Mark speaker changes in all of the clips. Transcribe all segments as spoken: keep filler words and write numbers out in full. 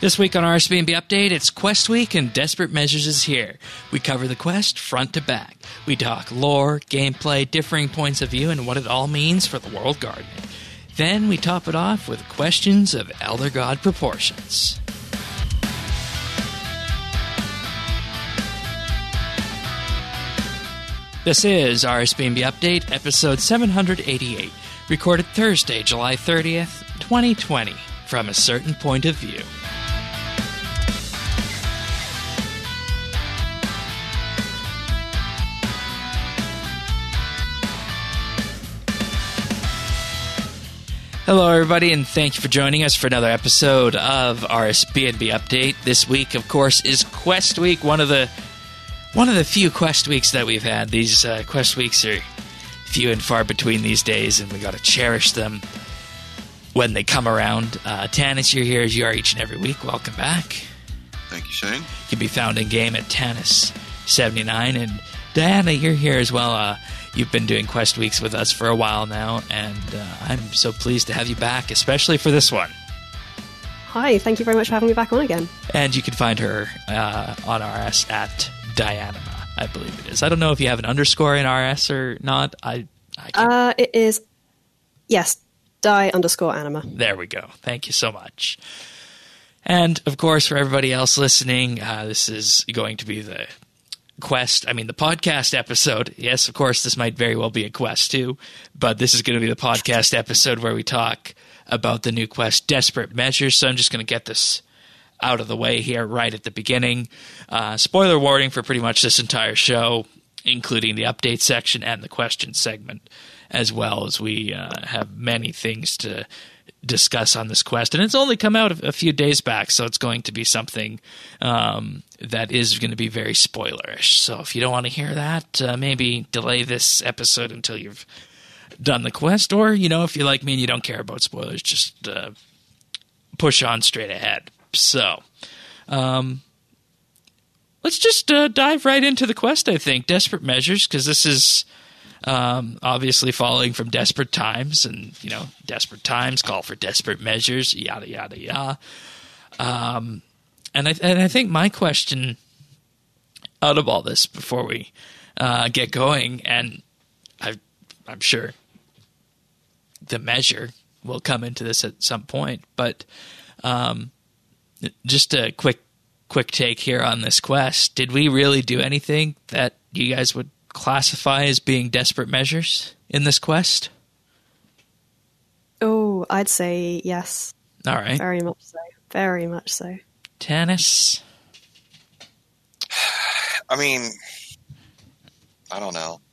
Speaker 1: This week on our R S B N B Update, it's Quest Week and Desperate Measures is here. We cover the quest front to back. We talk lore, gameplay, differing points of view, and what it all means for the world gardening. Then we top it off with questions of Elder God proportions. This is R S B N B Update, episode seven hundred eighty-eight, recorded Thursday, July thirtieth, twenty twenty, from a certain point of view. Hello, everybody, and thank you for joining us for another episode of R S B N B Update. This week, of course, is Quest Week, one of the one of the few Quest Weeks that we've had. These uh, Quest Weeks are few and far between these days, and we got to cherish them when they come around. Uh, Tanis, you're here as you are each and every week. Welcome back.
Speaker 2: Thank you, Shane.
Speaker 1: You can be found in game at Tanis seventy-nine, and Diana, you're here as well. Uh, You've been doing Quest Weeks with us for a while now, and uh, I'm so pleased to have you back, especially for this one.
Speaker 3: Hi, thank you very much for having me back on again.
Speaker 1: And you can find her uh, on R S at Dianima, I believe it is. I don't know if you have an underscore in R S or not. I, I
Speaker 3: uh, It is, yes, Di underscore Anima.
Speaker 1: There we go. Thank you so much. And, of course, for everybody else listening, uh, this is going to be the Quest, I mean the podcast episode. Yes, of course, this might very well be a Quest too, but this is going to be the podcast episode where we talk about the new Quest, Desperate Measures. So I'm just going to get this out of the way here right at the beginning. Uh, spoiler warning for pretty much this entire show, including the update section and the question segment, as well as we uh, have many things to discuss on this quest. And it's only come out a few days back, so it's going to be something um, that is going to be very spoilerish. So if you don't want to hear that, uh, maybe delay this episode until you've done the quest, or, you know, if you're like me and you don't care about spoilers, just uh, push on straight ahead. So um, let's just uh, dive right into the quest, I think. Desperate Measures, because this is Um, obviously following from Desperate Times, and, you know, Desperate Times call for desperate measures, yada, yada, yada. Um, and I, and I think my question out of all this before we uh, get going, and I, I'm sure the measure will come into this at some point, but um, just a quick, quick take here on this quest. Did we really do anything that you guys would classify as being desperate measures in this quest?
Speaker 3: Oh, I'd say yes.
Speaker 1: All right.
Speaker 3: Very much so. Very much so.
Speaker 1: Tanis?
Speaker 2: I mean, I don't know.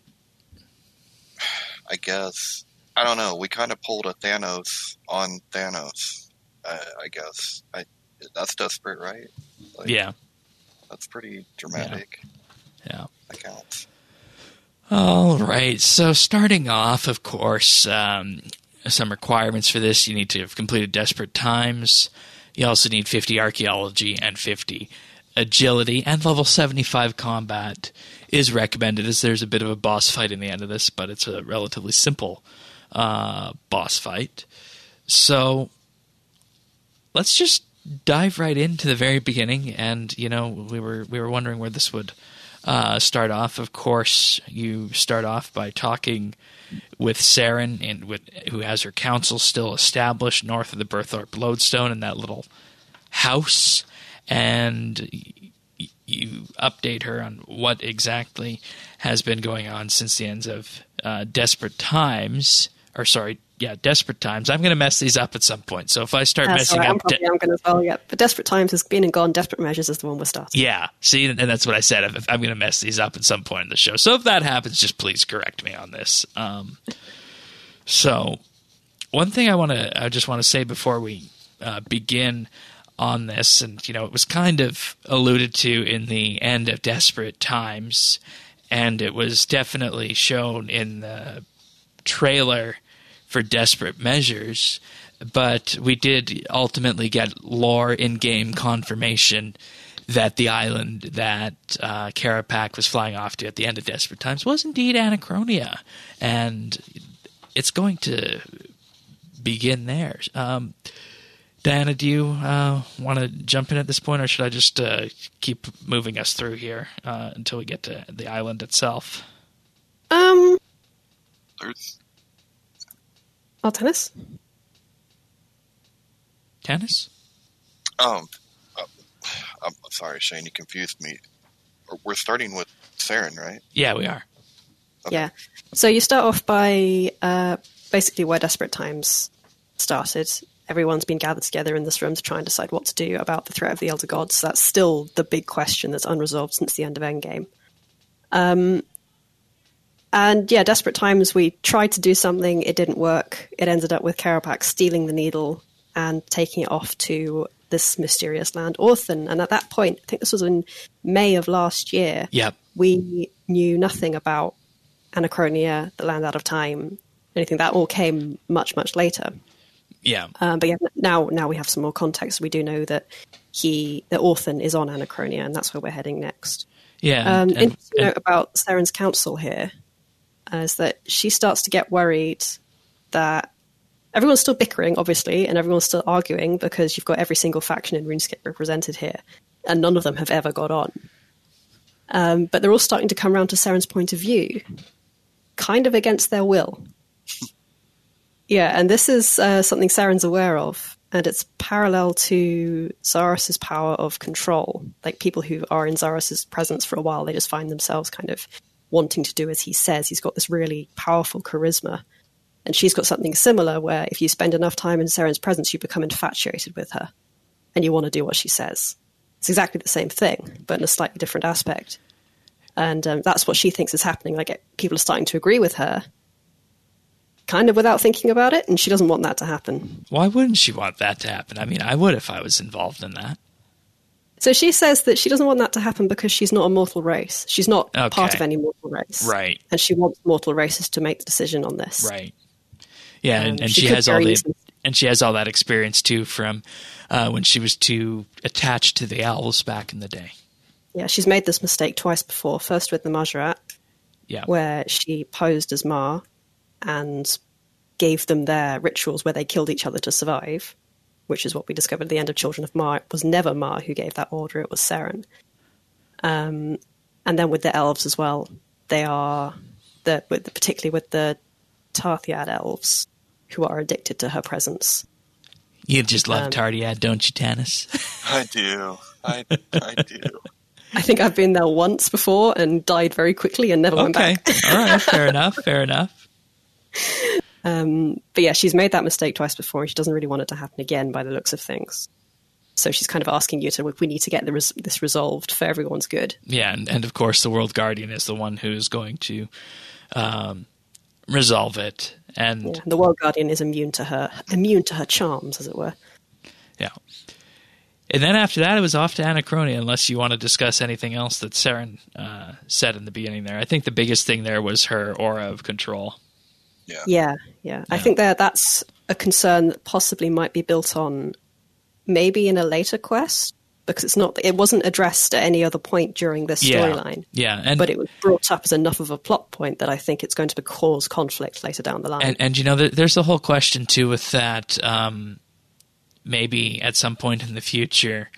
Speaker 2: I guess. I don't know. We kind of pulled a Thanos on Thanos, uh, I guess. I, that's desperate, right? Like,
Speaker 1: yeah.
Speaker 2: That's pretty dramatic.
Speaker 1: Yeah. yeah.
Speaker 2: That counts.
Speaker 1: All right. So starting off, of course, um, some requirements for this. You need to have completed Desperate Times. You also need fifty Archaeology and fifty Agility. And level seventy-five Combat is recommended, as there's a bit of a boss fight in the end of this, but it's a relatively simple uh, boss fight. So let's just dive right into the very beginning. And, you know, we were we were wondering where this would Uh, start off. Of course, you start off by talking with Saren, and with, who has her council still established north of the Berthorpe Lodestone in that little house, and y- you update her on what exactly has been going on since the ends of uh, Desperate Times, or sorry, yeah, Desperate Times. I'm going to mess these up at some point, so if I start
Speaker 3: That's
Speaker 1: messing
Speaker 3: right,
Speaker 1: up...
Speaker 3: I'm probably de- I'm going to as well, yeah. But Desperate Times has been and gone. Desperate Measures is the one we're starting.
Speaker 1: Yeah, see, and that's what I said. If I'm going to mess these up at some point in the show. So if that happens, just please correct me on this. Um, so one thing I want to, I just want to say before we uh, begin on this, and, you know, it was kind of alluded to in the end of Desperate Times, and it was definitely shown in the trailer for Desperate Measures, but we did ultimately get lore in-game confirmation that the island that uh, Carapac was flying off to at the end of Desperate Times was indeed Anachronia, and it's going to begin there. Um, Diana, do you uh, want to jump in at this point, or should I just uh, keep moving us through here uh, until we get to the island itself?
Speaker 3: Um,
Speaker 2: There's
Speaker 3: oh, tennis?
Speaker 1: Tennis?
Speaker 2: um, uh, I'm sorry, Shane, you confused me. We're starting with Saren, right?
Speaker 1: Yeah, we are.
Speaker 2: Okay.
Speaker 3: Yeah. So you start off by uh, basically where Desperate Times started. Everyone's been gathered together in this room to try and decide what to do about the threat of the Elder Gods. That's still the big question that's unresolved since the end of Endgame. Um, and yeah, Desperate Times, we tried to do something, it didn't work. It ended up with Karapak stealing the needle and taking it off to this mysterious land, Orthan. And at that point, I think this was in May of last year,
Speaker 1: Yep.
Speaker 3: we knew nothing about Anachronia, the land out of time, anything. That all came much, much later.
Speaker 1: Yeah.
Speaker 3: Um, but yeah, now now we have some more context. We do know that he, that Orthan is on Anachronia, and that's where we're heading next.
Speaker 1: Yeah.
Speaker 3: Um,
Speaker 1: and- and-
Speaker 3: interesting note about Saren's council here uh, is that she starts to get worried that everyone's still bickering, obviously, and everyone's still arguing because you've got every single faction in RuneScape represented here, and none of them have ever got on. Um, but they're all starting to come around to Saren's point of view, kind of against their will. Yeah, and this is uh, something Saren's aware of, and it's parallel to Zaros's power of control. Like, people who are in Zaros's presence for a while, they just find themselves kind of wanting to do as he says. He's got this really powerful charisma. And she's got something similar where if you spend enough time in Saren's presence, you become infatuated with her, and you want to do what she says. It's exactly the same thing, but in a slightly different aspect. And um, that's what she thinks is happening. Like, people are starting to agree with her, kind of without thinking about it, and she doesn't want that to happen.
Speaker 1: Why wouldn't she want that to happen? I mean, I would if I was involved in that.
Speaker 3: So she says that she doesn't want that to happen because she's not a mortal race. She's not
Speaker 1: Okay.
Speaker 3: part of any mortal race.
Speaker 1: Right.
Speaker 3: And she wants mortal races to make the decision on this.
Speaker 1: Right. Yeah, and,
Speaker 3: Um,
Speaker 1: and
Speaker 3: she
Speaker 1: she,
Speaker 3: could
Speaker 1: has all
Speaker 3: very
Speaker 1: the
Speaker 3: easily-
Speaker 1: and she has all that experience too from uh, when she was too attached to the elves back in the day.
Speaker 3: Yeah, she's made this mistake twice before. First with the Majorat,
Speaker 1: Yeah.
Speaker 3: where she posed as Ma and gave them their rituals where they killed each other to survive, which is what we discovered at the end of Children of Ma. It was never Ma who gave that order, it was Saren. Um, and then with the elves as well, they are, the, with the, particularly with the Tarthiad elves, who are addicted to her presence.
Speaker 1: You just love
Speaker 3: Um,
Speaker 1: Tardiad, don't you, Tanis?
Speaker 2: I do. I I do.
Speaker 3: I think I've been there once before and died very quickly and never went
Speaker 1: Okay.
Speaker 3: back.
Speaker 1: All right. Fair enough. Fair enough.
Speaker 3: Um, but yeah, she's made that mistake twice before, and she doesn't really want it to happen again by the looks of things. So she's kind of asking you to, we need to get the res- this resolved for everyone's good.
Speaker 1: Yeah, and, and of course the World Guardian is the one who's going to um, resolve it. And
Speaker 3: Yeah, the World Guardian is immune to her, immune to her charms, as it were.
Speaker 1: yeah. And then after that, it was off to Anachronia, unless you want to discuss anything else that Saren uh, said in the beginning there. I think the biggest thing there was her aura of control.
Speaker 2: Yeah.
Speaker 3: Yeah, yeah. I
Speaker 1: Yeah.
Speaker 3: think that that's a concern that possibly might be built on maybe in a later quest, because it's not, it wasn't addressed at any other point during this
Speaker 1: Yeah.
Speaker 3: storyline.
Speaker 1: Yeah, and
Speaker 3: But it was brought up as enough of a plot point that I think it's going to cause conflict later down the line.
Speaker 1: And, and you know, there- there's the whole question too with that. Um, maybe at some point in the future,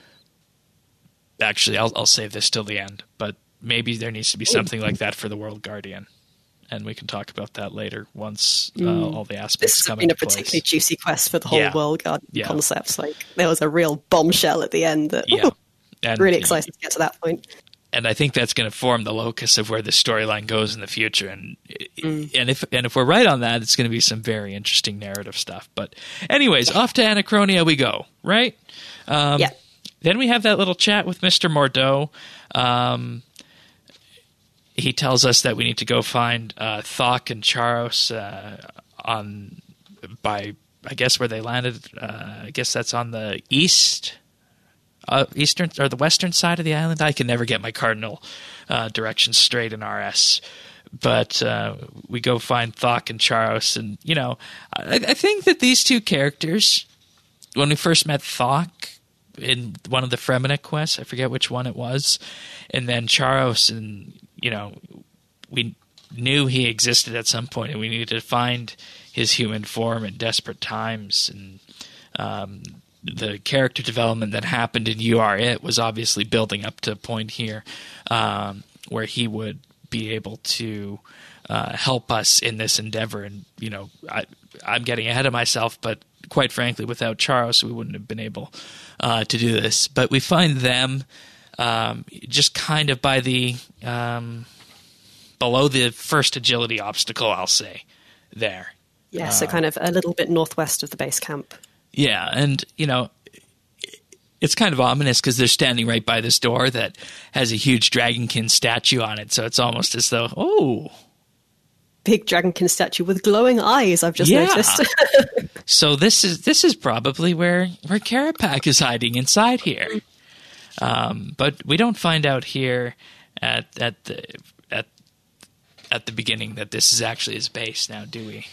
Speaker 1: actually, I'll, I'll save this till the end. But maybe there needs to be something like that for the World Guardian, and we can talk about that later once uh, all the aspects
Speaker 3: this has
Speaker 1: come
Speaker 3: been a
Speaker 1: into
Speaker 3: particularly
Speaker 1: place.
Speaker 3: juicy quest for the whole
Speaker 1: Yeah.
Speaker 3: World Guardian
Speaker 1: Yeah.
Speaker 3: concept. Like, there was a real bombshell at the end that
Speaker 1: Yeah, and
Speaker 3: really excited to get to that point.
Speaker 1: and I think that's going to form the locus of where the storyline goes in the future. And and if and if we're right on that, it's going to be some very interesting narrative stuff. But anyways, off to Anachronia we go, right? Um,
Speaker 3: Yeah.
Speaker 1: Then we have that little chat with Mister Mordeaux. Um, he tells us that we need to go find uh, Thok and Charos uh, on by I guess where they landed. Uh, I guess that's on the east. Uh, eastern or the western side of the island. I can never get my cardinal uh, directions straight in R S, but uh, we go find Thok and Charos, and you know, I, I think that these two characters, when we first met Thok in one of the Fremennik quests, I forget which one it was, and then Charos, and you know, we knew he existed at some point, and we needed to find his human form in desperate times, and um, the character development that happened in You Are It was obviously building up to a point here um, where he would be able to uh, help us in this endeavor. And, you know, I, I'm getting ahead of myself, but quite frankly, without Charos, we wouldn't have been able uh, to do this. But we find them um, just kind of by the um, below the first agility obstacle, I'll say, there.
Speaker 3: Yeah, so kind of a little bit northwest of the base camp.
Speaker 1: Yeah, and, you know, it's kind of ominous because they're standing right by this door that has a huge Dragonkin statue on it, so it's almost as though, oh.
Speaker 3: Big Dragonkin statue with glowing eyes, I've just
Speaker 1: yeah.
Speaker 3: noticed.
Speaker 1: So this is this is probably where, where Karapak is hiding inside here. Um, but we don't find out here at at the at at the beginning that this is actually his base now, do we?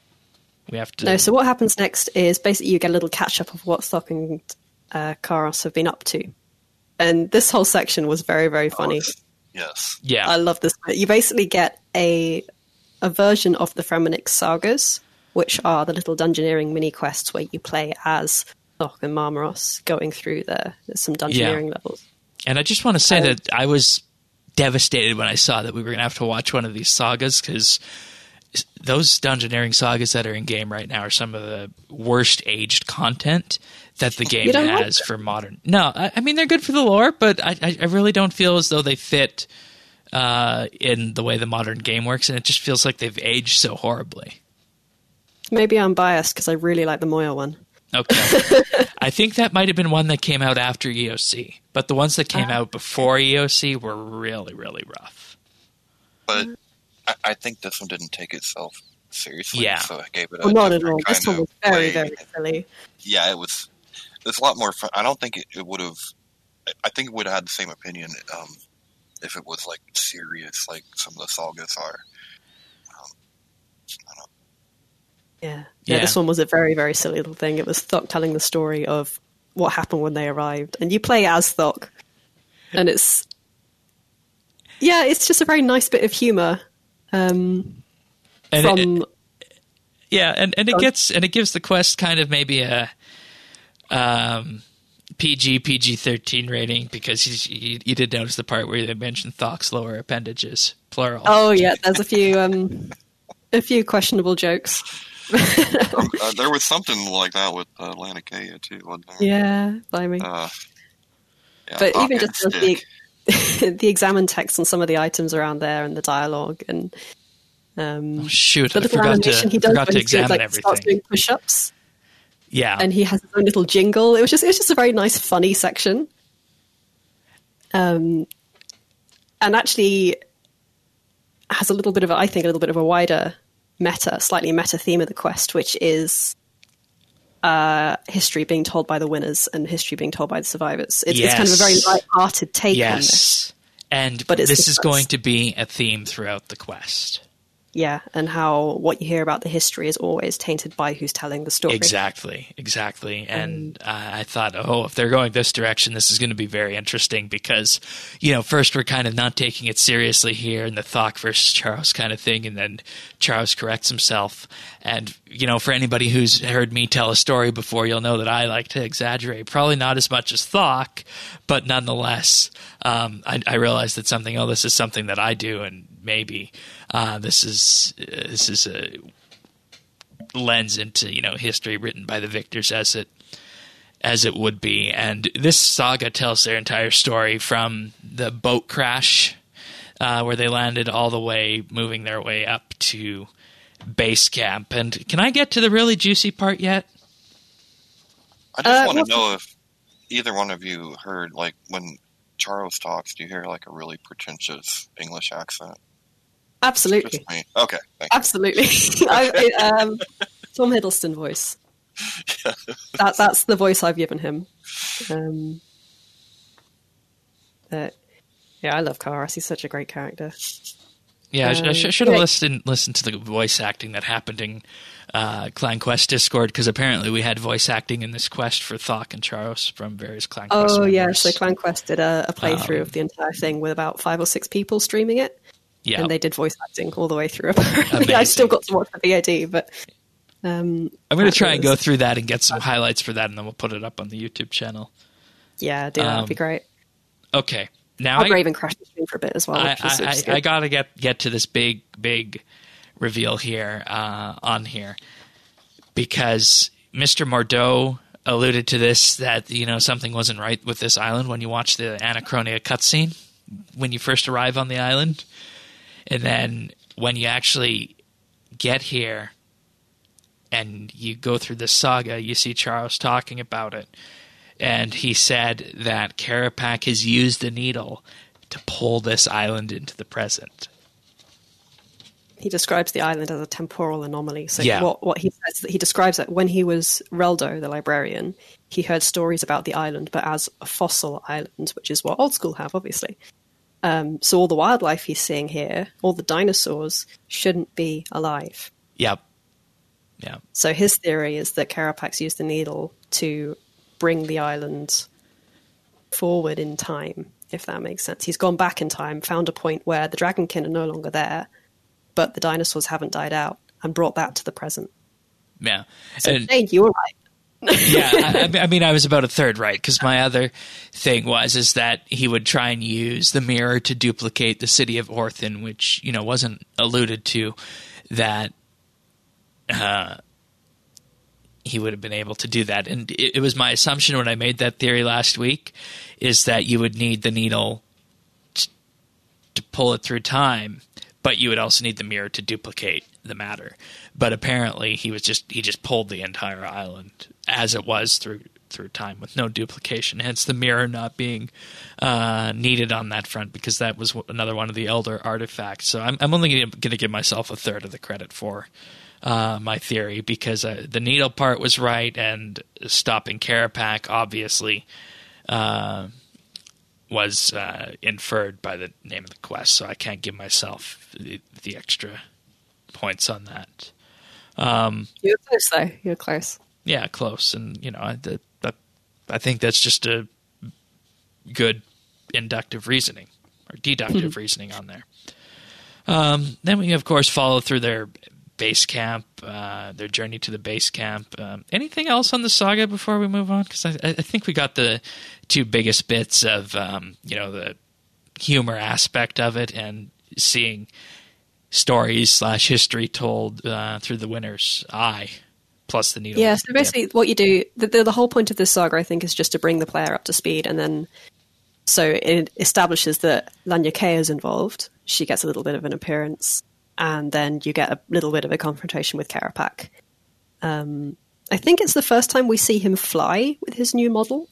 Speaker 1: We have to.
Speaker 3: No, so what happens next is basically you get a little catch up of what Thok and uh, Karos have been up to. And this whole section was very, very funny.
Speaker 2: Yes.
Speaker 1: Yeah.
Speaker 3: I love this bit. You basically get a a version of the Fremennik sagas, which are the little dungeoneering mini quests where you play as Thok and Marmaros going through the some dungeoneering
Speaker 1: yeah.
Speaker 3: levels.
Speaker 1: And I just want to say
Speaker 3: um,
Speaker 1: that I was devastated when I saw that we were going to have to watch one of these sagas because those dungeoneering sagas that are in game right now are some of the worst aged content that the game has like for modern. No, I, I mean they're good for the lore, but I, I really don't feel as though they fit uh, in the way the modern game works, and it just feels like they've aged so horribly.
Speaker 3: Maybe I'm biased because I really like the Moya one.
Speaker 1: Okay, I think that might have been one that came out after E O C, but the ones that came uh, out before E O C were really, really rough.
Speaker 2: But I, I think this one didn't take itself seriously,
Speaker 1: yeah.
Speaker 2: so I gave it a
Speaker 3: well, not at all.
Speaker 2: kind
Speaker 3: This one was
Speaker 2: of
Speaker 3: very,
Speaker 2: way.
Speaker 3: very silly.
Speaker 2: Yeah, it was. It was a lot more fun. I don't think it, it would have. I think it would have had the same opinion um, if it was like serious, like some of the sagas are. Um, I don't know.
Speaker 3: Yeah. yeah, yeah. This one was a very, very silly little thing. It was Thok telling the story of what happened when they arrived, and you play as Thok, and it's yeah, it's just a very nice bit of humor. Um,
Speaker 1: and
Speaker 3: from
Speaker 1: it, it, yeah, and, and it gets and it gives the quest kind of maybe a um, P G P G thirteen rating because he's, you, you did notice the part where they mentioned Thok's lower appendages, plural.
Speaker 3: Oh yeah, there's a few um, a few questionable jokes.
Speaker 2: oh, uh, there was something like that with uh, Laniakea too, wasn't there?
Speaker 3: Yeah, blimey.
Speaker 2: Uh, yeah,
Speaker 3: but even
Speaker 2: and
Speaker 3: just the, the examine text on some of the items around there and the dialogue and um,
Speaker 1: oh, shoot,
Speaker 3: the
Speaker 1: I
Speaker 3: little
Speaker 1: forgot
Speaker 3: animation
Speaker 1: to,
Speaker 3: he does
Speaker 1: forgot
Speaker 3: when
Speaker 1: to
Speaker 3: he's doing,
Speaker 1: examine
Speaker 3: like,
Speaker 1: everything.
Speaker 3: starts doing push-ups.
Speaker 1: Yeah,
Speaker 3: and he has his own little jingle. It was just it was just a very nice, funny section. Um, and actually has a little bit of, a, I think, a little bit of a wider meta, slightly meta theme of the quest, which is uh, history being told by the winners and history being told by the survivors. It's,
Speaker 1: yes.
Speaker 3: it's kind of a very light-hearted take
Speaker 1: yes.
Speaker 3: on this.
Speaker 1: And
Speaker 3: but it's
Speaker 1: this is going to be a theme throughout the quest.
Speaker 3: Yeah, and how what you hear about the history is always tainted by who's telling the story.
Speaker 1: Exactly, exactly. And um, uh, I thought, oh, if they're going this direction, this is going to be very interesting because, you know, first we're kind of not taking it seriously here in the Thok versus Charos kind of thing, and then Charos corrects himself. And, you know, for anybody who's heard me tell a story before, you'll know that I like to exaggerate. Probably not as much as Thok, but nonetheless, um, I, I realized that something, oh, this is something that I do, and maybe uh, this is uh, this is a lens into, you know, history written by the victors as it as it would be. And this saga tells their entire story from the boat crash uh, where they landed all the way, moving their way up to base camp. And can I get to the really juicy part yet?
Speaker 2: I just
Speaker 3: uh,
Speaker 2: want to know if either one of you heard, like, when Charos talks, do you hear, like, a really pretentious English accent?
Speaker 3: Absolutely.
Speaker 2: Just me. Okay. Thank you.
Speaker 3: Absolutely. I, um, Tom Hiddleston voice. That, that's the voice I've given him. Um, uh, yeah, I love Karas. He's such a great character.
Speaker 1: Yeah,
Speaker 3: um,
Speaker 1: I, sh- I should have
Speaker 3: yeah.
Speaker 1: listened listened to the voice acting that happened in uh, Clan Quest Discord, because apparently we had voice acting in this quest for Thok and Charos from various Clan Quest
Speaker 3: Oh,
Speaker 1: members.
Speaker 3: yeah, so Clan Quest did a, a playthrough
Speaker 1: Um,
Speaker 3: of the entire thing with about five or six people streaming it.
Speaker 1: Yeah.
Speaker 3: And they did voice acting all the way through. Apparently, I
Speaker 1: Amazing.
Speaker 3: still got to watch the V O D, but Um,
Speaker 1: I'm going to try
Speaker 3: was,
Speaker 1: and go through that and get some highlights for that, and then we'll put it up on the YouTube channel.
Speaker 3: Yeah, do that.
Speaker 1: Um,
Speaker 3: That'd be great.
Speaker 1: Okay. Now
Speaker 3: I'll
Speaker 1: I,
Speaker 3: even crash the stream for a bit as well.
Speaker 1: I,
Speaker 3: Which is
Speaker 1: I, I, I got to get, get to this big, big reveal here uh, on here, because Mister Mordeau alluded to this, that, you know, something wasn't right with this island when you watch the Anachronia cutscene when you first arrive on the island. And then when you actually get here and you go through this saga, you see Charles talking about it. And he said that Carapac has used the needle to pull this island into the present.
Speaker 3: He describes the island as a temporal anomaly. So
Speaker 1: Yeah.
Speaker 3: what, what he says is that he describes that when he was Reldo, the librarian, he heard stories about the island, but as a fossil island, which is what Old School have, obviously. Um, so all the wildlife he's seeing here, all the dinosaurs, shouldn't be alive.
Speaker 1: Yep. Yeah.
Speaker 3: So his theory is that Carapac's used the needle to bring the island forward in time, if that makes sense. He's gone back in time, found a point where the Dragonkin are no longer there, but the dinosaurs haven't died out, and brought that to the present.
Speaker 1: Yeah.
Speaker 3: So,
Speaker 1: And-
Speaker 3: Jane, you were right.
Speaker 1: yeah, I, I mean, I was about a third right, because my other thing was is that he would try and use the mirror to duplicate the city of Orthan, which, you know, wasn't alluded to, that uh, he would have been able to do that. And it, it was my assumption when I made that theory last week, is that you would need the needle t- to pull it through time, but you would also need the mirror to duplicate the matter. But apparently he was just he just pulled the entire island as it was through through time with no duplication, hence the mirror not being uh, needed on that front, because that was another one of the elder artifacts. So I'm, I'm only going to give myself a third of the credit for uh, my theory, because uh, the needle part was right, and stopping Carapac obviously uh, was uh, inferred by the name of the quest, so I can't give myself the, the extra points on that. Um,
Speaker 3: You're close, though. You're close.
Speaker 1: yeah, close, and you know, I, the, the, I think that's just a good inductive reasoning or deductive reasoning on there. Um, then we, of course, follow through their base camp, uh, their journey to the base camp. Um, anything else on the saga before we move on? Because I, I think we got the two biggest bits of, um, you know, the humor aspect of it, and seeing stories slash history told uh, through the winner's eye, plus the needle.
Speaker 3: Yeah, so basically what you do, the, the, the whole point of this saga, I think, is just to bring the player up to speed, and then so it establishes that Lanya Kea is involved. She gets a little bit of an appearance, and then you get a little bit of a confrontation with Carapac. Um, I think it's the first time we see him fly with his new model,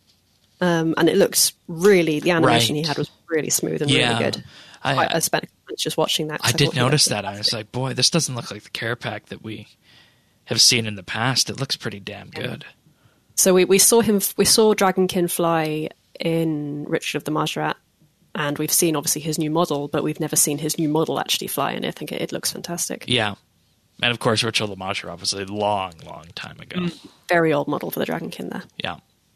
Speaker 3: um, and it looks really, the animation
Speaker 1: Right.
Speaker 3: he had was really smooth and
Speaker 1: Yeah.
Speaker 3: really good.
Speaker 1: I,
Speaker 3: I, I spent months just watching that. 'cause
Speaker 1: I
Speaker 3: thought
Speaker 1: did
Speaker 3: he
Speaker 1: notice
Speaker 3: looked
Speaker 1: that. I was like, boy, this doesn't look like the Carapac that we have seen in the past. It looks pretty damn good.
Speaker 3: So we, we saw him. We saw Dragonkin fly in Richard of the Majorat, and we've seen obviously his new model, but we've never seen his new model actually fly, and I think it, it looks fantastic.
Speaker 1: Yeah. And of course, Richard Lamajarov was a long, long time ago.
Speaker 3: Very old model for the Dragonkin there.
Speaker 1: Yeah.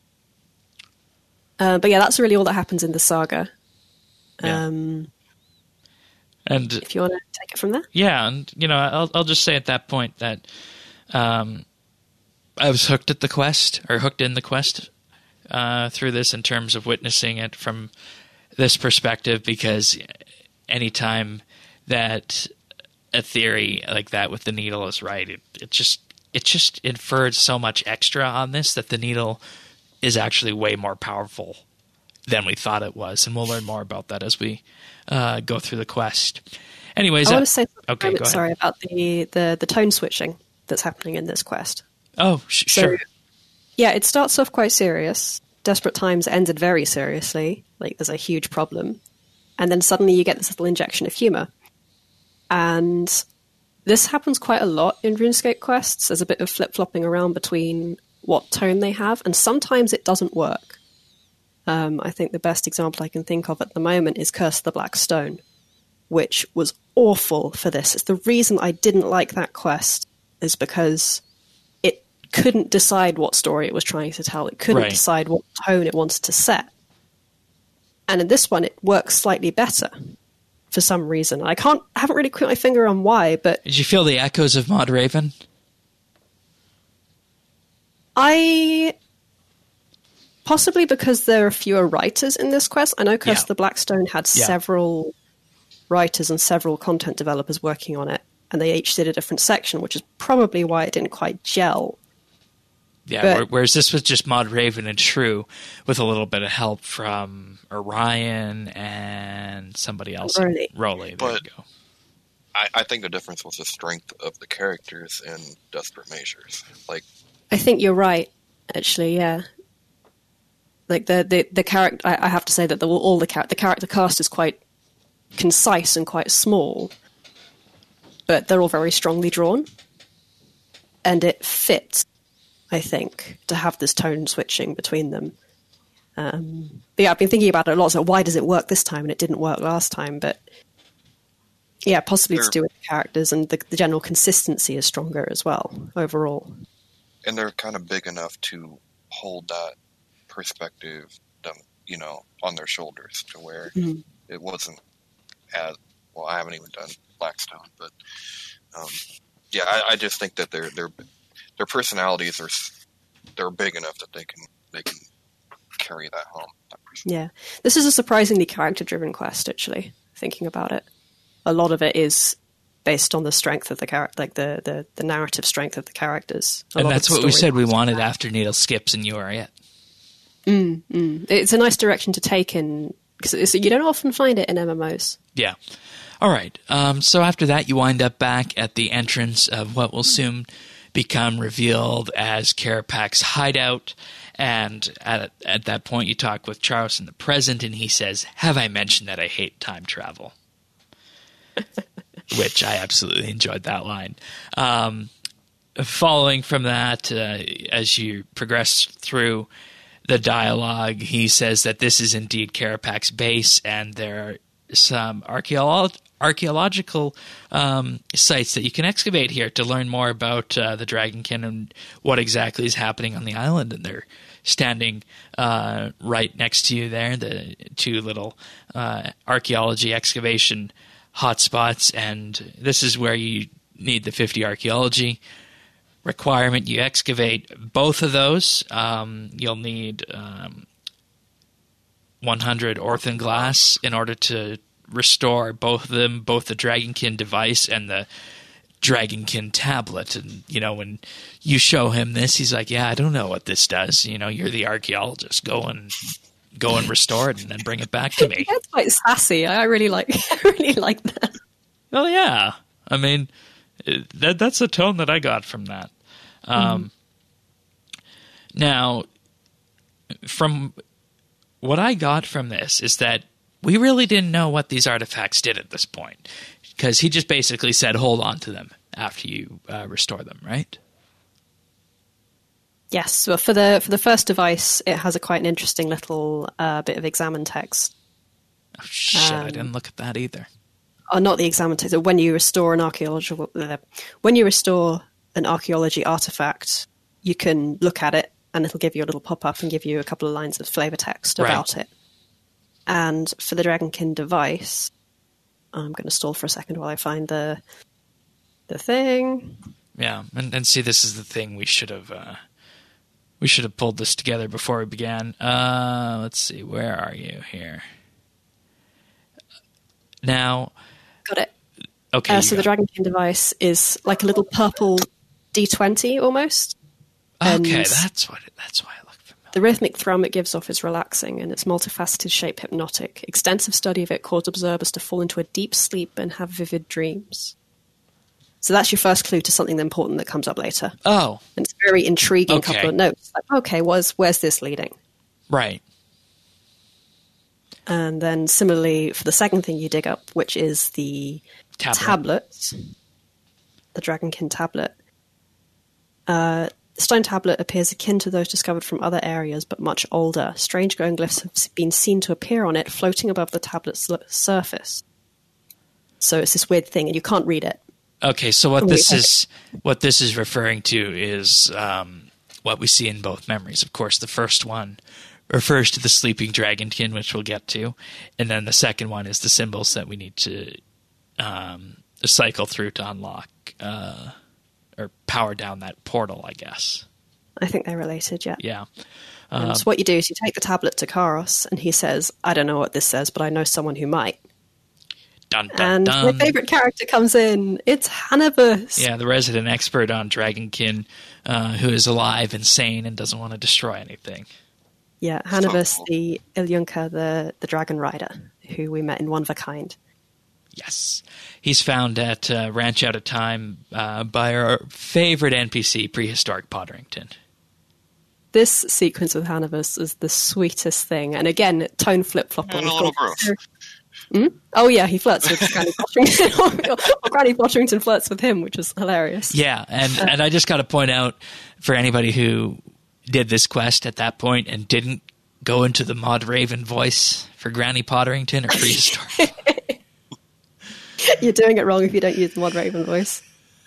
Speaker 3: Uh, but yeah, that's really all that happens in the saga.
Speaker 1: Yeah.
Speaker 3: Um,
Speaker 1: And
Speaker 3: if you want to take it from there.
Speaker 1: yeah, and you know, I'll I'll just say at that point that um, I was hooked at the quest, or hooked in the quest uh, through this, in terms of witnessing it from this perspective, because anytime that a theory like that with the needle is right, it, it just it just inferred so much extra on this, that the needle is actually way more powerful than we thought it was, and we'll learn more about that as we uh, go through the quest. Anyways,
Speaker 3: I
Speaker 1: uh,
Speaker 3: want to say something
Speaker 1: okay,
Speaker 3: moment,
Speaker 1: go ahead.
Speaker 3: sorry about the, the the tone switching that's happening in this quest.
Speaker 1: Oh, sh-
Speaker 3: So,
Speaker 1: sure.
Speaker 3: yeah, it starts off quite serious. Desperate Times ended very seriously, like there's a huge problem. And then suddenly you get this little injection of humour. And this happens quite a lot in RuneScape quests. There's a bit of flip-flopping around between what tone they have, and sometimes it doesn't work. Um, I think the best example I can think of at the moment is Curse of the Black Stone, which was awful for this. It's the reason I didn't like that quest is because it couldn't decide what story it was trying to tell. It couldn't
Speaker 1: Right.
Speaker 3: decide what tone it wanted to set. And in this one, it works slightly better for some reason. I can't, I haven't really put my finger on why, but
Speaker 1: Did you feel the echoes of Mod Raven?
Speaker 3: I possibly because there are fewer writers in this quest. I know Curse
Speaker 1: Yeah.
Speaker 3: of the Blackstone had
Speaker 1: Yeah.
Speaker 3: several writers and several content developers working on it, and they each did a different section, which is probably why it didn't quite gel.
Speaker 1: Yeah,
Speaker 3: But-
Speaker 1: where- whereas this was just Maud Raven and Shrew with a little bit of help from Orion and somebody else.
Speaker 3: Rowley.
Speaker 1: Rowley, there
Speaker 2: But-
Speaker 1: you go.
Speaker 2: I, I think the difference was the strength of the characters in Desperate Measures. Like,
Speaker 3: I think you're right, actually. Yeah, like the the the character. I, I have to say that the, all the char- the character cast is quite concise and quite small, but they're all very strongly drawn, and it fits. I think to have this tone switching between them. Um, but yeah, I've been thinking about it a lot. So why does it work this time and it didn't work last time? But yeah, possibly to
Speaker 2: They're-
Speaker 3: do with the characters, and the, the general consistency is stronger as well overall.
Speaker 2: and they're kind of big enough to hold that perspective, them, you know, on their shoulders to where
Speaker 3: Mhm.
Speaker 2: it wasn't as well. I haven't even done Blackstone, but um, yeah, I, I just think that their their their personalities are s- they're big enough that they can they can carry that home. That person-
Speaker 3: Yeah, this is a surprisingly character-driven quest. Actually, thinking about it, a lot of it is based on the strength of the character, like the, the the narrative strength of the characters. A
Speaker 1: And
Speaker 3: lot of
Speaker 1: that's
Speaker 3: the
Speaker 1: what we
Speaker 3: story
Speaker 1: said we
Speaker 3: comes from
Speaker 1: wanted
Speaker 3: that.
Speaker 1: after Needle Skips, and you are it.
Speaker 3: It's a nice direction to take in because you don't often find it in M M Os.
Speaker 1: Yeah. All right. Um, so after that, you wind up back at the entrance of what will soon become revealed as Karapak's hideout. And at at that point, you talk with Charos in the present, and he says, "Have I mentioned that I hate time travel?" Which I absolutely enjoyed that line. Um, following from that, uh, as you progress through the dialogue, he says that this is indeed Karapak's base, and there are some archaeolo- archaeological um, sites that you can excavate here to learn more about uh, the Dragonkin and what exactly is happening on the island. And they're standing uh, right next to you there, the two little uh, archaeology excavation hotspots, and this is where you need the fifty archaeology requirement. You excavate both of those. Um, you'll need um, one hundred Orthan glass in order to restore both of them, both the Dragonkin device and the Dragonkin tablet. And, you know, when you show him this, he's like, yeah, I don't know what this does. You know, you're the archaeologist. Go and go and restore it and then bring it back to me.
Speaker 3: That's quite sassy. I really like. I really like that.
Speaker 1: Well, yeah. I mean, it- that that's a tone that I got from that. Um, Now, from what I got from this is that we really didn't know what these artifacts did at this point, because he just basically said, hold on to them after you uh, restore them, right?
Speaker 3: Yes, well, for the for the first device, it has a quite an interesting little uh, bit of examine text.
Speaker 1: Oh, shit, I
Speaker 3: Um,
Speaker 1: didn't look at that either.
Speaker 3: Oh, not the examine text. When you restore an archaeological, uh, when you restore an archaeology artifact, you can look at it, and it'll give you a little pop up and give you a couple of lines of flavor text
Speaker 1: Right.
Speaker 3: about it. And for the Dragonkin device, I'm going to stall for a second while I find the the thing.
Speaker 1: Yeah, and, and see, this is the thing we should have uh, we should have pulled this together before we began. Uh, let's see, where are you here? Now,
Speaker 3: Got it.
Speaker 1: okay,
Speaker 3: Uh,
Speaker 1: you
Speaker 3: so the
Speaker 1: got-
Speaker 3: Dragonkin device is like a little purple D twenty almost.
Speaker 1: okay,
Speaker 3: and-
Speaker 1: that's what it, that's why I looked familiar.
Speaker 3: The rhythmic thrum it gives off is relaxing, and its multifaceted shape hypnotic. Extensive study of it caused observers to fall into a deep sleep and have vivid dreams. So that's your first clue to something important that comes up later.
Speaker 1: Oh,
Speaker 3: And it's a very intriguing
Speaker 1: Okay.
Speaker 3: couple of notes. Like, okay, where's, where's this leading?
Speaker 1: right.
Speaker 3: And then similarly, for the second thing you dig up, which is the
Speaker 1: Tablet.
Speaker 3: tablet, the Dragonkin tablet, uh, the stone tablet appears akin to those discovered from other areas, but much older. Strange glowing glyphs have been seen to appear on it, floating above the tablet's l- surface. So it's this weird thing, and you can't read it.
Speaker 1: Okay, so what
Speaker 3: Wait,
Speaker 1: this
Speaker 3: okay.
Speaker 1: is what this is referring to is um, what we see in both memories. Of course, the first one refers to the sleeping dragonkin, which we'll get to, and then the second one is the symbols that we need to um, cycle through to unlock uh, or power down that portal, I guess.
Speaker 3: I think they're related, yeah.
Speaker 1: Yeah.
Speaker 3: And
Speaker 1: Um,
Speaker 3: so what you do is you take the tablet to Karos, and he says, I don't know what this says, but I know someone who might.
Speaker 1: dun, dun,
Speaker 3: And
Speaker 1: dun.
Speaker 3: my favourite character comes in. It's Hannibus.
Speaker 1: Yeah, the resident expert on Dragonkin, uh, who is alive and sane and doesn't want to destroy anything.
Speaker 3: Yeah, Hannibus,
Speaker 2: cool.
Speaker 3: the Ilyunka, the, the dragon rider, who we met in One of a Kind.
Speaker 1: Yes. He's found at uh, Ranch Out of Time uh, by our favorite N P C, Prehistoric Podrington.
Speaker 3: This sequence with Hannibus is the sweetest thing. And again, tone flip-flop.
Speaker 2: And a little gross.
Speaker 3: Hmm? Oh, yeah, he flirts with Granny Potterington. or, or Granny Potterington flirts with him, which is hilarious.
Speaker 1: Yeah, and, and I just got to point out for anybody who did this quest at that point and didn't go into the Maud Raven voice for Granny Potterington or Prehistoric.
Speaker 3: You're doing it wrong if you don't use the Mod Raven voice.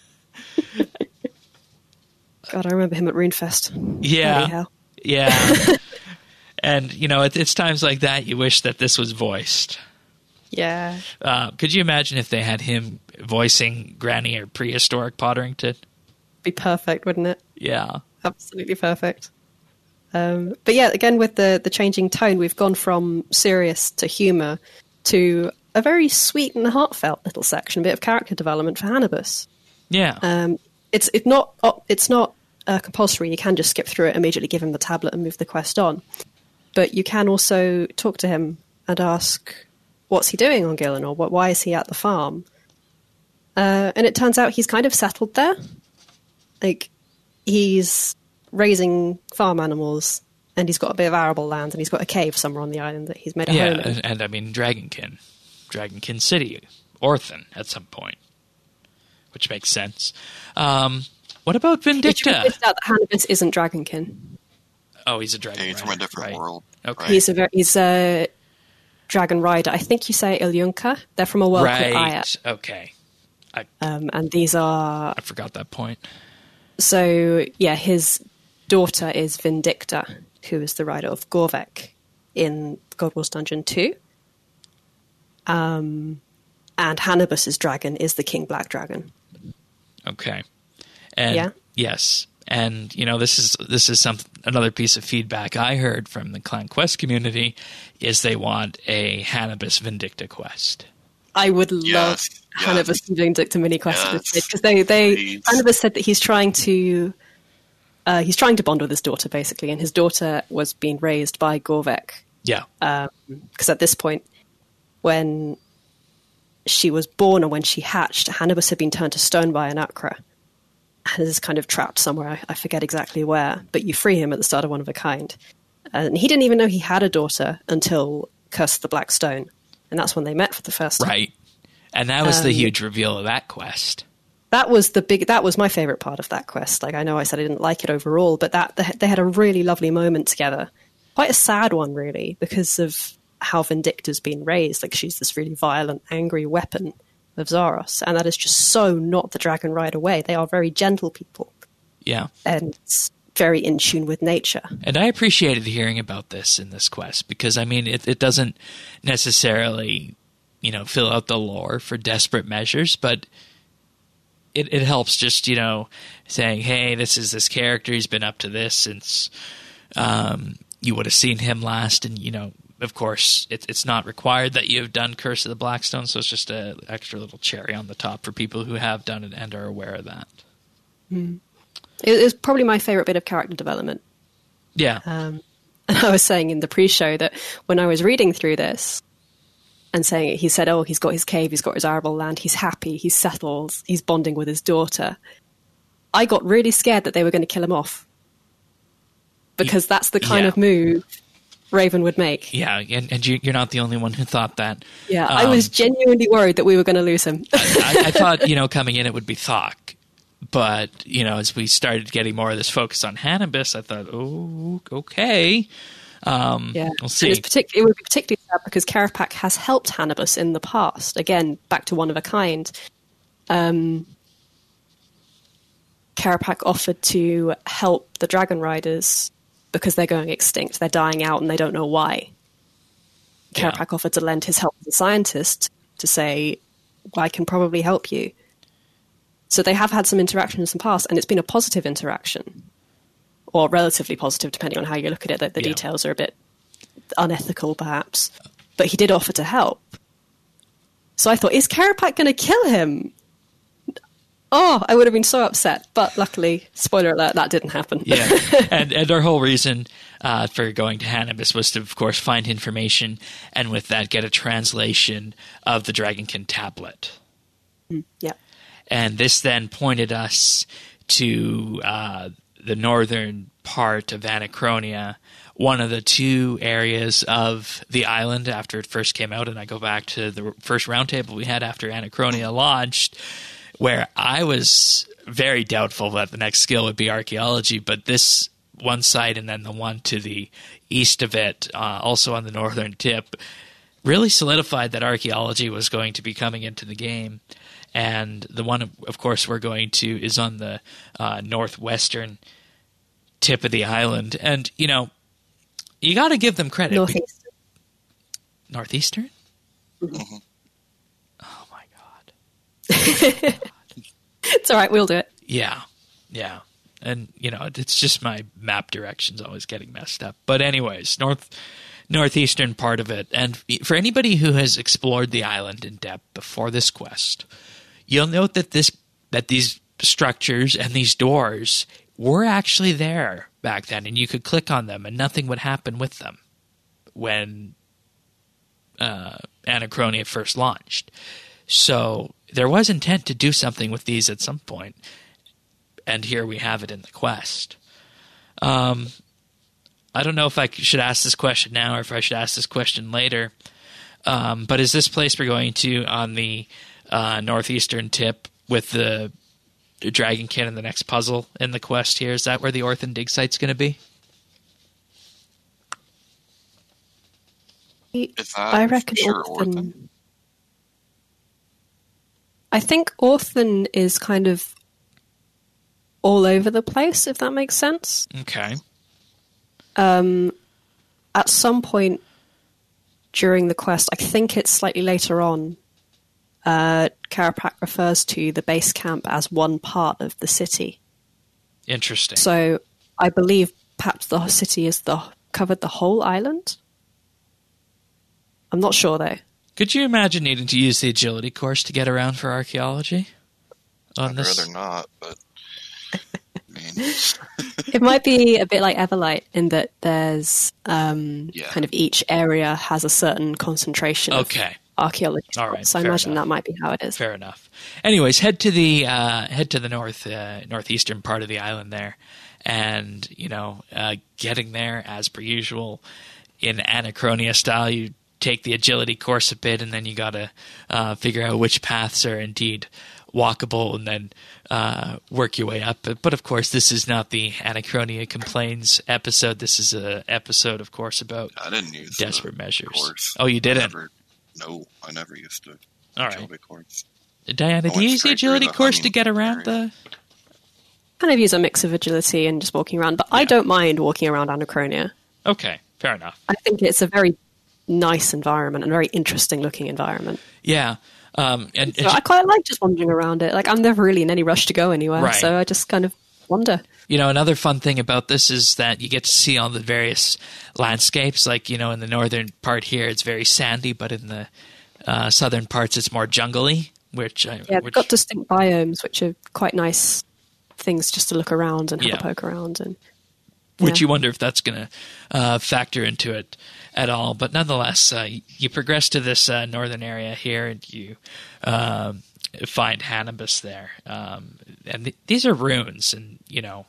Speaker 3: God, I remember him at Runefest. Bloody
Speaker 1: Yeah,
Speaker 3: hell.
Speaker 1: yeah. And, you know, it, it's times like that you wish that this was voiced.
Speaker 3: Yeah.
Speaker 1: Uh, could you imagine if they had him voicing Granny or Prehistoric Potterington?
Speaker 3: Be perfect, wouldn't it?
Speaker 1: Yeah.
Speaker 3: Absolutely perfect. Um, but yeah, again, with the, the changing tone, we've gone from serious to humour to a very sweet and heartfelt little section, a bit of character development for Hannibus.
Speaker 1: Yeah.
Speaker 3: Um, it's it's not oh, it's not uh, compulsory. You can just skip through it, immediately give him the tablet and move the quest on. But you can also talk to him and ask, what's he doing on Gielinor? What, why is he at the farm? Uh, and it turns out he's kind of settled there. Like, he's raising farm animals, and he's got a bit of arable land, and he's got a cave somewhere on the island that he's made a
Speaker 1: yeah,
Speaker 3: home in.
Speaker 1: and, and I mean, Dragonkin. Dragonkin City. Orthan at some point. Which makes sense. Um, what about
Speaker 3: It should be
Speaker 1: Vindicta?
Speaker 3: pointed out that Hannibus isn't Dragonkin.
Speaker 1: Oh, he's a dragon
Speaker 2: Yeah, he's from a
Speaker 1: rider,
Speaker 2: different
Speaker 1: right.
Speaker 2: world.
Speaker 1: Okay.
Speaker 2: right?
Speaker 3: He's a very, he's a dragon rider. I think you say Ilyunka. They're from a world called Aya.
Speaker 1: Right. Okay. I,
Speaker 3: Um, and these are...
Speaker 1: I forgot that point.
Speaker 3: So, yeah, his daughter is Vindicta, who is the rider of Gorvek in God Wars Dungeon two. Um, and Hannibus's dragon is the King Black Dragon.
Speaker 1: Okay. And
Speaker 3: Yeah?
Speaker 1: yes. And you know, this is this is some another piece of feedback I heard from the Clan Quest community is they want a Hannibus Vindicta quest.
Speaker 3: I would love
Speaker 2: Yes, yes.
Speaker 3: Hannibus and Vindicta mini quest
Speaker 2: Yes.
Speaker 3: because they they
Speaker 2: Please.
Speaker 3: Hannibus said that he's trying to uh, he's trying to bond with his daughter basically, and his daughter was being raised by Gorvek
Speaker 1: Yeah.
Speaker 3: because at this point, when she was born or when she hatched, Hannibus had been turned to stone by an Akra and is kind of trapped somewhere. I, I forget exactly where, but you free him at the start of One of a Kind, and he didn't even know he had a daughter until Curse of the Black Stone. And that's when they met for the first time.
Speaker 1: Right. And that was the
Speaker 3: Um,
Speaker 1: huge reveal of that quest.
Speaker 3: That was the big. That was my favorite part of that quest. Like, I know I said I didn't like it overall, but that they had a really lovely moment together. Quite a sad one, really, because of how Vindicta's been raised. Like, she's this really violent, angry weapon of Zaros, and that is just so not the Dragon Rider way. They are very gentle people
Speaker 1: Yeah.
Speaker 3: and very in tune with nature.
Speaker 1: And I appreciated hearing about this in this quest because, I mean, it, it doesn't necessarily, you know, fill out the lore for desperate measures, but it, it helps just, you know, saying, hey, this is this character. He's been up to this since um, you would have seen him last. And, you know, of course, it, it's not required that you have done Curse of the Blackstone, so it's just an extra little cherry on the top for people who have done it and are aware of that.
Speaker 3: It is probably my favorite bit of character development.
Speaker 1: Yeah.
Speaker 3: Um, and I was saying in the pre-show that when I was reading through this and saying he said, oh, he's got his cave, he's got his arable land, he's happy, he's settled, he's bonding with his daughter. I got really scared that they were going to kill him off because that's the kind
Speaker 1: Yeah.
Speaker 3: of move Raven would make.
Speaker 1: Yeah, and, and you, you're not the only one who thought that.
Speaker 3: Yeah, I
Speaker 1: Um,
Speaker 3: was genuinely worried that we were going to lose him.
Speaker 1: I, I thought, you know, coming in it would be Thok. But, you know, as we started getting more of this focus on Hannibus, I thought, oh, okay. Um,
Speaker 3: Yeah,
Speaker 1: We'll see.
Speaker 3: And it's partic- it would be particularly sad because Karapak has helped Hannibus in the past. Again, back to One of a Kind. Um, Karapak offered to help the Dragon Riders because they're going extinct. They're dying out and they don't know why.
Speaker 1: Yeah.
Speaker 3: Karapak offered to lend his help as a scientist to say, well, I can probably help you. So they have had some interactions in the past, and it's been a positive interaction. or relatively positive, depending on how you look at it. That the
Speaker 1: Yeah.
Speaker 3: details are a bit unethical, perhaps. But he did offer to help. So I thought, is Karapak going to kill him? Oh, I would have been so upset. But luckily, spoiler alert, that didn't happen.
Speaker 1: Yeah, and and our whole reason uh, for going to Hannibus was to, of course, find information, and with that, get a translation of the Dragonkin tablet.
Speaker 3: Mm, yeah.
Speaker 1: And this then pointed us to uh, the northern part of Anachronia, one of the two areas of the island after it first came out. And I go back to the first roundtable we had after Anachronia launched, where I was very doubtful that the next skill would be archaeology, but this one site and then the one to the east of it, uh, also on the northern tip, really solidified that archaeology was going to be coming into the game. And the one, of course, we're going to is on the uh, northwestern tip of the island. And, you know, you got to give them credit.
Speaker 3: Northeastern.
Speaker 1: Northeastern?
Speaker 2: Mm-hmm.
Speaker 1: Oh, my God.
Speaker 3: It's all right. We'll do it.
Speaker 1: Yeah, yeah. And, you know, it's just my map directions always getting messed up. But anyways, north northeastern part of it. And for anybody who has explored the island in depth before this quest, you'll note that this that these structures and these doors were actually there back then, and you could click on them and nothing would happen with them when uh, Anachronia first launched. So there was intent to do something with these at some point, and here we have it in the quest. Um, I don't know if I should ask this question now or if I should ask this question later, um, but is this place we're going to on the uh, northeastern tip with the Dragonkin and the next puzzle in the quest here, is that where the Orthan dig site's going to be?
Speaker 2: Is that
Speaker 3: I reckon
Speaker 2: sure
Speaker 3: Orphan.
Speaker 2: Orphan?
Speaker 3: I think Orphan is kind of all over the place, if that makes sense.
Speaker 1: Okay.
Speaker 3: Um, at some point during the quest, I think it's slightly later on, uh, Karapak refers to the base camp as one part of the city.
Speaker 1: Interesting.
Speaker 3: So I believe perhaps the city is the covered the whole island. I'm not sure, though.
Speaker 1: Could you imagine needing to use the agility course to get around for archaeology? On
Speaker 2: I'd
Speaker 1: this?
Speaker 2: rather not, but I mean,
Speaker 3: It might be a bit like Everlight in that there's um,
Speaker 2: Yeah.
Speaker 3: kind of each area has a certain concentration
Speaker 1: Okay.
Speaker 3: of archaeology.
Speaker 1: All right,
Speaker 3: So I
Speaker 1: fair
Speaker 3: imagine
Speaker 1: enough.
Speaker 3: that might be how it is.
Speaker 1: Fair enough. Anyways, head to the uh, head to the north uh, northeastern part of the island there, and you know, uh, getting there as per usual in Anachronia style. You take the agility course a bit, and then you got to uh, figure out which paths are indeed walkable, and then uh, work your way up. But, but of course, this is not the Anachronia Complains episode. This is a episode, of course, about
Speaker 2: I didn't use
Speaker 1: desperate
Speaker 2: the
Speaker 1: measures.
Speaker 2: course.
Speaker 1: Oh, you
Speaker 2: I
Speaker 1: didn't?
Speaker 2: never, no, I never used the
Speaker 1: All right.
Speaker 2: agility course.
Speaker 1: Diana,
Speaker 2: I
Speaker 1: do
Speaker 2: went
Speaker 1: you use the
Speaker 2: straight through
Speaker 1: agility
Speaker 2: the
Speaker 1: course to
Speaker 2: hunting
Speaker 1: get around
Speaker 2: area.
Speaker 1: the...
Speaker 3: Kind of use a mix of agility and just walking around, but I
Speaker 1: Yeah.
Speaker 3: don't mind walking around Anachronia.
Speaker 1: Okay, fair enough.
Speaker 3: I think it's a very nice environment and very interesting looking environment.
Speaker 1: Yeah. Um, and,
Speaker 3: So I quite like just wandering around it. Like I'm never really in any rush to go anywhere,
Speaker 1: Right.
Speaker 3: so I just kind of wander.
Speaker 1: you know, another fun thing about this is that you get to see all the various landscapes. Like, you know, in the northern part here, it's very sandy, but in the uh, southern parts, it's more jungly, which I,
Speaker 3: Yeah, they've
Speaker 1: which,
Speaker 3: got distinct biomes, which are quite nice things just to look around and have
Speaker 1: Yeah.
Speaker 3: a poke around. And
Speaker 1: which
Speaker 3: yeah.
Speaker 1: you wonder if that's going to uh, factor into it at all. But nonetheless, uh, you progress to this uh, northern area here, and you um, find Hannibus there. Um, and th- these are runes, and, you know,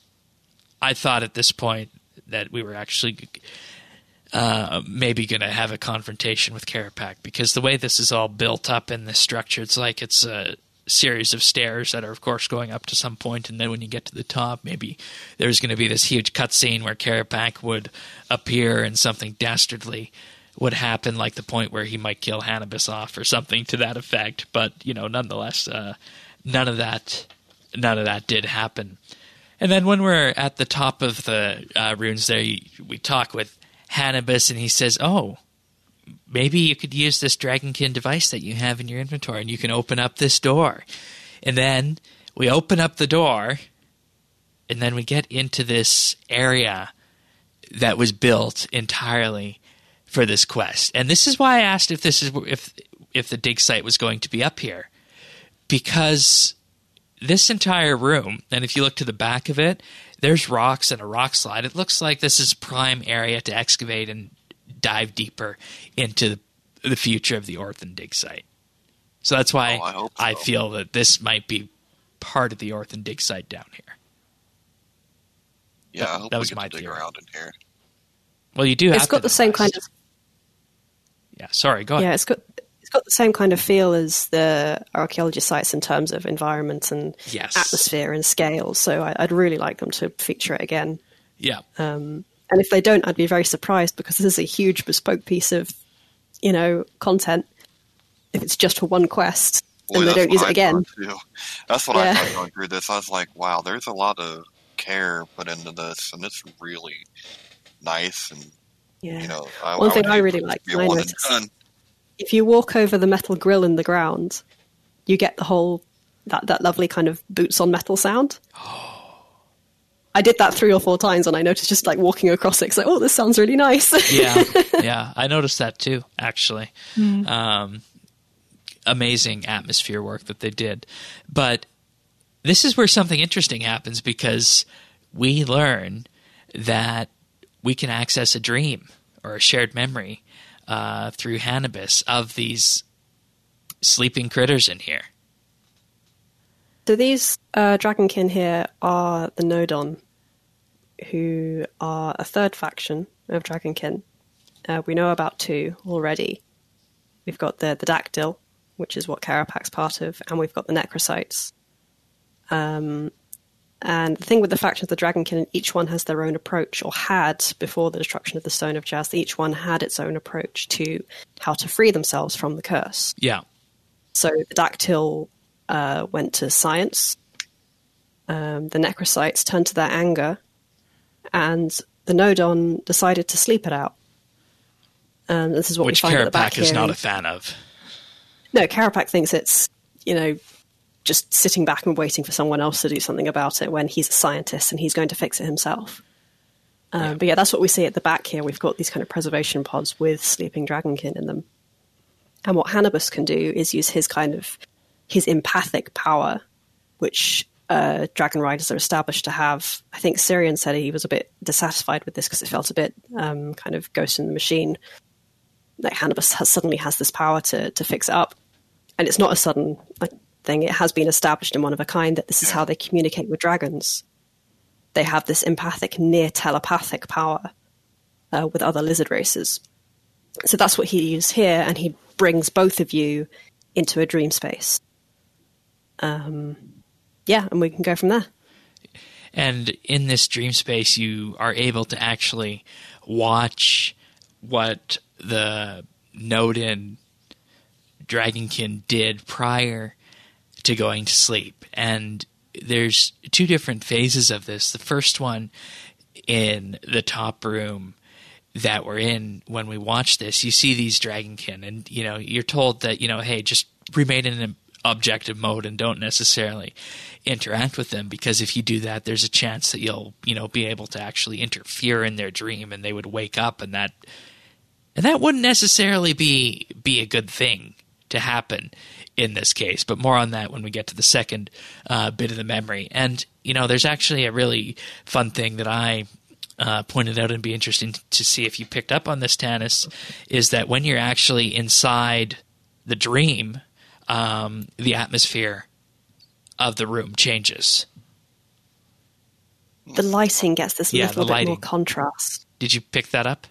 Speaker 1: I thought at this point that we were actually uh, maybe going to have a confrontation with Karapak, because the way this is all built up in this structure, it's like it's a series of stairs that are, of course, going up to some point, and then when you get to the top, maybe there's going to be this huge cutscene where Karapak would appear and something dastardly would happen, like the point where he might kill Hannibus off or something to that effect. But, you know, nonetheless, uh, none of that, none of that did happen. And then when we're at the top of the uh, runes there, you, we talk with Hannibus, and he says, oh, maybe you could use this Dragonkin device that you have in your inventory, and you can open up this door. And then we open up the door, and then we get into this area that was built entirely for this quest. And this is why I asked if this is if if the dig site was going to be up here, because this entire room, and if you look to the back of it, there's rocks and a rock slide. It looks like this is prime area to excavate and dive deeper into the future of the Orthan dig site. So that's why
Speaker 2: oh, I, hope
Speaker 1: I
Speaker 2: so.
Speaker 1: feel that this might be part of the Orthan dig site down here.
Speaker 2: Yeah,
Speaker 1: That-
Speaker 2: I hope
Speaker 1: that
Speaker 2: we
Speaker 1: was
Speaker 2: get
Speaker 1: my
Speaker 2: to dig
Speaker 1: theory.
Speaker 2: around in here.
Speaker 1: Well, you do have
Speaker 3: It's got
Speaker 1: to
Speaker 3: the same kind
Speaker 1: quest.
Speaker 3: of
Speaker 1: Yeah, sorry, go ahead.
Speaker 3: yeah. It's got it's got the same kind of feel as the archaeology sites in terms of environment and
Speaker 1: Yes.
Speaker 3: atmosphere and scale. So I, I'd really like them to feature it again.
Speaker 1: Yeah.
Speaker 3: And if they don't, I'd be very surprised, because this is a huge bespoke piece of, you know, content. If it's just for one quest
Speaker 2: Boy,
Speaker 3: and they
Speaker 2: that's
Speaker 3: don't use
Speaker 2: what
Speaker 3: it
Speaker 2: I
Speaker 3: again,
Speaker 2: thought, too. That's what
Speaker 3: Yeah.
Speaker 2: I thought going through this. I was like, wow, there's a lot of care put into this, and it's really nice. And
Speaker 3: yeah.
Speaker 2: you know, I,
Speaker 3: One
Speaker 2: I
Speaker 3: thing
Speaker 2: would
Speaker 3: I
Speaker 2: hate
Speaker 3: really
Speaker 2: for it
Speaker 3: like,
Speaker 2: to be
Speaker 3: I
Speaker 2: a one and
Speaker 3: noticed,
Speaker 2: done.
Speaker 3: if you walk over the metal grill in the ground, you get the whole that that lovely kind of boots on metal sound. I did that three or four times, and I noticed just like walking across it, it's like, oh, this sounds really nice.
Speaker 1: yeah, yeah. I noticed that too, actually. Um, amazing atmosphere work that they did. But this is where something interesting happens, because we learn that we can access a dream or a shared memory uh, through Hannibus of these sleeping critters in here.
Speaker 3: So these uh, Dragonkin here are the Nodon, who are a third faction of Dragonkin. Uh, we know about two already. We've got the, the Dactyl, which is what Karapak's part of, and we've got the Necrocytes. Um, and the thing with the factions of the Dragonkin, each one has their own approach, or had before the destruction of the Stone of Jas. Each one had its own approach to how to free themselves from the curse.
Speaker 1: Yeah.
Speaker 3: So the Dactyl uh, went to science. Um, the Necrocytes turned to their anger, and the Nodon decided to sleep it out. Um, this is what
Speaker 1: Which
Speaker 3: we find at the back
Speaker 1: Karapak is
Speaker 3: here.
Speaker 1: not a fan of.
Speaker 3: No, Karapak thinks it's, you know, just sitting back and waiting for someone else to do something about it, when he's a scientist and he's going to fix it himself. Um,
Speaker 1: Yeah.
Speaker 3: But yeah, that's what we see at the back here. We've got these kind of preservation pods with sleeping dragonkin in them. And what Hannibus can do is use his kind of, his empathic power, which uh, dragon riders are established to have. I think Syrian said he was a bit dissatisfied with this because it felt a bit um, kind of Ghost in the Machine. Like Hannibus has, suddenly has this power to, to fix it up. And it's not a sudden like, thing. It has been established in One of a Kind that this is how they communicate with dragons. They have this empathic, near telepathic power uh, with other lizard races. So that's what he used here, and he brings both of you into a dream space. Um, yeah, and we can go from there.
Speaker 1: And in this dream space, you are able to actually watch what the Nodin Dragonkin did prior to going to sleep. And there's two different phases of this. The first one in the top room that we're in when we watch this, you see these Dragonkin, and you know you're told that, you know, hey, just remain in an objective mode and don't necessarily interact with them, because if you do that, there's a chance that you'll, you know, be able to actually interfere in their dream, and they would wake up, and that and that wouldn't necessarily be be a good thing to happen in this case. But more on that when we get to the second uh, bit of the memory. And you know, there's actually a really fun thing that I uh, pointed out, and be interesting to see if you picked up on this, Tanis, is that when you're actually inside the dream, um, the atmosphere of the room changes.
Speaker 3: The lighting gets this
Speaker 1: Yeah,
Speaker 3: little
Speaker 1: the
Speaker 3: bit
Speaker 1: lighting.
Speaker 3: more contrast.
Speaker 1: Did you pick that up?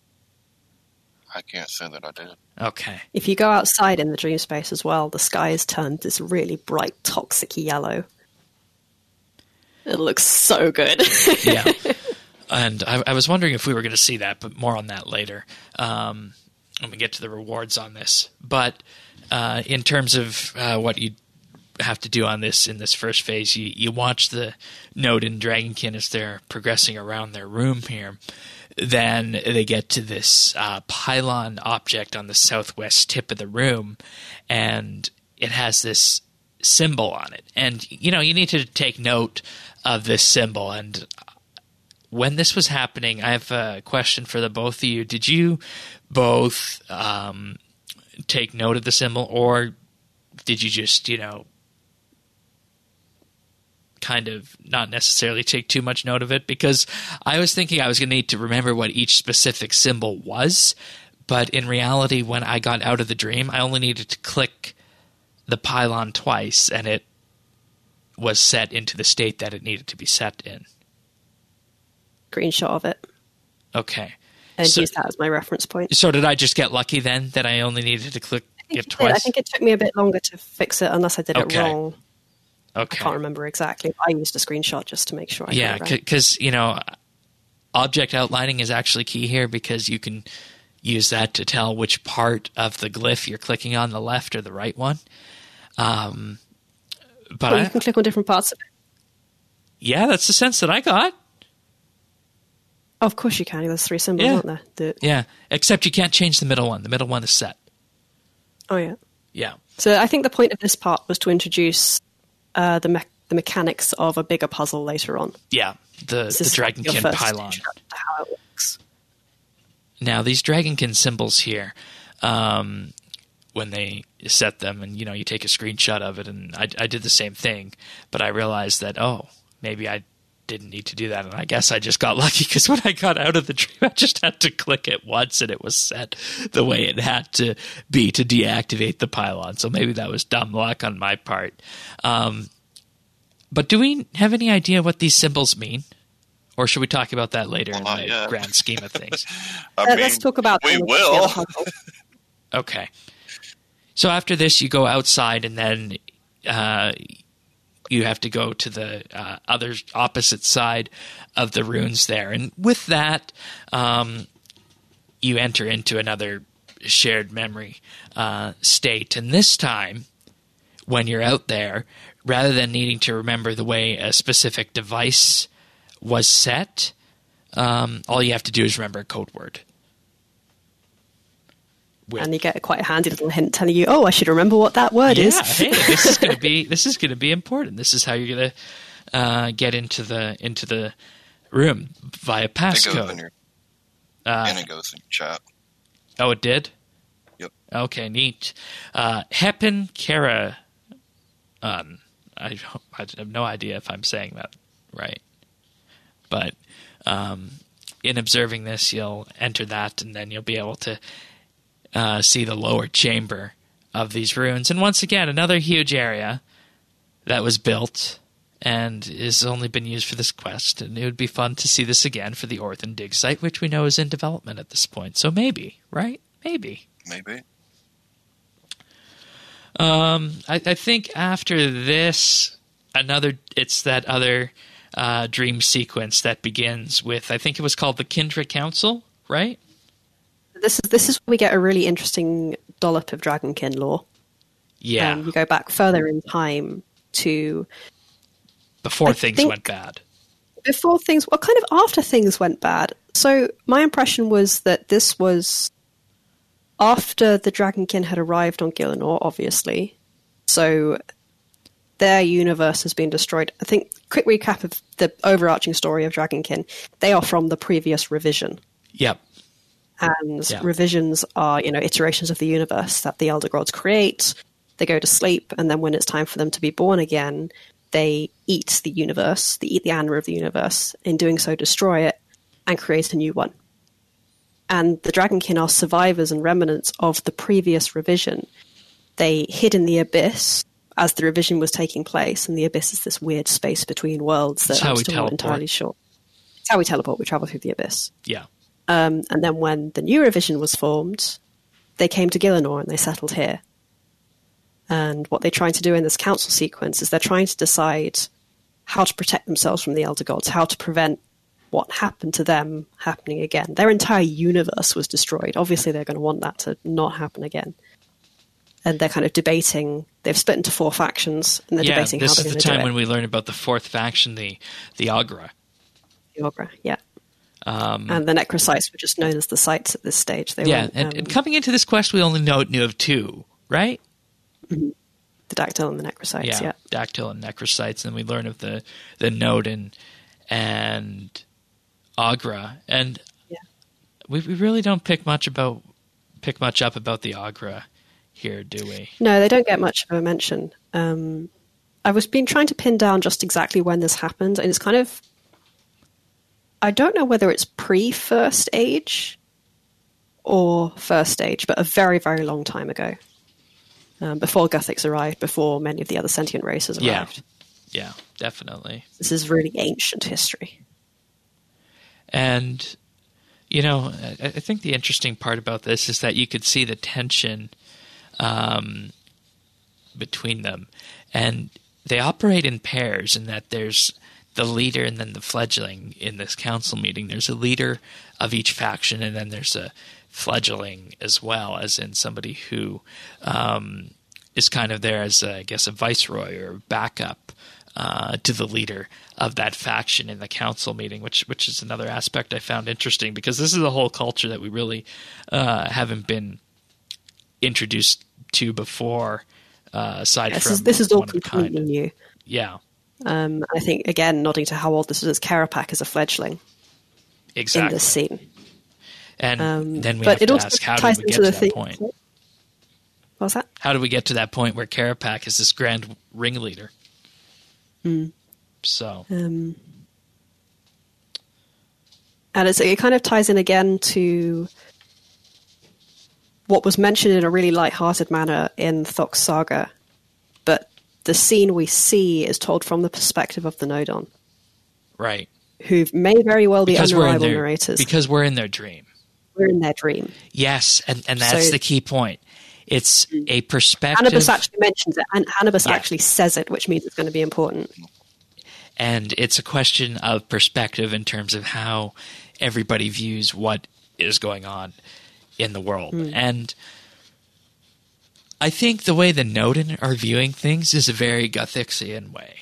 Speaker 2: I can't say that I did.
Speaker 1: Okay.
Speaker 3: If you go outside in the dream space as well, the sky is turned this really bright, toxic yellow. It looks so good.
Speaker 1: Yeah. And I, I was wondering if we were going to see that, but more on that later um, when we get to the rewards on this. But uh, in terms of uh, what you have to do on this in this first phase, you, you watch the Nodin Dragonkin as they're progressing around their room here. Then they get to this uh, pylon object on the southwest tip of the room, and it has this symbol on it. And, you know, you need to take note of this symbol. And when this was happening, I have a question for the both of you. Did you both um, take note of the symbol, or did you just, you know, kind of not necessarily take too much note of it? Because I was thinking I was going to need to remember what each specific symbol was, but in reality, when I got out of the dream, I only needed to click the pylon twice, and it was set into the state that it needed to be set in.
Speaker 3: Screenshot of it.
Speaker 1: Okay.
Speaker 3: And
Speaker 1: so,
Speaker 3: use that as my reference point.
Speaker 1: So did I just get lucky then that I only needed to click it twice?
Speaker 3: I think it took me a bit longer to fix it unless I did
Speaker 1: okay.
Speaker 3: it wrong.
Speaker 1: Okay.
Speaker 3: I can't remember exactly. I used a screenshot just to make sure I
Speaker 1: yeah,
Speaker 3: got it right.
Speaker 1: because, you know, object outlining is actually key here, because you can use that to tell which part of the glyph you're clicking on, the left or the right one. Um, but
Speaker 3: well,
Speaker 1: I,
Speaker 3: you can click on different parts of it.
Speaker 1: Yeah, that's the sense that I got.
Speaker 3: Oh, of course you can. There's three symbols,
Speaker 1: yeah.
Speaker 3: aren't there? The,
Speaker 1: yeah, except you can't change the middle one. The middle one is set.
Speaker 3: Oh, yeah.
Speaker 1: Yeah.
Speaker 3: So I think the point of this part was to introduce uh, the, me- the mechanics of a bigger puzzle later on.
Speaker 1: Yeah, the, the Dragonkin pylon.
Speaker 3: How it works.
Speaker 1: Now, these Dragonkin symbols here, um, when they set them, and, you know, you take a screenshot of it, and I, I did the same thing, but I realized that, oh, maybe I didn't need to do that, and I guess I just got lucky, because when I got out of the dream, I just had to click it once, and it was set the way it had to be to deactivate the pylon. So maybe that was dumb luck on my part. Um, but do we have any idea what these symbols mean? Or should we talk about that later well, in the yet. grand scheme of things?
Speaker 2: I
Speaker 3: uh,
Speaker 2: mean,
Speaker 3: let's talk about
Speaker 2: we will.
Speaker 1: Okay. So after this, you go outside, and then uh, you have to go to the uh, other opposite side of the runes there. And with that, um, you enter into another shared memory uh, state. And this time, when you're out there, rather than needing to remember the way a specific device was set, um, all you have to do is remember a code word. With.
Speaker 3: And you get a quite a handy little hint telling you, "Oh, I should remember what that word
Speaker 1: yeah,
Speaker 3: is."
Speaker 1: hey, this is going to be this is going to be important. This is how you're going to uh, get into the into the room via passcode.
Speaker 2: It goes in your,
Speaker 1: uh,
Speaker 2: and it goes in your chat.
Speaker 1: Oh, it did?
Speaker 2: Yep.
Speaker 1: Okay, neat. Uh, Hepen Kara. Um, I I have no idea if I'm saying that right, but um, in observing this, you'll enter that, and then you'll be able to. Uh, see the lower chamber of these runes. And once again, another huge area that was built and has only been used for this quest. And it would be fun to see this again for the Orthan dig site, which we know is in development at this point. So maybe, right? Maybe.
Speaker 2: Maybe.
Speaker 1: Um, I, I think after this, another, it's that other uh, dream sequence that begins with, I think it was called the Kindra Council, right?
Speaker 3: This is this is where we get a really interesting dollop of Dragonkin lore.
Speaker 1: Yeah.
Speaker 3: Um, you go back further in time to...
Speaker 1: Before
Speaker 3: I
Speaker 1: things
Speaker 3: think,
Speaker 1: went bad.
Speaker 3: Before things... Well, kind of after things went bad. So my impression was that this was after the Dragonkin had arrived on Gielinor, obviously. So their universe has been destroyed. I think, quick recap of the overarching story of Dragonkin. They are from the previous revision.
Speaker 1: Yep.
Speaker 3: And
Speaker 1: yeah.
Speaker 3: revisions are, you know, iterations of the universe that the Elder Gods create. They go to sleep, and then when it's time for them to be born again, they eat the universe, they eat the anima of the universe, in doing so destroy it, and create a new one. And the Dragonkin are survivors and remnants of the previous revision. They hid in the Abyss as the revision was taking place, and the Abyss is this weird space between worlds that
Speaker 1: That's
Speaker 3: I'm still not entirely sure. It's how we teleport, we travel through the Abyss.
Speaker 1: Yeah.
Speaker 3: Um, and then when the new revision was formed, they came to Gielinor and they settled here. And what they're trying to do in this council sequence is they're trying to decide how to protect themselves from the Elder Gods, how to prevent what happened to them happening again. Their entire universe was destroyed. Obviously, they're going to want that to not happen again. And they're kind of debating. They've split into four factions, and they're
Speaker 1: yeah,
Speaker 3: debating how they're going to do it.
Speaker 1: This is the time when we learn about the fourth faction, the the Agra.
Speaker 3: The Agra, yeah.
Speaker 1: Um,
Speaker 3: and the Necrosites were just known as the Sites at this stage. They
Speaker 1: yeah,
Speaker 3: were,
Speaker 1: and,
Speaker 3: um,
Speaker 1: and coming into this quest, we only know, knew of two, right?
Speaker 3: Mm-hmm. The dactyl and the necrocytes,
Speaker 1: yeah,
Speaker 3: yeah.
Speaker 1: dactyl and necrocytes, and we learn of the the Nodin and Agra, and
Speaker 3: yeah.
Speaker 1: we we really don't pick much about pick much up about the Agra here, do we?
Speaker 3: No, they don't get much of a mention. Um, I was been trying to pin down just exactly when this happened, and it's kind of, I don't know whether it's pre-First Age or First Age, but a very, very long time ago. Um, before Guthics arrived, before many of the other sentient races arrived.
Speaker 1: Yeah, yeah, definitely.
Speaker 3: This is really ancient history.
Speaker 1: And, you know, I, I think the interesting part about this is that you could see the tension um, between them. And they operate in pairs in that there's the leader and then the fledgling in this council meeting. There's a leader of each faction, and then there's a fledgling as well, as in somebody who um, is kind of there as, a, I guess, a viceroy or backup uh, to the leader of that faction in the council meeting, which which is another aspect I found interesting, because this is a whole culture that we really uh, haven't been introduced to before, uh, aside
Speaker 3: This
Speaker 1: from
Speaker 3: is, this is all
Speaker 1: one of a
Speaker 3: completely
Speaker 1: kind.
Speaker 3: new.
Speaker 1: Yeah,
Speaker 3: Um, I think, again, nodding to how old this is, Karapak is a fledgling
Speaker 1: exactly.
Speaker 3: in this scene.
Speaker 1: And
Speaker 3: Um,
Speaker 1: then we
Speaker 3: but
Speaker 1: have
Speaker 3: it
Speaker 1: to
Speaker 3: also
Speaker 1: ask, how
Speaker 3: ties
Speaker 1: did we get
Speaker 3: into
Speaker 1: to
Speaker 3: the
Speaker 1: that
Speaker 3: thing-
Speaker 1: point?
Speaker 3: What was that?
Speaker 1: How did we get to that point where Karapak is this grand ringleader?
Speaker 3: Mm.
Speaker 1: So,
Speaker 3: Um, and it's, it kind of ties in again to what was mentioned in a really light-hearted manner in Thok's saga, but the scene we see is told from the perspective of the Nodon,
Speaker 1: right.
Speaker 3: who may very well be
Speaker 1: Because we're in
Speaker 3: unreliable
Speaker 1: their,
Speaker 3: narrators.
Speaker 1: because we're in their dream.
Speaker 3: We're in their dream.
Speaker 1: Yes, and, and that's
Speaker 3: So-
Speaker 1: the key point. It's a perspective,
Speaker 3: Hannibus actually mentions it, and Hannibus
Speaker 1: Yeah.
Speaker 3: actually says it, which means it's going to be important.
Speaker 1: and it's a question of perspective in terms of how everybody views what is going on in the world.
Speaker 3: Mm.
Speaker 1: And I think the way the Nodin are viewing things is a very Guthixian way.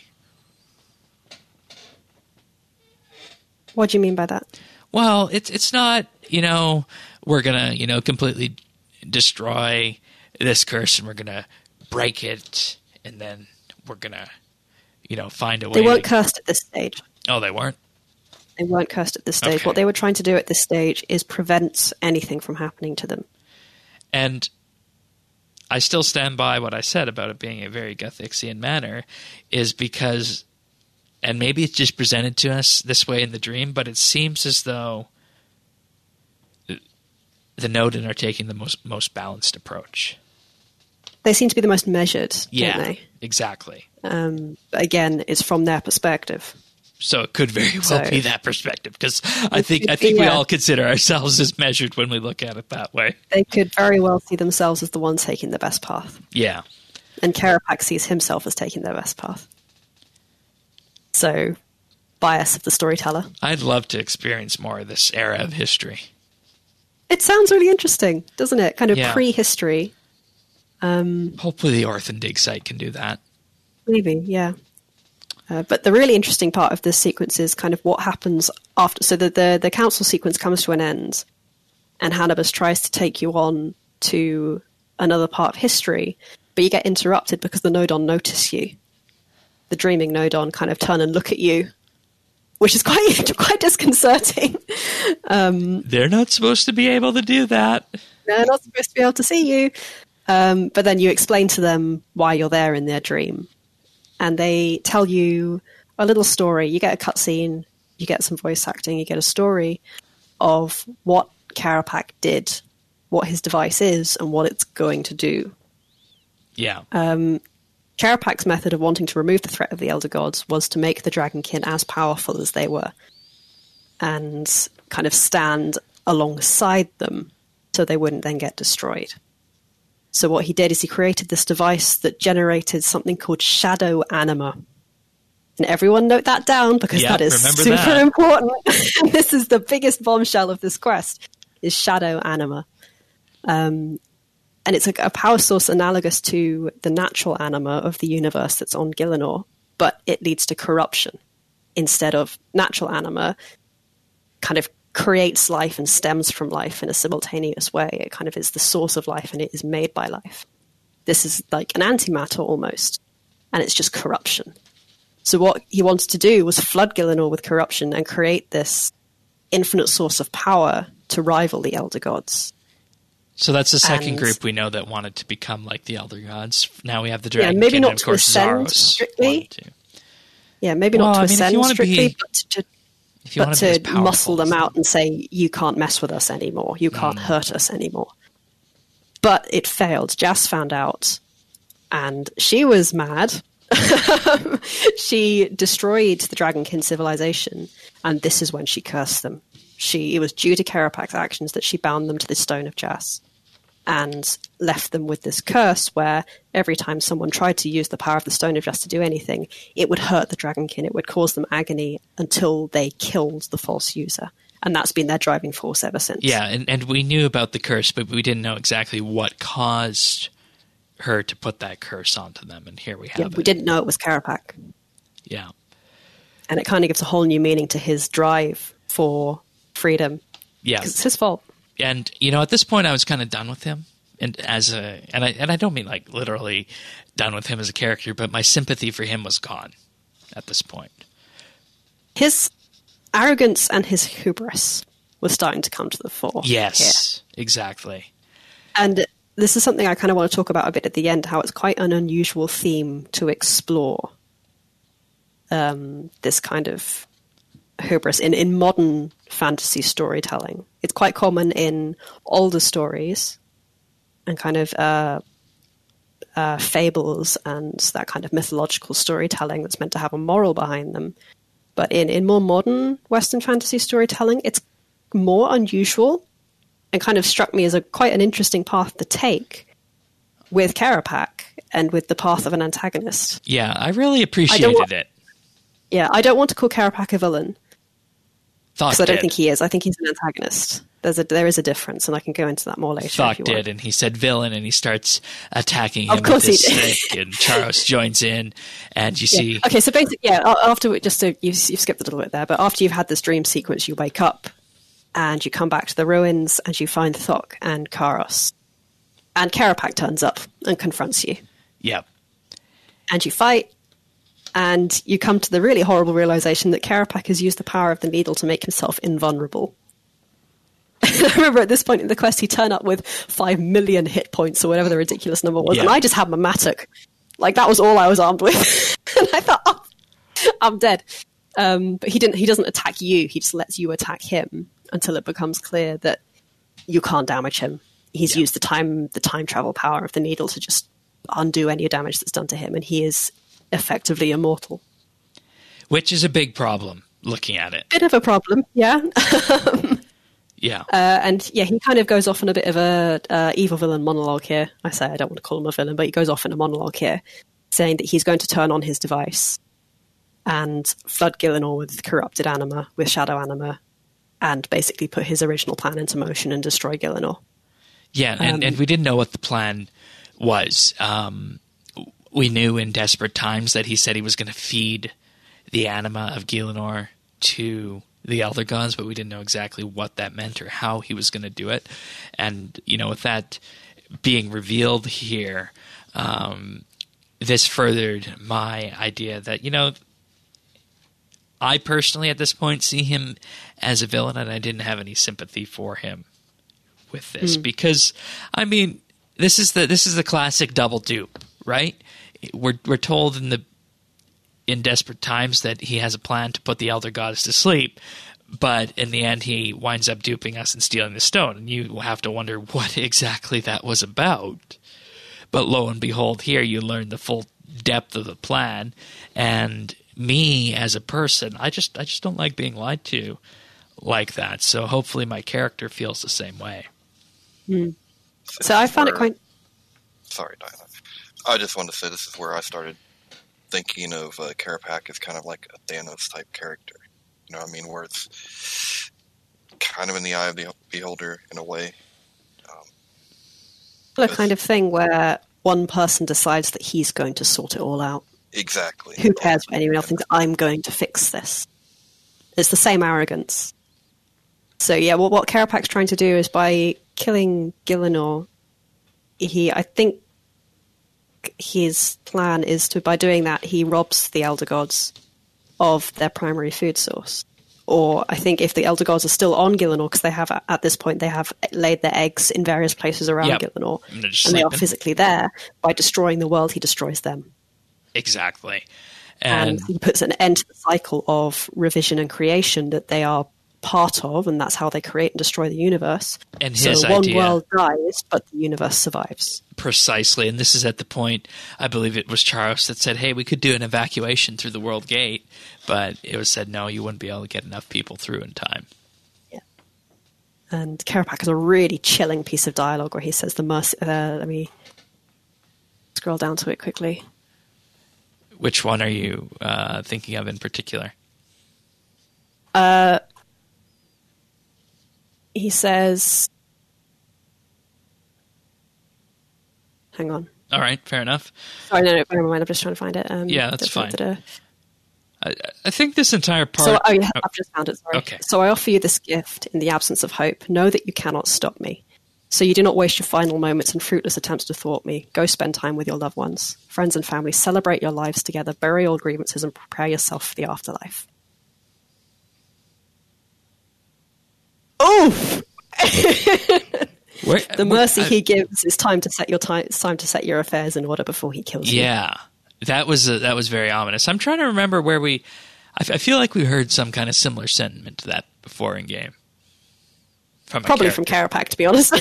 Speaker 3: What do you mean by that?
Speaker 1: Well, it's it's not, you know, we're going to, you know, completely destroy this curse and we're going to break it and then we're going to, you know, find a way.
Speaker 3: They weren't
Speaker 1: to...
Speaker 3: cursed at this stage.
Speaker 1: Oh, they weren't?
Speaker 3: They weren't cursed at this stage.
Speaker 1: Okay.
Speaker 3: What they were trying to do at this stage is prevent anything from happening to them.
Speaker 1: And I still stand by what I said about it being a very Guthixian manner, is because, and maybe it's just presented to us this way in the dream, but it seems as though the Nodin are taking the most most balanced approach.
Speaker 3: They seem to be the most measured,
Speaker 1: Yeah,
Speaker 3: don't they?
Speaker 1: exactly.
Speaker 3: Um, but again, it's from their perspective.
Speaker 1: So it could very well
Speaker 3: So-
Speaker 1: be that perspective, because I
Speaker 3: It
Speaker 1: think
Speaker 3: could
Speaker 1: I think
Speaker 3: be,
Speaker 1: we
Speaker 3: yeah.
Speaker 1: all consider ourselves as measured when we look at it that way.
Speaker 3: They could very well see themselves as the ones taking the best path.
Speaker 1: Yeah.
Speaker 3: And Karapak sees himself as taking their best path. So, bias of the storyteller.
Speaker 1: I'd love to experience more of this era of history.
Speaker 3: It sounds really interesting, doesn't it? Kind of
Speaker 1: Yeah.
Speaker 3: prehistory. Um,
Speaker 1: Hopefully the Orphan Dig site can do that.
Speaker 3: maybe, yeah. Uh, but the really interesting part of this sequence is kind of what happens after. So the, the, the council sequence comes to an end, and Hannibus tries to take you on to another part of history, but you get interrupted because the Nodon notice you. The dreaming Nodon kind of turn and look at you, which is quite quite disconcerting. Um,
Speaker 1: They're not supposed to be able to do that.
Speaker 3: they're not supposed to be able to see you. Um, but then you explain to them why you're there in their dream. And they tell you a little story. You get a cutscene, you get some voice acting, you get a story of what Karapak did, what his device is, and what it's going to do.
Speaker 1: Yeah.
Speaker 3: Um, Karapak's method of wanting to remove the threat of the Elder Gods was to make the Dragonkin as powerful as they were and kind of stand alongside them so they wouldn't then get destroyed. So what he did is he created this device that generated something called shadow anima. And everyone note that down because
Speaker 1: Yeah,
Speaker 3: that is
Speaker 1: remember
Speaker 3: super
Speaker 1: that.
Speaker 3: important. This is the biggest bombshell of this quest, is shadow anima. Um, and it's a, a power source analogous to the natural anima of the universe that's on Gielinor, but it leads to corruption. Instead of natural anima, kind of creates life and stems from life in a simultaneous way. It kind of is the source of life and it is made by life. This is like an antimatter almost, and it's just corruption. So what he wanted to do was flood Gielinor with corruption and create this infinite source of power to rival the Elder Gods.
Speaker 1: So that's the second
Speaker 3: And-
Speaker 1: group we know that wanted to become like the Elder Gods. Now we have the
Speaker 3: Yeah,
Speaker 1: Dragon
Speaker 3: maybe
Speaker 1: King,
Speaker 3: not
Speaker 1: and of
Speaker 3: to
Speaker 1: course
Speaker 3: ascend
Speaker 1: Zaros
Speaker 3: strictly.
Speaker 1: wanted to.
Speaker 3: Yeah, maybe
Speaker 1: Well,
Speaker 3: not to
Speaker 1: I mean, if you
Speaker 3: ascend
Speaker 1: wanna
Speaker 3: strictly,
Speaker 1: be-
Speaker 3: but to,
Speaker 1: If you
Speaker 3: but
Speaker 1: want to be as
Speaker 3: to
Speaker 1: powerful
Speaker 3: muscle them
Speaker 1: as
Speaker 3: out and say, you can't mess with us anymore. You can't
Speaker 1: Mm.
Speaker 3: hurt us anymore. But it failed. Jas found out, and she was mad. She destroyed the Dragonkin civilization, and this is when she cursed them. She It was due to Karapak's actions that she bound them to the Stone of Jas and left them with this curse where every time someone tried to use the power of the Stone of Jas to do anything, it would hurt the Dragonkin. It would cause them agony until they killed the false user. And that's been their driving force ever since.
Speaker 1: Yeah, and, and we knew about the curse, but we didn't know exactly what caused her to put that curse onto them. And here we have
Speaker 3: Yeah,
Speaker 1: it.
Speaker 3: we didn't know it was Karapak.
Speaker 1: Yeah.
Speaker 3: And it kind of gives a whole new meaning to his drive for freedom.
Speaker 1: Yeah.
Speaker 3: 'Cause it's his fault.
Speaker 1: And you know, at this point, I was kind of done with him, and as a, and I and I don't mean like literally done with him as a character, but my sympathy for him was gone at this point.
Speaker 3: His arrogance and his hubris was starting to come to the fore.
Speaker 1: Yes, exactly.
Speaker 3: And this is something I kind of want to talk about a bit at the end, how it's quite an unusual theme to explore um, this kind of hubris in, in modern fantasy storytelling. It's quite common in older stories and kind of uh, uh, fables and that kind of mythological storytelling that's meant to have a moral behind them. But in, in more modern Western fantasy storytelling, it's more unusual and kind of struck me as a quite an interesting path to take with Karapak and with the path of an antagonist.
Speaker 1: Yeah, I really appreciated
Speaker 3: want-
Speaker 1: it.
Speaker 3: Yeah, I don't want to call Karapak a villain
Speaker 1: Thought
Speaker 3: because I don't
Speaker 1: did.
Speaker 3: think he is. I think he's an antagonist. There's a there is a difference, and I can go into that more later.
Speaker 1: Thought
Speaker 3: if you
Speaker 1: did,
Speaker 3: want.
Speaker 1: and he said villain, and he starts attacking him
Speaker 3: Of course
Speaker 1: with his
Speaker 3: he did.
Speaker 1: stick, and Charos joins in, and you
Speaker 3: Yeah.
Speaker 1: see,
Speaker 3: Okay, so basically, yeah. a- After we- just to, you've, you've skipped a little bit there, but after you've had this dream sequence, you wake up and you come back to the ruins, and you find Thok and Karos, and Karapak turns up and confronts you,
Speaker 1: yep,
Speaker 3: and you fight. And you come to the really horrible realization that Karapak has used the power of the needle to make himself invulnerable. I remember at this point in the quest, he turned up with five million hit points or whatever the ridiculous number was,
Speaker 1: Yeah.
Speaker 3: and I just had my mattock. Like, that was all I was armed with. And I thought, oh, I'm dead. Um, but he didn't. He doesn't attack you. He just lets you attack him until it becomes clear that you can't damage him. He's
Speaker 1: Yeah.
Speaker 3: used the time the time travel power of the needle to just undo any damage that's done to him, and he is effectively immortal.
Speaker 1: which is a big problem looking at it.
Speaker 3: Bit of a problem, yeah.
Speaker 1: Yeah,
Speaker 3: Uh, and yeah, he kind of goes off on a bit of a uh, evil villain monologue here. I say I don't want to call him a villain, but he goes off in a monologue here, saying that he's going to turn on his device and flood Gielinor with corrupted anima, with shadow anima, and basically put his original plan into motion and destroy Gielinor.
Speaker 1: yeah, and,
Speaker 3: um,
Speaker 1: and we didn't know what the plan was. Um, we knew in Desperate Times that he said he was going to feed the anima of Gielinor to the Elder Gods, but we didn't know exactly what that meant or how he was going to do it. And, you know, with that being revealed here, um, this furthered my idea that, you know, I personally at this point see him as a villain, and I didn't have any sympathy for him with this because, I mean, this is the this is the classic double dupe, right? We're we're told in the in Desperate Times that he has a plan to put the Elder Gods to sleep, but in the end he winds up duping us and stealing the stone, and you have to wonder what exactly that was about. But lo and behold, here you learn the full depth of the plan, and me as a person, I just I just don't like being lied to like that. So hopefully my character feels the same way.
Speaker 3: So I found it
Speaker 2: Where-
Speaker 3: quite...
Speaker 2: Sorry, Diana. I just wanted to say this is where I started thinking of uh, Karapak as kind of like a Thanos type character. You know what I mean? Where it's kind of in the eye of the beholder in a way.
Speaker 3: The kind of thing where one person decides that he's going to sort it all out.
Speaker 2: Exactly.
Speaker 3: Who cares what anyone else thinks? I'm going to fix this. It's the same arrogance. So yeah, well, what Karapak's trying to do is by killing Gielinor, he, I think, his plan is to, by doing that, he robs the Elder Gods of their primary food source. Or I think if the Elder Gods are still on Gielinor, because they have, at this point, they have laid their eggs in various places around yep. Gielinor,
Speaker 1: and,
Speaker 3: and they are physically there, by destroying the world, he destroys them.
Speaker 1: Exactly. And,
Speaker 3: and he puts an end to the cycle of revision and creation that they are part of, and that's how they create and destroy the universe.
Speaker 1: And his
Speaker 3: so one
Speaker 1: idea,
Speaker 3: world dies, but the universe survives.
Speaker 1: Precisely. And this is at the point, I believe it was Charos that said, hey, we could do an evacuation through the world gate, but it was said, no, you wouldn't be able to get enough people through in time.
Speaker 3: Yeah. And Kerapak has a really chilling piece of dialogue where he says the mercy... Uh, let me scroll down to it quickly.
Speaker 1: Which one are you uh, thinking of in particular?
Speaker 3: Uh... He says, hang on.
Speaker 1: All right, fair enough.
Speaker 3: Sorry, no, no, never mind. I'm just trying to find it. Um,
Speaker 1: yeah, that's fine.
Speaker 3: Da, da, da.
Speaker 1: I, I think this entire part...
Speaker 3: So, oh, yeah, I've just found it, sorry.
Speaker 1: Okay.
Speaker 3: So I offer you this gift in the absence of hope. Know that you cannot stop me. So you do not waste your final moments in fruitless attempts to thwart me. Go spend time with your loved ones. Friends and family, celebrate your lives together, bury all grievances, and prepare yourself for the afterlife. Oh,
Speaker 1: where,
Speaker 3: the mercy
Speaker 1: where, I,
Speaker 3: he gives is time to set your time. It's time to set your affairs in order before he kills you.
Speaker 1: Yeah, that was a, that was very ominous. I'm trying to remember where we. I, I feel like we heard some kind of similar sentiment to that before in game. From
Speaker 3: Probably from Kerapak, to be honest.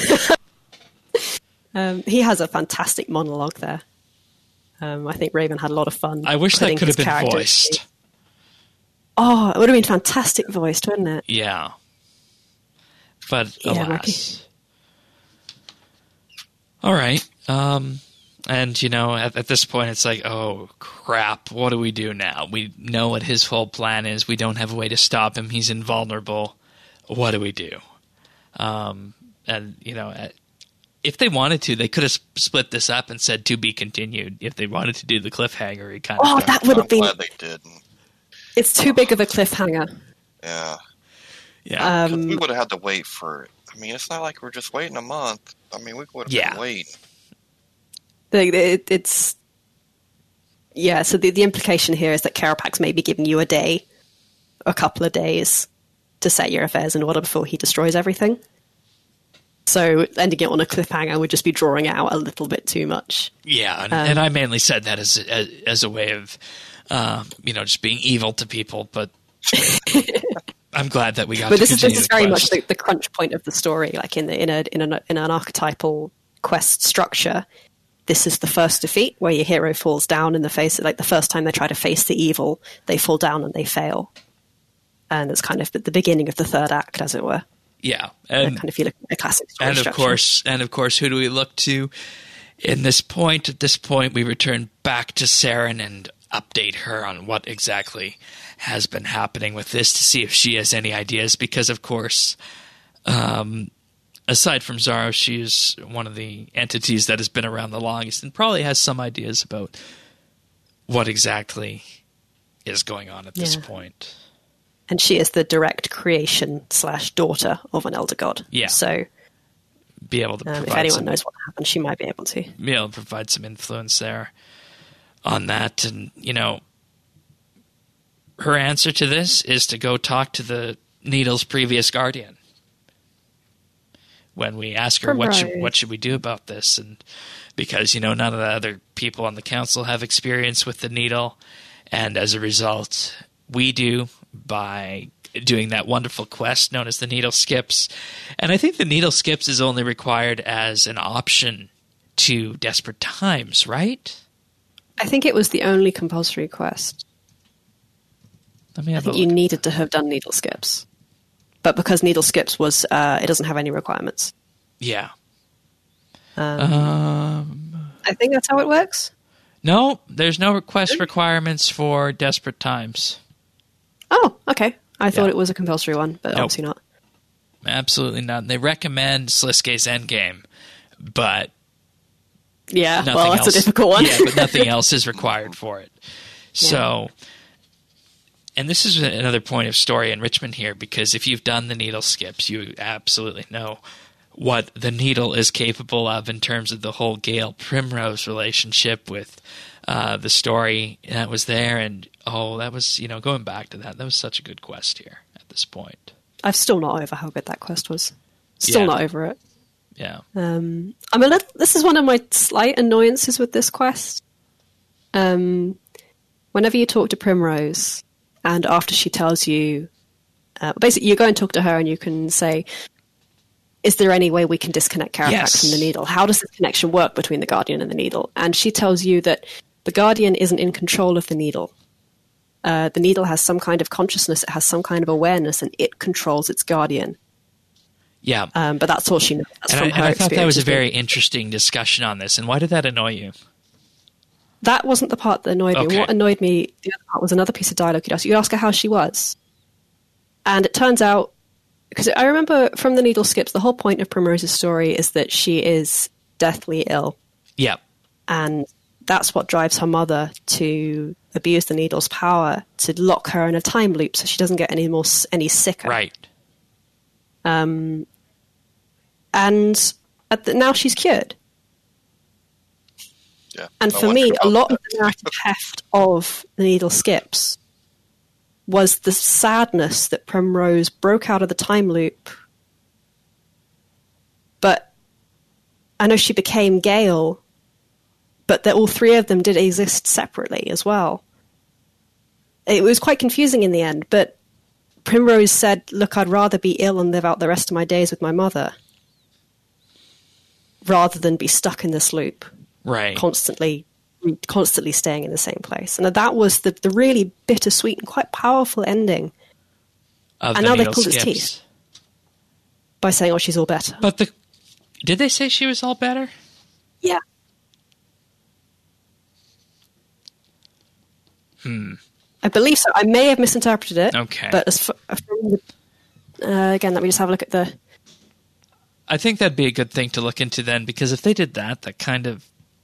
Speaker 3: um, he has a fantastic monologue there. Um, I think Raven had a lot of fun.
Speaker 1: I wish that could have been voiced.
Speaker 3: Oh, it would have been fantastic voiced, wouldn't it?
Speaker 1: Yeah. But
Speaker 3: yeah,
Speaker 1: alas. All right. Um, and, you know, at, at this point, it's like, oh, crap. What do we do now? We know what his whole plan is. We don't have a way to stop him. He's invulnerable. What do we do? Um, and, you know, if they wanted to, they could have split this up and said to be continued. If they wanted to do the cliffhanger, it kind of.
Speaker 3: Oh, that would have been.
Speaker 2: I'm glad they didn't.
Speaker 3: It's too big of a cliffhanger.
Speaker 2: Yeah.
Speaker 1: Yeah,
Speaker 3: um,
Speaker 2: we would have had to wait for. I mean, it's not like we're just waiting a month. I mean, we would have
Speaker 1: yeah.
Speaker 2: been waiting.
Speaker 3: It, it's yeah. So the the implication here is that Kerapak's maybe giving you a day, a couple of days, to set your affairs in order before he destroys everything. So ending it on a cliffhanger would just be drawing it out a little bit too much.
Speaker 1: Yeah, and,
Speaker 3: um,
Speaker 1: and I mainly said that as as, as a way of, uh, you know, just being evil to people, but. I'm glad that we got.
Speaker 3: But
Speaker 1: to
Speaker 3: this is this
Speaker 1: the
Speaker 3: is very
Speaker 1: quest.
Speaker 3: much the, the crunch point of the story. Like in the, in a in an in an archetypal quest structure, this is the first defeat where your hero falls down in the face. Like the first time they try to face the evil, they fall down and they fail, and it's kind of the beginning of the third act, as it were.
Speaker 1: Yeah, and
Speaker 3: kind of feel like a classic story
Speaker 1: and of
Speaker 3: structure.
Speaker 1: course, and of course, who do we look to? In this point, at this point, we return back to Saren and update her on what exactly has been happening with this to see if she has any ideas, because of course, um, aside from Zaro, she's one of the entities that has been around the longest and probably has some ideas about what exactly is going on at this
Speaker 3: Yeah.
Speaker 1: point.
Speaker 3: And she is the direct creation slash daughter of an elder god.
Speaker 1: Yeah.
Speaker 3: So
Speaker 1: Be able to
Speaker 3: um,
Speaker 1: provide
Speaker 3: if anyone
Speaker 1: some,
Speaker 3: knows what happened, she might be able to.
Speaker 1: be able to provide some influence there on that. And, you know, her answer to this is to go talk to the Needle's previous guardian. When we ask her what should, what should we do about this, and because, you know, none of the other people on the council have experience with the Needle, and as a result, we do by doing that wonderful quest known as the Needle Skips. And I think the Needle Skips is only required as an option to Desperate Times, right?
Speaker 3: I think it was the only compulsory quest.
Speaker 1: Let me
Speaker 3: I
Speaker 1: have
Speaker 3: think
Speaker 1: a
Speaker 3: you
Speaker 1: look.
Speaker 3: needed to have done needle skips. But because needle skips was, uh, it doesn't have any requirements.
Speaker 1: Yeah.
Speaker 3: Um,
Speaker 1: Um,
Speaker 3: I think that's how it works.
Speaker 1: no, there's no request requirements for Desperate Times.
Speaker 3: Oh, okay. I thought
Speaker 1: Yeah.
Speaker 3: it was a compulsory one, but
Speaker 1: Nope.
Speaker 3: obviously not.
Speaker 1: Absolutely not. They recommend Sliske's Endgame, but
Speaker 3: Yeah,
Speaker 1: nothing
Speaker 3: well, that's
Speaker 1: else,
Speaker 3: a difficult one.
Speaker 1: yeah, but nothing else is required for it. So, and this is another point of story enrichment here, because if you've done the needle skips, you absolutely know what the needle is capable of in terms of the whole Gale Primrose relationship with uh, the story that was there. And, oh, that was, you know, going back to that, that was such a good quest here at this point.
Speaker 3: I'm still not over how good that quest was. Still
Speaker 1: Yeah.
Speaker 3: not over it.
Speaker 1: Yeah.
Speaker 3: Um, I'm a little, this is one of my slight annoyances with this quest. Um, whenever you talk to Primrose, and after she tells you, uh, basically you go and talk to her and you can say, is there any way we can disconnect Carapax
Speaker 1: Yes.
Speaker 3: from the needle? How does this connection work between the Guardian and the needle? And she tells you that the Guardian isn't in control of the needle. Uh, the needle has some kind of consciousness, it has some kind of awareness, and it controls its Guardian.
Speaker 1: Yeah.
Speaker 3: Um, but that's all she knows. That's
Speaker 1: and
Speaker 3: from
Speaker 1: I,
Speaker 3: her
Speaker 1: and I thought that was a
Speaker 3: experiences.
Speaker 1: very interesting discussion on this. And why did that annoy you?
Speaker 3: That wasn't the part that annoyed me.
Speaker 1: Okay.
Speaker 3: What annoyed me, the other part, was another piece of dialogue you'd ask. You ask her how she was. And it turns out, because I remember from the Needle Skips, the whole point of Primrose's story is that she is deathly ill.
Speaker 1: Yeah.
Speaker 3: And that's what drives her mother to abuse the needle's power, to lock her in a time loop so she doesn't get any more any sicker.
Speaker 1: Right.
Speaker 3: Um, and at the, now she's cured.
Speaker 2: Yeah.
Speaker 3: And
Speaker 2: I
Speaker 3: for
Speaker 2: wonder
Speaker 3: me, a
Speaker 2: about
Speaker 3: lot
Speaker 2: that.
Speaker 3: of the narrative heft of the Needle Skips was the sadness that Primrose broke out of the time loop. But I know she became Gale, but that all three of them did exist separately as well. It was quite confusing in the end, but Primrose said, look, I'd rather be ill and live out the rest of my days with my mother rather than be stuck in this loop.
Speaker 1: Right.
Speaker 3: Constantly, constantly staying in the same place. And that was the, the really bittersweet and quite powerful ending
Speaker 1: Of
Speaker 3: and
Speaker 1: the
Speaker 3: now they've
Speaker 1: Needle
Speaker 3: pulled its
Speaker 1: Skips.
Speaker 3: teeth. by saying, oh, she's all better.
Speaker 1: But the did they say she was all better?
Speaker 3: Yeah.
Speaker 1: Hmm.
Speaker 3: I believe so. I may have misinterpreted it.
Speaker 1: Okay.
Speaker 3: But as for, from the, uh, again, let me just have a look at the...
Speaker 1: I think that'd be a good thing to look into then, because if they did that, that kind of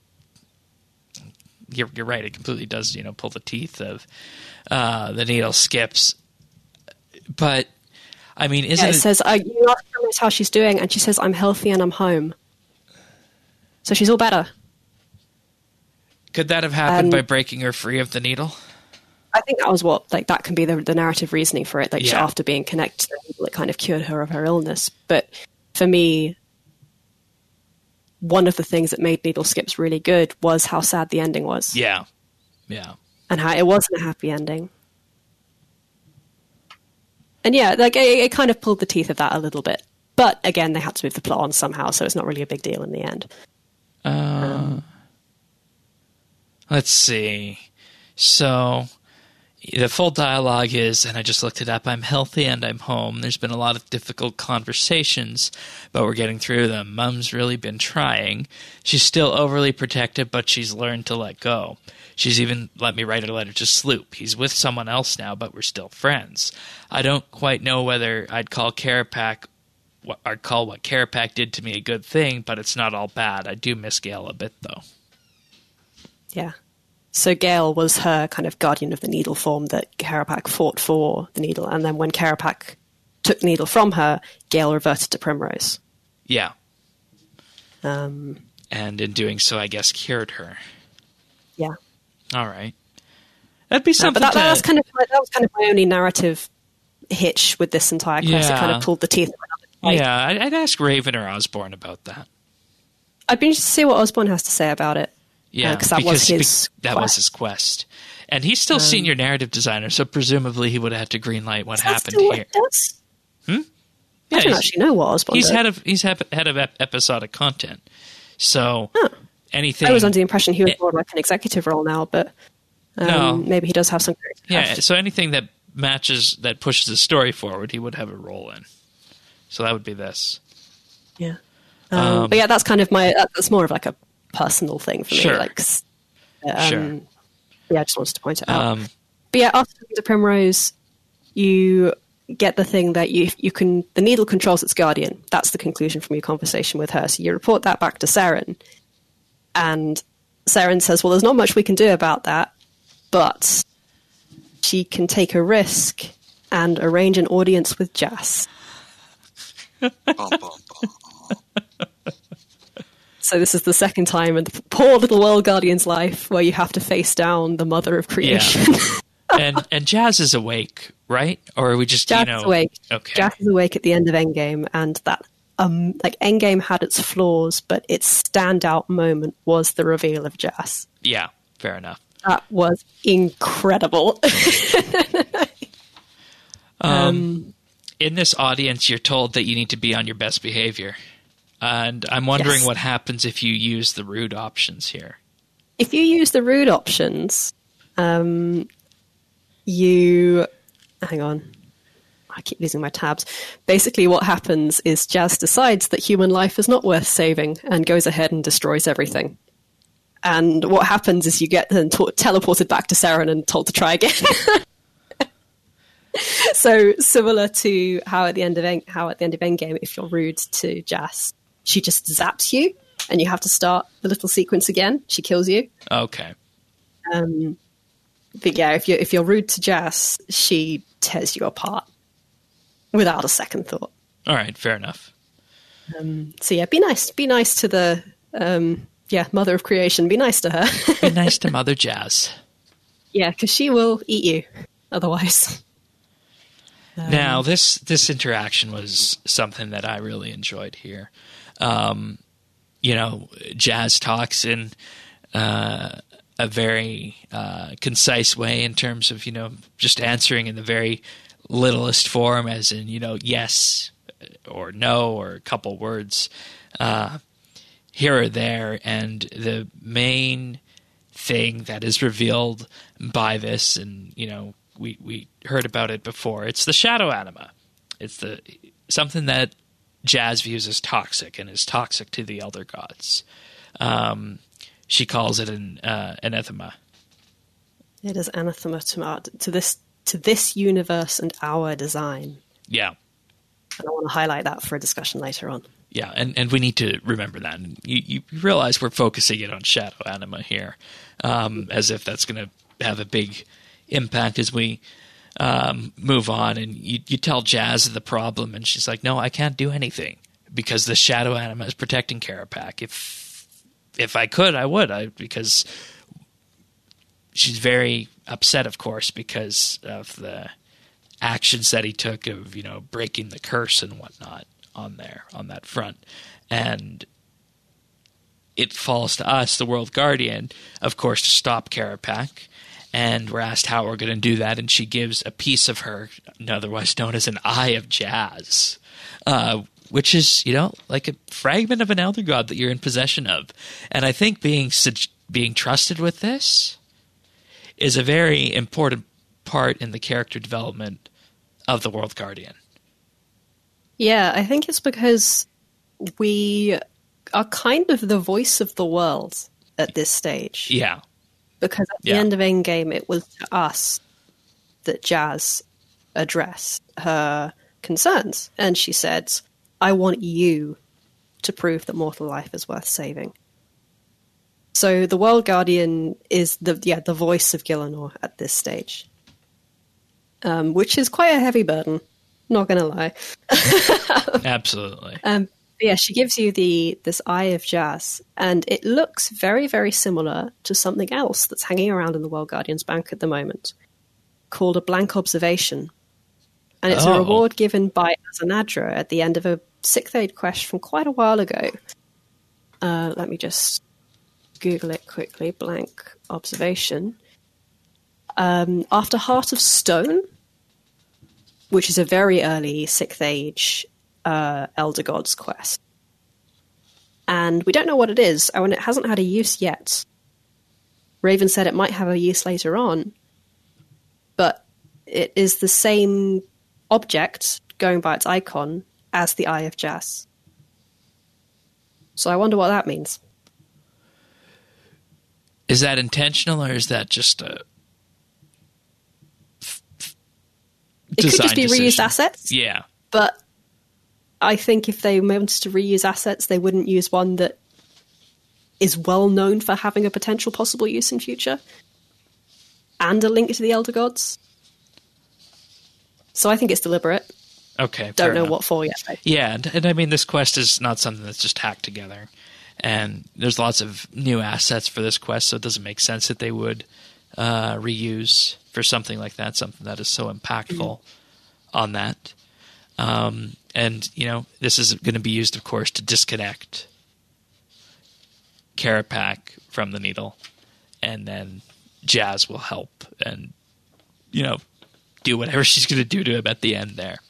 Speaker 1: you're you're right. It completely does, you know, pull the teeth of uh, the Needle Skips. But I mean, isn't
Speaker 3: Yeah, it,
Speaker 1: it?
Speaker 3: says, uh, you ask her how she's doing, and she says, I'm healthy and I'm home. So she's all better.
Speaker 1: Could that have happened
Speaker 3: um,
Speaker 1: by breaking her free of the needle?
Speaker 3: I think that was what, like, that can be the, the narrative reasoning for it. Like, she,
Speaker 1: Yeah.
Speaker 3: after being connected to the needle, it kind of cured her of her illness. But for me, one of the things that made Needle Skips really good was how sad the ending was.
Speaker 1: Yeah, yeah.
Speaker 3: And how it wasn't a happy ending. And yeah, like, it, it kind of pulled the teeth of that a little bit. But again, they had to move the plot on somehow, so it's not really a big deal in the end.
Speaker 1: Uh, let's see. So the full dialogue is, and I just looked it up, I'm healthy and I'm home. There's been a lot of difficult conversations, but we're getting through them. Mum's really been trying. She's still overly protective, but she's learned to let go. She's even let me write a letter to Sloop. He's with someone else now, but we're still friends. I don't quite know whether I'd call Carapac what I'd call what Carapac did to me a good thing, but it's not all bad. I do miss Gale a bit, though.
Speaker 3: Yeah. So Gale was her kind of guardian of the needle form that Carapac fought for the needle. And then when Carapac took the needle from her, Gale reverted to Primrose.
Speaker 1: Yeah.
Speaker 3: Um,
Speaker 1: And in doing so, I guess, cured her.
Speaker 3: yeah.
Speaker 1: All right. That'd be
Speaker 3: Uh,
Speaker 1: something
Speaker 3: but that,
Speaker 1: to...
Speaker 3: that was kind of my, that was kind of my only narrative hitch with this entire quest.
Speaker 1: Yeah.
Speaker 3: It kind of pulled the teeth of another fight.
Speaker 1: Yeah, I'd, I'd ask Raven or Osborne about that.
Speaker 3: I'd be interested to see what Osborne has to say about it.
Speaker 1: Yeah,
Speaker 3: Uh, 'cause that was
Speaker 1: because
Speaker 3: his
Speaker 1: be- that was
Speaker 3: quest.
Speaker 1: his quest. And he's still
Speaker 3: Um,
Speaker 1: senior narrative designer, so presumably he would have had to greenlight what
Speaker 3: Is that
Speaker 1: happened
Speaker 3: still what
Speaker 1: here.
Speaker 3: he does?
Speaker 1: Hmm?
Speaker 3: I don't
Speaker 1: he's-
Speaker 3: actually know what Osborne
Speaker 1: He's
Speaker 3: does.
Speaker 1: head of he's head head of ep- episodic content. So
Speaker 3: Huh.
Speaker 1: anything
Speaker 3: I was under the impression he was more like an executive role now, but um,
Speaker 1: No.
Speaker 3: maybe he does have some creative
Speaker 1: Yeah,
Speaker 3: heft.
Speaker 1: so anything that matches, that pushes the story forward, he would have a role in. So that would be this.
Speaker 3: Yeah. Um,
Speaker 1: Um,
Speaker 3: but yeah, that's kind of my, that- that's more of like a personal thing for me.
Speaker 1: Sure.
Speaker 3: Like, s- um,
Speaker 1: Sure.
Speaker 3: Yeah, I just wanted to point it out.
Speaker 1: Um,
Speaker 3: But yeah, after the Primrose, you get the thing that you you can, the needle controls its guardian. That's the conclusion from your conversation with her. So you report that back to Saren. And Saren says, well, there's not much we can do about that, but she can take a risk and arrange an audience with Jas.
Speaker 2: Bum, bum, bum.
Speaker 3: So this is the second time in the poor little World Guardian's life where you have to face down the mother of creation.
Speaker 1: Yeah. and and Jazz is awake, right? Or are we just,
Speaker 3: Jazz
Speaker 1: you know...
Speaker 3: is awake.
Speaker 1: Okay.
Speaker 3: Jazz is awake at the end of Endgame, and that, um, like, Endgame had its flaws, but its standout moment was the reveal of Jazz.
Speaker 1: Yeah, fair enough.
Speaker 3: That was incredible.
Speaker 1: um,
Speaker 3: um,
Speaker 1: in this audience, you're told that you need to be on your best behavior. And I'm wondering
Speaker 3: yes.
Speaker 1: what happens if you use the rude options here.
Speaker 3: If you use the rude options, um, you... Hang on. I keep losing my tabs. Basically, what happens is Jazz decides that human life is not worth saving and goes ahead and destroys everything. And what happens is you get then t- teleported back to Saren and told to try again. So similar to how at the end of en- how at the end of Endgame, if you're rude to Jazz, she just zaps you, and you have to start the little sequence again. She kills you.
Speaker 1: Okay.
Speaker 3: Um, but yeah, if you're if you're rude to Jazz, she tears you apart without a second thought.
Speaker 1: All right, fair enough.
Speaker 3: Um, so yeah, be nice. Be nice to the um, yeah mother of creation. Be nice to her.
Speaker 1: Be nice to Mother Jazz.
Speaker 3: Yeah, because she will eat you otherwise. Um,
Speaker 1: now, this this interaction was something that I really enjoyed here. Um, you know, Jazz talks in uh, a very uh, concise way in terms of, you know, just answering in the very littlest form, as in, you know, yes or no or a couple words uh, here or there. And the main thing that is revealed by this, and, you know, we, we heard about it before, it's the shadow anima. It's the something that Jazz views as toxic and is toxic to the Elder Gods. Um, she calls it an uh, anathema.
Speaker 3: It is anathema to, our, to this to this universe and our design.
Speaker 1: Yeah.
Speaker 3: And I want to highlight that for a discussion later on.
Speaker 1: Yeah, and, and we need to remember that. And you, you realize we're focusing it on shadow anima here, um, as if that's going to have a big impact as we um, move on. And you, you tell Jazz the problem, and she's like, no, I can't do anything because the shadow anima is protecting Carapac. If if I could, I would, I, because she's very upset, of course, because of the actions that he took of, you know, breaking the curse and whatnot on there, on that front. And it falls to us, the World Guardian, of course, to stop Carapac. And we're asked how we're going to do that, and she gives a piece of her, otherwise known as an Eye of Jazz, uh, which is, you know, like a fragment of an Elder God that you're in possession of. And I think being being trusted with this is a very important part in the character development of the World Guardian.
Speaker 3: Yeah, I think it's because we are kind of the voice of the world at this stage.
Speaker 1: Yeah.
Speaker 3: Because at the
Speaker 1: Yeah.
Speaker 3: end of Endgame, it was to us that Jazz addressed her concerns. And she said, I want you to prove that mortal life is worth saving. So the World Guardian is the yeah the voice of Gielinor at this stage. Um, which is quite a heavy burden, not going to lie.
Speaker 1: Absolutely.
Speaker 3: Um, yeah, she gives you the this Eye of Jazz, and it looks very, very similar to something else that's hanging around in the World Guardian's Bank at the moment, called a Blank Observation. And it's
Speaker 1: Oh.
Speaker 3: a reward given by Azanadra at the end of a sixth Aid quest from quite a while ago. Uh, let me just Google it quickly. Blank Observation. Um, after Heart of Stone, which is a very early sixth Age uh, Elder Gods quest. And we don't know what it is, and it hasn't had a use yet. Raven said it might have a use later on, but it is the same object, going by its icon, as the Eye of Jazz. So I wonder what that means.
Speaker 1: Is that intentional, or is that just a
Speaker 3: It could just
Speaker 1: design
Speaker 3: be reused
Speaker 1: decision?
Speaker 3: assets,
Speaker 1: Yeah.
Speaker 3: but I think if they wanted to reuse assets, they wouldn't use one that is well known for having a potential possible use in future and a link to the Elder Gods. So I think it's deliberate.
Speaker 1: Okay,
Speaker 3: Don't
Speaker 1: fair
Speaker 3: know
Speaker 1: enough.
Speaker 3: what for yet. Though.
Speaker 1: Yeah, and, and I mean, this quest is not something that's just hacked together. And there's lots of new assets for this quest, so it doesn't make sense that they would uh, reuse for something like that, something that is so impactful mm-hmm. on that. Um, and, you know, this is going to be used, of course, to disconnect Karapak from the needle. And then Jazz will help and, you know, do whatever she's going to do to him at the end there.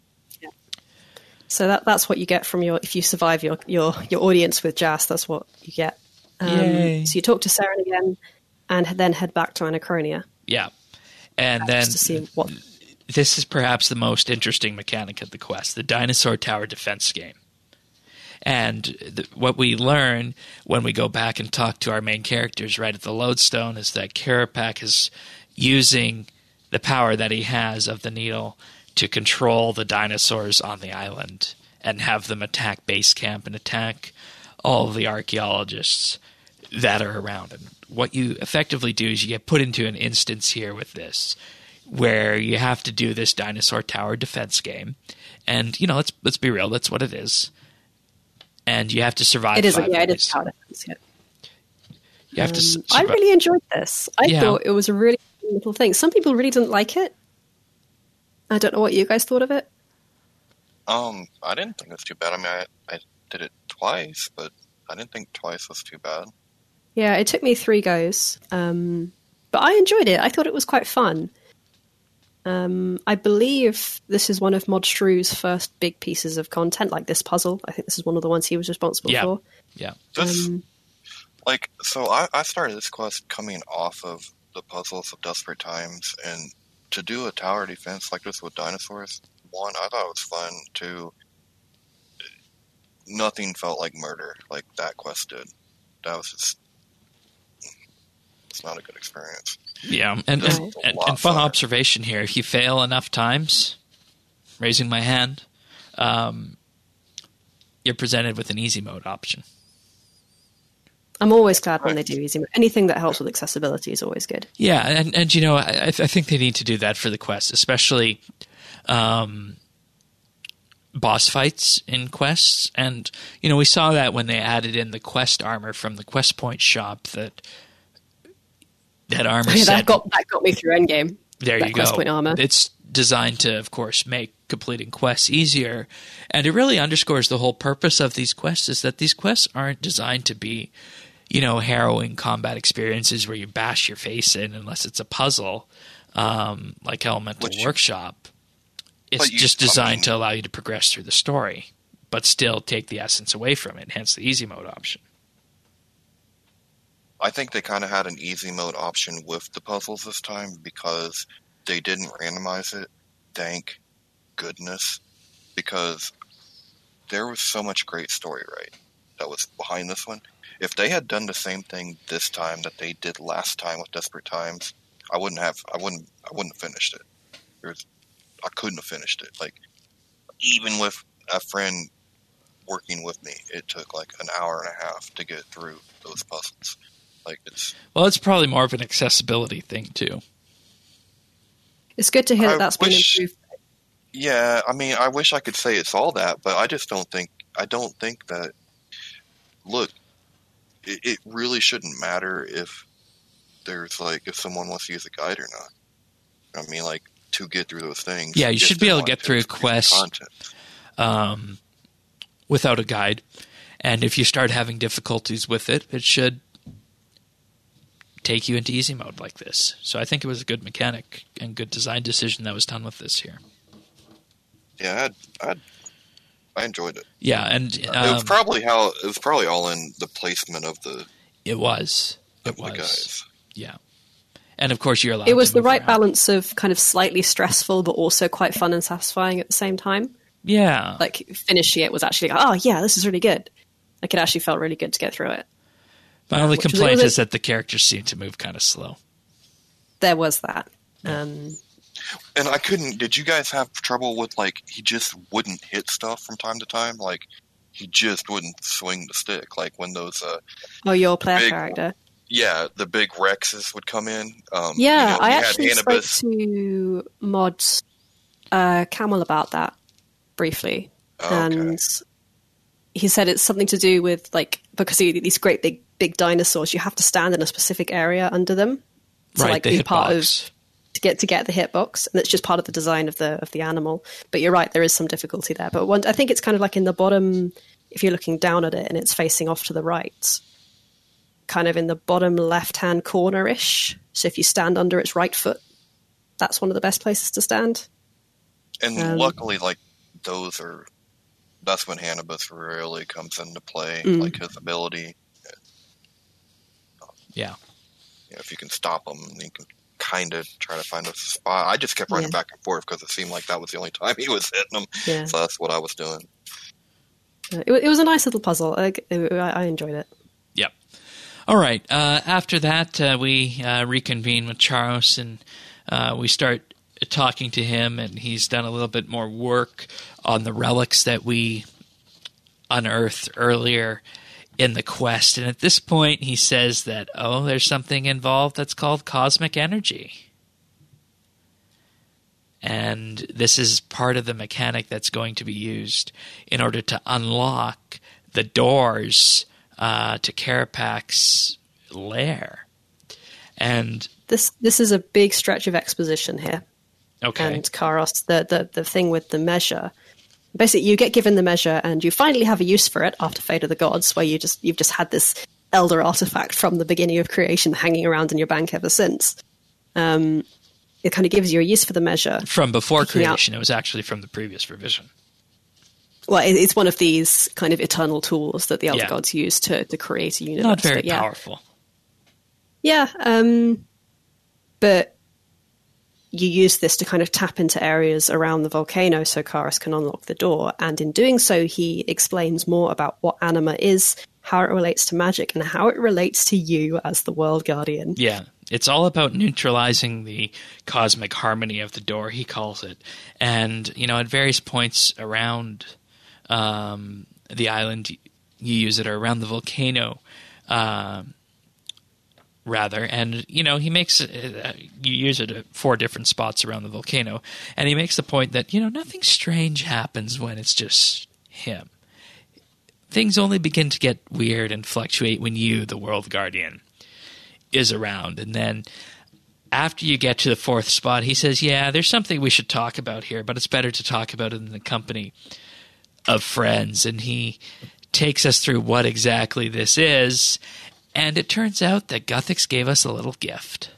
Speaker 3: So that that's what you get from your if you survive your your, your audience with Jazz. That's what you get. Um, so you talk to Saren again, and then head back to Anachronia.
Speaker 1: Yeah, and uh, then
Speaker 3: to see what.
Speaker 1: This is perhaps the most interesting mechanic of the quest: the Dinosaur Tower defense game. And the, what we learn when we go back and talk to our main characters right at the Lodestone is that Karapak is using the power that he has of the needle to control the dinosaurs on the island and have them attack base camp and attack all of the archaeologists that are around. And what you effectively do is you get put into an instance here with this where you have to do this dinosaur tower defense game. And, you know, let's let's be real, that's what it is. And you have to survive.
Speaker 3: It is,
Speaker 1: five
Speaker 3: yeah,
Speaker 1: days.
Speaker 3: it is tower defense, yeah.
Speaker 1: You have to
Speaker 3: um,
Speaker 1: survive.
Speaker 3: I really enjoyed this. I
Speaker 1: yeah.
Speaker 3: thought it was a really little thing. Some people really didn't like it. I don't know what you guys thought of it.
Speaker 2: Um, I didn't think it was too bad. I mean, I, I did it twice, but I didn't think twice was too bad.
Speaker 3: Yeah, it took me three goes, um, but I enjoyed it. I thought it was quite fun. Um, I believe this is one of Mod Shrew's first big pieces of content, like this puzzle. I think this is one of the ones he was responsible
Speaker 1: yeah.
Speaker 3: for.
Speaker 1: Yeah.
Speaker 2: This,
Speaker 3: um,
Speaker 2: like, so I, I started this quest coming off of the puzzles of Desperate Times, and to do a tower defense like this with dinosaurs, one, I thought it was fun. Two, nothing felt like murder like that quest did. That was just, it's not a good experience.
Speaker 1: Yeah, and,
Speaker 2: This
Speaker 1: and,
Speaker 2: was a
Speaker 1: and,
Speaker 2: lot
Speaker 1: and fun
Speaker 2: funner.
Speaker 1: observation here. If you fail enough times, raising my hand, um, you're presented with an easy mode option.
Speaker 3: I'm always glad when they do easy. Anything that helps with accessibility is always good.
Speaker 1: Yeah, and, and you know, I, I think they need to do that for the quest, especially um, boss fights in quests. And, you know, we saw that when they added in the quest armor from the Quest Point shop, that that armor
Speaker 3: Yeah,
Speaker 1: set...
Speaker 3: that got that got me through Endgame.
Speaker 1: There
Speaker 3: that
Speaker 1: you
Speaker 3: Quest
Speaker 1: go.
Speaker 3: Point armor.
Speaker 1: It's designed to, of course, make completing quests easier. And it really underscores the whole purpose of these quests is that these quests aren't designed to be, you know, harrowing combat experiences where you bash your face in unless it's a puzzle, um, like Elemental
Speaker 2: Which-
Speaker 1: Workshop. It's
Speaker 2: But you-
Speaker 1: just
Speaker 2: I
Speaker 1: designed
Speaker 2: mean-
Speaker 1: to allow you to progress through the story, but still take the essence away from it, hence the easy mode option.
Speaker 2: I think they kind of had an easy mode option with the puzzles this time because they didn't randomize it. Thank goodness. Because there was so much great story, right, that was behind this one. If they had done the same thing this time that they did last time with Desperate Times, I wouldn't have. I wouldn't. I wouldn't have finished it. There's, I couldn't have finished it. Like, even with a friend working with me, it took like an hour and a half to get through those puzzles. Like, it's.
Speaker 1: Well, it's probably more of an accessibility thing, too.
Speaker 3: It's good to hear
Speaker 2: I
Speaker 3: that that's
Speaker 2: wish-
Speaker 3: been improved.
Speaker 2: Yeah, I mean, I wish I could say it's all that, but I just don't think. I don't think that. Look, it, it really shouldn't matter if there's like if someone wants to use a guide or not. I mean, like to get through those things.
Speaker 1: Yeah, you
Speaker 2: if
Speaker 1: should
Speaker 2: they
Speaker 1: be able to
Speaker 2: want
Speaker 1: get through a
Speaker 2: experience
Speaker 1: quest.
Speaker 2: content.
Speaker 1: Um, without a guide. And if you start having difficulties with it, it should take you into easy mode like this. So I think it was a good mechanic and good design decision that was done with this here.
Speaker 2: Yeah, I'd, I'd, I enjoyed it.
Speaker 1: Yeah, and
Speaker 2: it was
Speaker 1: um,
Speaker 2: probably how it was probably all in the placement of the
Speaker 1: it was. It
Speaker 2: of the
Speaker 1: was.
Speaker 2: guys.
Speaker 1: Yeah. And of course you're allowed
Speaker 3: It was
Speaker 1: to
Speaker 3: the
Speaker 1: move
Speaker 3: right
Speaker 1: around.
Speaker 3: balance of kind of slightly stressful, but also quite fun and satisfying at the same time.
Speaker 1: Yeah.
Speaker 3: Like finishing it was actually like, oh yeah, this is really good. Like it actually felt really good to get through it.
Speaker 1: My only
Speaker 3: which was-
Speaker 1: complaint
Speaker 3: it was-
Speaker 1: is that the characters seem to move kind of slow.
Speaker 3: There was that. Um,
Speaker 2: And I couldn't. Did you guys have trouble with like he just wouldn't hit stuff from time to time? Like he just wouldn't swing the stick. Like when those, uh,
Speaker 3: oh, your player
Speaker 2: Big-
Speaker 3: character.
Speaker 2: yeah, the big Rexes would come in. Um,
Speaker 3: Yeah,
Speaker 2: you know,
Speaker 3: I
Speaker 2: we had
Speaker 3: actually spoke
Speaker 2: Anubis.
Speaker 3: to Mod's uh, Camel about that briefly.
Speaker 2: Okay.
Speaker 3: And he said it's something to do with, like, because he, these great big big dinosaurs, you have to stand in a specific area under them to
Speaker 1: right,
Speaker 3: like
Speaker 1: the
Speaker 3: be part
Speaker 1: hitbox.
Speaker 3: of to get to get the hitbox, and it's just part of the design of the of the animal. But you're right, there is some difficulty there. But one, I think it's kind of like in the bottom, if you're looking down at it and it's facing off to the right, kind of in the bottom left hand corner ish. So if you stand under its right foot, that's one of the best places to stand.
Speaker 2: And
Speaker 3: Um,
Speaker 2: luckily, like, those are, that's when Hannibus really comes into play,
Speaker 3: Mm.
Speaker 2: like his ability.
Speaker 1: Yeah.
Speaker 2: You know, if you can stop him, you can kind of try to find a spot. I just kept running
Speaker 3: Yeah.
Speaker 2: back and forth because it seemed like that was the only time he was hitting them.
Speaker 3: Yeah.
Speaker 2: So that's what I was doing.
Speaker 3: It, wa- it was a nice little puzzle. I, I, I enjoyed it.
Speaker 1: Yep. All right. Uh, after that, uh, we uh, reconvene with Charos, and uh, we start talking to him, and he's done a little bit more work on the relics that we unearthed earlier in the quest. And at this point, he says that, oh, there's something involved that's called cosmic energy. And this is part of the mechanic that's going to be used in order to unlock the doors uh, to Karapak's lair. And
Speaker 3: This this is a big stretch of exposition here.
Speaker 1: okay,
Speaker 3: And Karos, the, the the thing with the measure. Basically, you get given the measure, and you finally have a use for it after Fate of the Gods, where you just you've just had this elder artifact from the beginning of creation hanging around in your bank ever since. Um, it kind of gives you a use for the measure.
Speaker 1: from before
Speaker 3: picking out-
Speaker 1: creation, it was actually from the previous revision.
Speaker 3: Well, it, it's one of these kind of eternal tools that the elder
Speaker 1: Yeah.
Speaker 3: gods use to to create a universe.
Speaker 1: Not very
Speaker 3: But yeah.
Speaker 1: powerful.
Speaker 3: Yeah, um, but you use this to kind of tap into areas around the volcano so Karos can unlock the door. And in doing so, he explains more about what anima is, how it relates to magic, and how it relates to you as the World Guardian.
Speaker 1: Yeah, it's all about neutralizing the cosmic harmony of the door, he calls it. And, you know, at various points around um, the island, you use it, or around the volcano, um, rather. And, you know, he makes uh, you use it at four different spots around the volcano. And he makes the point that, you know, nothing strange happens when it's just him. Things only begin to get weird and fluctuate when you, the World Guardian, is around. And then after you get to the fourth spot, he says, yeah, there's something we should talk about here, but it's better to talk about it in the company of friends. And he takes us through what exactly this is. And it turns out that Guthix gave us a little gift.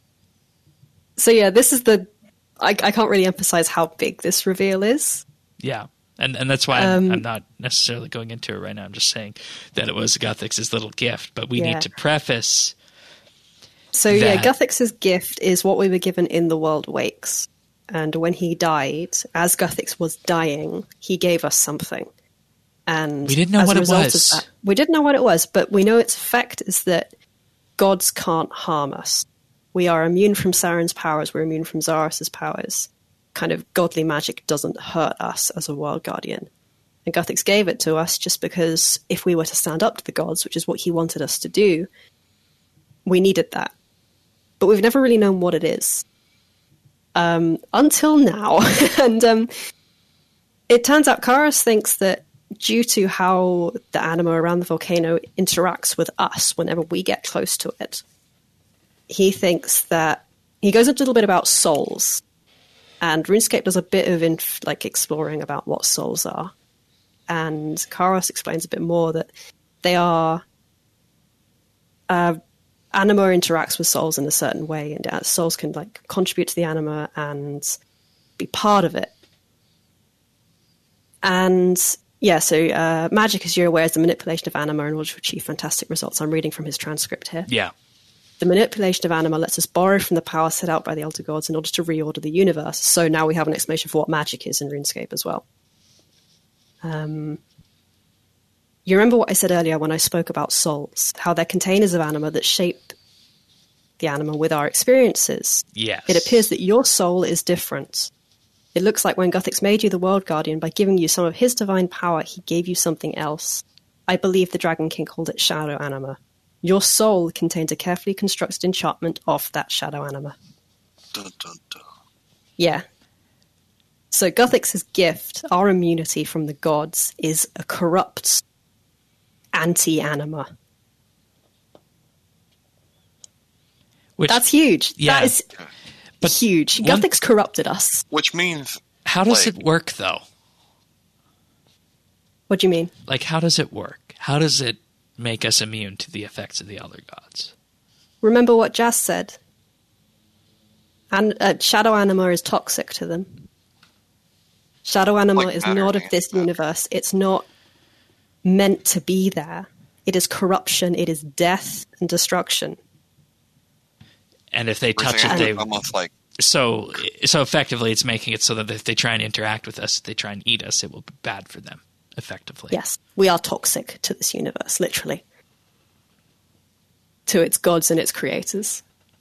Speaker 3: So yeah, this is the... I, I can't really emphasize how big this reveal is.
Speaker 1: Yeah. And and that's why I'm,
Speaker 3: Um,
Speaker 1: I'm not necessarily going into it right now. I'm just saying that it was Guthix's little gift. But we
Speaker 3: Yeah.
Speaker 1: need to preface...
Speaker 3: So yeah,
Speaker 1: that-
Speaker 3: Guthix's gift is what we were given in The World Wakes. And when he died, as Guthix was dying, he gave us something. And
Speaker 1: We didn't know
Speaker 3: as
Speaker 1: what
Speaker 3: a
Speaker 1: it
Speaker 3: result
Speaker 1: was.
Speaker 3: Of that, we didn't know what it was, but we know its effect is that gods can't harm us. We are immune from Sauron's powers. We're immune from Zaros's powers. Kind of godly magic doesn't hurt us as a world guardian. And Guthix gave it to us just because if we were to stand up to the gods, which is what he wanted us to do, we needed that. But we've never really known what it is. Um, until now. and um, it turns out Karos thinks that due to how the anima around the volcano interacts with us whenever we get close to it, he thinks that he goes into a little bit about souls. And RuneScape does a bit of inf- like exploring about what souls are. And Karos explains a bit more that they are... Uh, anima interacts with souls in a certain way, and uh, souls can like contribute to the anima and be part of it. And yeah, so uh, magic, as you're aware, is the manipulation of anima in order to achieve fantastic results. I'm reading from his transcript here.
Speaker 1: Yeah.
Speaker 3: The manipulation of anima lets us borrow from the power set out by the Elder Gods in order to reorder the universe. So now we have an explanation for what magic is in RuneScape as well. Um, you remember what I said earlier when I spoke about souls, how they're containers of anima that shape the anima with our experiences.
Speaker 1: Yes.
Speaker 3: It appears that your soul is different. It looks like when Guthix made you the World Guardian, by giving you some of his divine power, he gave you something else. I believe the Dragon King called it shadow anima. Your soul contains a carefully constructed enchantment of that shadow anima.
Speaker 2: Dun, dun, dun.
Speaker 3: Yeah. So Guthix's gift, our immunity from the gods, is a corrupt anti-anima.
Speaker 1: Which,
Speaker 3: That's huge.
Speaker 1: Yeah.
Speaker 3: That is
Speaker 1: But
Speaker 3: huge.
Speaker 1: one-
Speaker 3: Guthix corrupted us.
Speaker 2: Which means,
Speaker 1: How does
Speaker 2: like,
Speaker 1: it work, though?
Speaker 3: What do you mean?
Speaker 1: Like, how does it work? How does it make us immune to the effects of the Elder Gods?
Speaker 3: Remember what Jazz said. And uh, shadow anima is toxic to them. Shadow anima
Speaker 2: Like
Speaker 3: is
Speaker 2: matter
Speaker 3: not of
Speaker 2: and
Speaker 3: this
Speaker 2: matter.
Speaker 3: universe. It's not meant to be there. It is corruption. It is death and destruction.
Speaker 1: And if they
Speaker 2: for
Speaker 1: touch it,
Speaker 2: example,
Speaker 1: they
Speaker 2: almost like
Speaker 1: so so effectively it's making it so that if they try and interact with us, if they try and eat us, it will be bad for them. Effectively,
Speaker 3: Yes, we are toxic to this universe, literally. To its gods and its creators.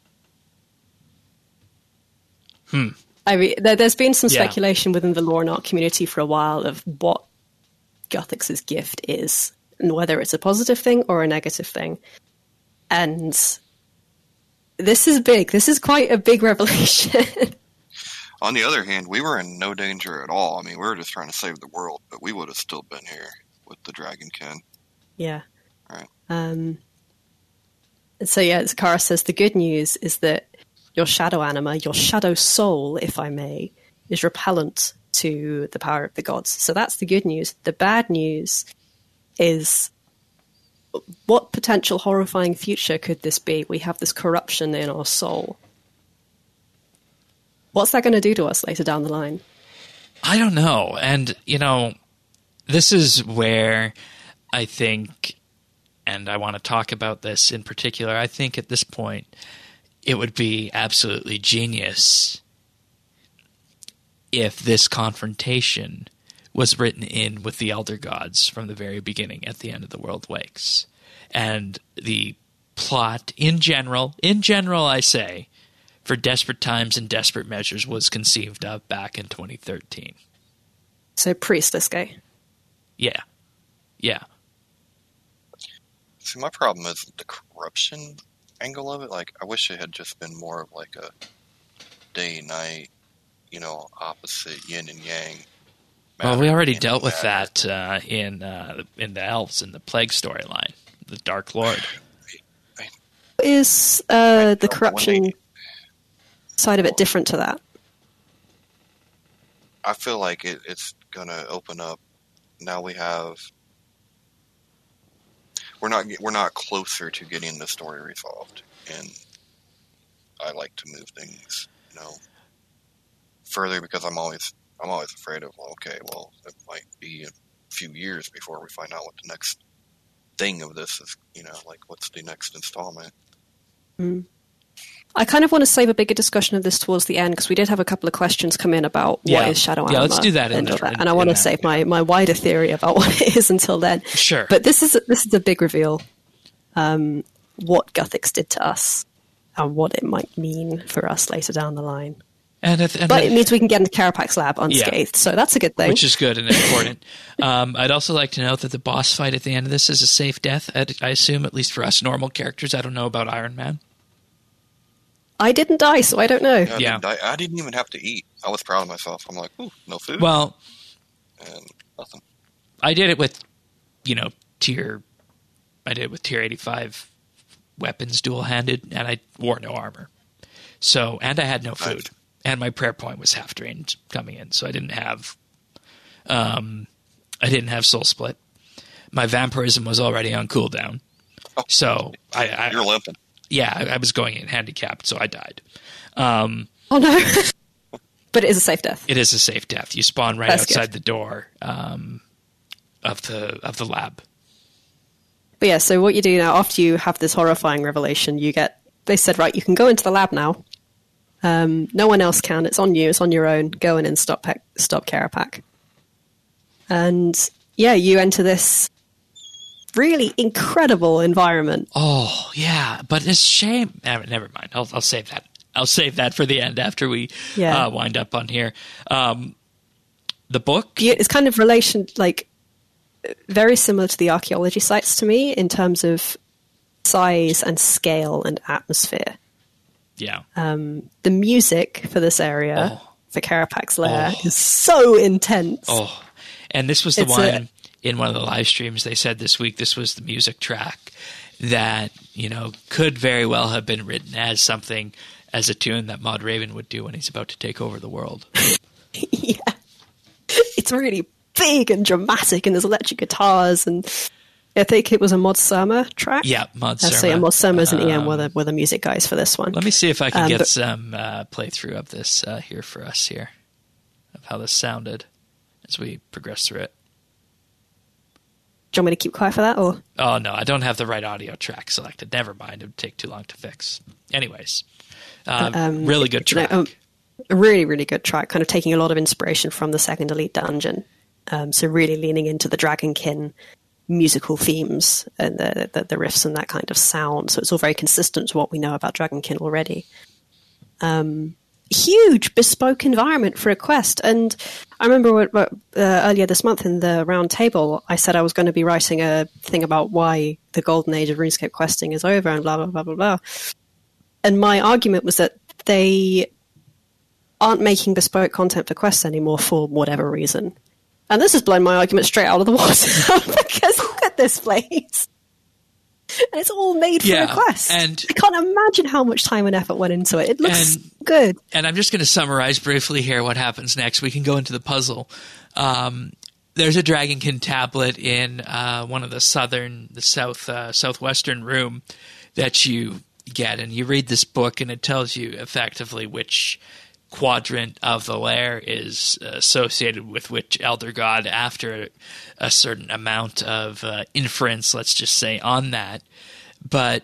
Speaker 1: Hmm.
Speaker 3: I mean, there, there's been some
Speaker 1: Yeah.
Speaker 3: speculation within the lore and art community for a while of what Guthix's gift is, and whether it's a positive thing or a negative thing. And this is big. This is quite a big revelation.
Speaker 2: On the other hand, we were in no danger at all. I mean, we were just trying to save the world, but we would have still been here with the Dragonkin.
Speaker 3: Yeah.
Speaker 2: Right.
Speaker 3: Um, and so, yeah, as Kara says, the good news is that your shadow anima, your shadow soul, if I may, is repellent to the power of the gods. So that's the good news. The bad news is, what potential horrifying future could this be? We have this corruption in our soul. What's that going to do to us later down the line?
Speaker 1: I don't know. And, you know, this is where I think, and I want to talk about this in particular, I think at this point it would be absolutely genius if this confrontation was written in with the Elder Gods from the very beginning at the end of The World Wakes. And the plot in general, in general I say, for Desperate Times and Desperate Measures was conceived of back in twenty thirteen.
Speaker 3: So priestess gay.
Speaker 1: Yeah. Yeah.
Speaker 2: See, my problem is the corruption angle of it. Like, I wish it had just been more of like a day, night, you know, opposite yin and yang.
Speaker 1: Well, we already
Speaker 2: matter,
Speaker 1: dealt with
Speaker 2: matter.
Speaker 1: that uh, in uh, in the Elves, in the Plague storyline, the Dark Lord.
Speaker 3: Is uh, the
Speaker 2: When
Speaker 3: corruption
Speaker 2: they-
Speaker 3: side of it different to that?
Speaker 2: I feel like it, it's going to open up. Now we have. We're not we're not closer to getting the story resolved, and I like to move things, you know, further because I'm always I'm always afraid of, well, okay, well, it might be a few years before we find out what the next thing of this is, you know, like what's the next installment.
Speaker 3: Mm. I kind of want to save a bigger discussion of this towards the end because we did have a couple of questions come in about
Speaker 1: Yeah.
Speaker 3: what is shadow
Speaker 1: Yeah,
Speaker 3: anima.
Speaker 1: let's do that in
Speaker 3: and,
Speaker 1: the-
Speaker 3: all that.
Speaker 1: in-
Speaker 3: and I
Speaker 1: in
Speaker 3: want to
Speaker 1: that,
Speaker 3: save
Speaker 1: yeah.
Speaker 3: my, my wider theory about what it is until then.
Speaker 1: Sure.
Speaker 3: But this is this is a big reveal. Um, what Guthix did to us and what it might mean for us later down the line.
Speaker 1: And, if, and
Speaker 3: But
Speaker 1: then-
Speaker 3: it means we can get into Karapak's lab unscathed, so that's a good thing.
Speaker 1: which is good and important. um, I'd also like to note that the boss fight at the end of this is a safe death, I, I assume, at least for us normal characters. I don't know about Iron Man.
Speaker 3: I didn't die, so I don't know.
Speaker 2: Yeah, I,
Speaker 1: Yeah.
Speaker 2: Didn't, I, I didn't even have to eat. I was proud of myself. I'm like, ooh, no food,
Speaker 1: Well,
Speaker 2: and nothing.
Speaker 1: I did it with, you know, tier. I did it with tier eighty-five weapons, dual-handed, and I wore no armor. So, and I had no food,
Speaker 2: Nice.
Speaker 1: and my prayer point was half drained coming in, so I didn't have, um, I didn't have soul split. My vampirism was already on cooldown, so I, I
Speaker 2: You're limping.
Speaker 1: yeah, I, I was going in handicapped, so I died. Um,
Speaker 3: Oh no. But it is a safe death.
Speaker 1: it is a safe death. You spawn right
Speaker 3: That's
Speaker 1: outside
Speaker 3: good.
Speaker 1: the door um, of the of the lab.
Speaker 3: But yeah, so what you do now, after you have this horrifying revelation, you get, they said, right, you can go into the lab now. Um, no one else can. It's on you. It's on your own. Go in and stop Pe- stop Karapak. And yeah, you enter this really incredible environment.
Speaker 1: Oh yeah, but it's a shame. Never, never mind. I'll, I'll save that. I'll save that for the end after we
Speaker 3: Yeah.
Speaker 1: uh, wind up on here. Um, the book.
Speaker 3: You- It's kind of relation, like, very similar to the archaeology sites to me in terms of size and scale and atmosphere.
Speaker 1: Yeah.
Speaker 3: The music for this area
Speaker 1: Oh,
Speaker 3: for Karapak's Lair
Speaker 1: Oh.
Speaker 3: is so intense.
Speaker 1: Oh, and this was the
Speaker 3: It's
Speaker 1: one
Speaker 3: a-
Speaker 1: in one of the live streams they said this week. This was the music track that, you know, could very well have been written as something, as a tune that Maud Raven would do when he's about to take over the world.
Speaker 3: Yeah. It's really big and dramatic, and there's electric guitars, and I think it was a Mod Surma track.
Speaker 1: Yeah, Maud
Speaker 3: Uh, so yeah,
Speaker 1: Surma.
Speaker 3: Mod Surma's and Ian
Speaker 1: Um,
Speaker 3: were the, were the music guys for this one.
Speaker 1: Let me see if I can
Speaker 3: Um,
Speaker 1: get
Speaker 3: but-
Speaker 1: some uh, playthrough of this uh, here for us here, of how this sounded as we progress through it.
Speaker 3: Do you want me to keep quiet for that, or?
Speaker 1: Oh, no, I don't have the right audio track selected. Never mind, it would take too long to fix. Anyways, uh,
Speaker 3: Um,
Speaker 1: really good
Speaker 3: you know,
Speaker 1: track.
Speaker 3: um, a really, really good track, kind of taking a lot of inspiration from the second Elite Dungeon. Um, so really leaning into the Dragonkin musical themes and the, the, the riffs and that kind of sound. So it's all very consistent to what we know about Dragonkin already. Um, huge bespoke environment for a quest. And I remember what, what, uh, earlier this month in the round table, I said I was going to be writing a thing about why the golden age of RuneScape questing is over and blah, blah, blah, blah, blah. And my argument was that they aren't making bespoke content for quests anymore for whatever reason. And this has blown my argument straight out of the water because look at this place. And it's all made for
Speaker 1: Yeah,
Speaker 3: a quest.
Speaker 1: and-
Speaker 3: I can't imagine how much time and effort went into it. It looks
Speaker 1: And-
Speaker 3: good.
Speaker 1: And I'm just going to summarize briefly here what happens next. We can go into the puzzle. Um, there's a Dragonkin tablet in uh, one of the southern, the south, uh, southwestern room that you get, and you read this book, and it tells you effectively which quadrant of the lair is associated with which elder god after a certain amount of uh, inference, let's just say, on that. But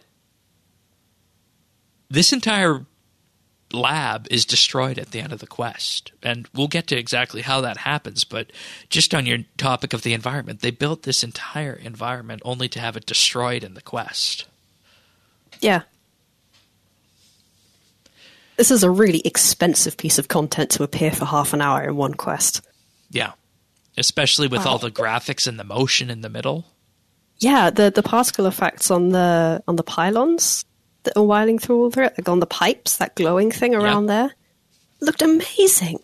Speaker 1: this entire lab is destroyed at the end of the quest, and we'll get to exactly how that happens. But just on your topic of the environment, they built this entire environment only to have it destroyed in the quest.
Speaker 3: Yeah. This is a really expensive piece of content to appear for half an hour in one quest.
Speaker 1: Yeah, especially with
Speaker 3: Oh.
Speaker 1: all the graphics and the motion in the middle.
Speaker 3: Yeah, the the particle effects on the on the pylons that are wiling through all of it, like on the pipes, that glowing thing around there, looked amazing.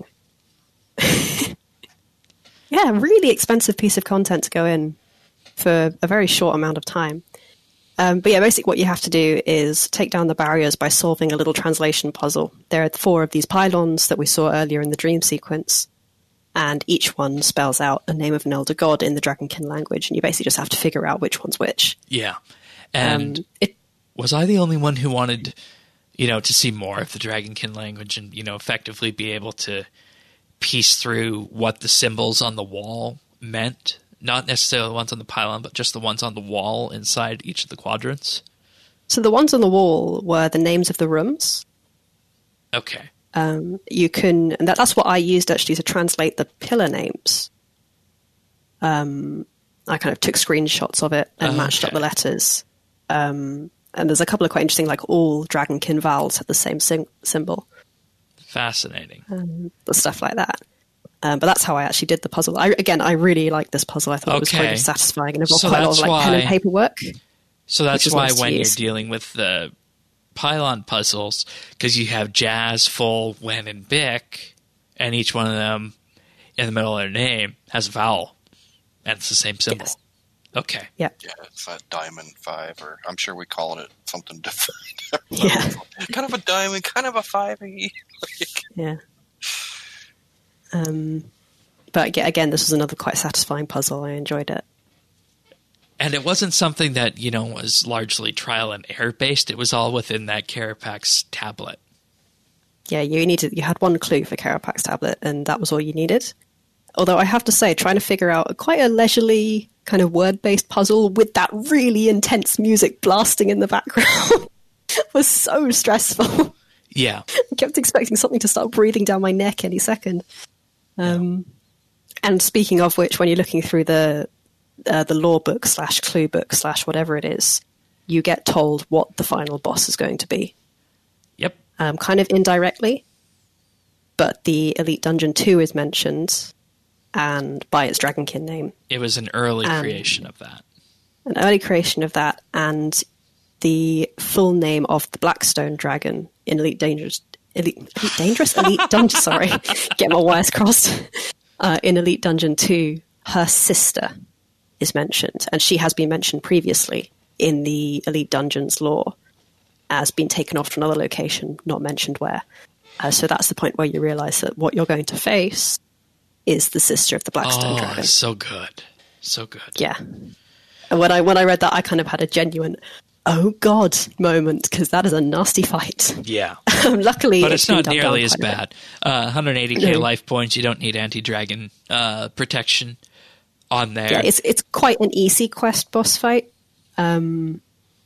Speaker 3: Yeah, really expensive piece of content to go in for a very short amount of time. Um, but yeah, basically what you have to do is take down the barriers by solving a little translation puzzle. There are four of these pylons that we saw earlier in the dream sequence, and each one spells out a name of an elder god in the Dragonkin language, and you basically just have to figure out which one's which.
Speaker 1: Yeah, and
Speaker 3: Um, it,
Speaker 1: was I the only one who wanted, you know, to see more of the Dragonkin language and, you know, effectively be able to piece through what the symbols on the wall meant? Not necessarily the ones on the pylon, but just the ones on the wall inside each of the quadrants?
Speaker 3: so the ones on the wall were the names of the rooms.
Speaker 1: Okay.
Speaker 3: Um, you can, and that, that's what I used actually to translate the pillar names. Um, I kind of took screenshots of it and
Speaker 1: Oh,
Speaker 3: matched up
Speaker 1: okay.
Speaker 3: the letters. Um, and there's a couple of quite interesting, like all Dragonkin vowels have the same sym- symbol,
Speaker 1: Fascinating.
Speaker 3: um, stuff like that. Um, but that's how I actually did the puzzle. I, again, I really liked this puzzle. I thought it was
Speaker 1: Okay.
Speaker 3: really satisfying and involved
Speaker 1: So
Speaker 3: quite a lot of
Speaker 1: that's
Speaker 3: like pen and
Speaker 1: why-
Speaker 3: paper work.
Speaker 1: So that's
Speaker 3: which is
Speaker 1: why
Speaker 3: nice to
Speaker 1: when you're
Speaker 3: use.
Speaker 1: dealing with the pylon puzzles, because you have Jazz, Full, Wen, and Bick, and each one of them in the middle of their name has a vowel, and it's the same symbol.
Speaker 3: Yes.
Speaker 1: Okay.
Speaker 3: Yeah,
Speaker 2: Yeah, it's that Diamond Five, or I'm sure we call it something different.
Speaker 3: yeah,
Speaker 2: kind of a diamond, kind of a five E. Like,
Speaker 3: yeah. Um, but yeah, again, this was another quite satisfying puzzle. I enjoyed it.
Speaker 1: And it wasn't something that, you know, was largely trial and error based. It was all within that Karapak's tablet.
Speaker 3: Yeah, you needed you had one clue for Karapak's tablet, and that was all you needed. Although I have to say, trying to figure out a quite a leisurely kind of word-based puzzle with that really intense music blasting in the background was so stressful.
Speaker 1: Yeah.
Speaker 3: I kept expecting something to start breathing down my neck any second. Um, and speaking of which, when you're looking through the uh, the lore book slash clue book slash whatever it is, you get told what the final boss is going to be.
Speaker 1: Yep.
Speaker 3: Um, kind of indirectly, but the Elite Dungeon two is mentioned, and by its Dragonkin name.
Speaker 1: It was an early
Speaker 3: Um,
Speaker 1: creation of that.
Speaker 3: An early creation of that, and the full name of the Blackstone Dragon in Elite, Dangerous, Elite, Elite Dangerous? Elite Dungeon, sorry. Get my wires crossed. Uh, in Elite Dungeon two, her sister is mentioned, and she has been mentioned previously in the Elite Dungeons lore as being taken off to another location, not mentioned where. Uh, so that's the point where you realize that what you're going to face is the sister of the Blackstone
Speaker 1: oh,
Speaker 3: Dragon.
Speaker 1: So good. So good.
Speaker 3: Yeah. And when I when I read that, I kind of had a genuine, oh God moment, because that is a nasty fight.
Speaker 1: Yeah.
Speaker 3: Luckily,
Speaker 1: but it's,
Speaker 3: it's
Speaker 1: not nearly as
Speaker 3: bad.
Speaker 1: bad. Uh, one hundred eighty k
Speaker 3: No.
Speaker 1: life points. You don't need anti-dragon uh, protection on there.
Speaker 3: Yeah, it's it's quite an easy quest boss fight, um,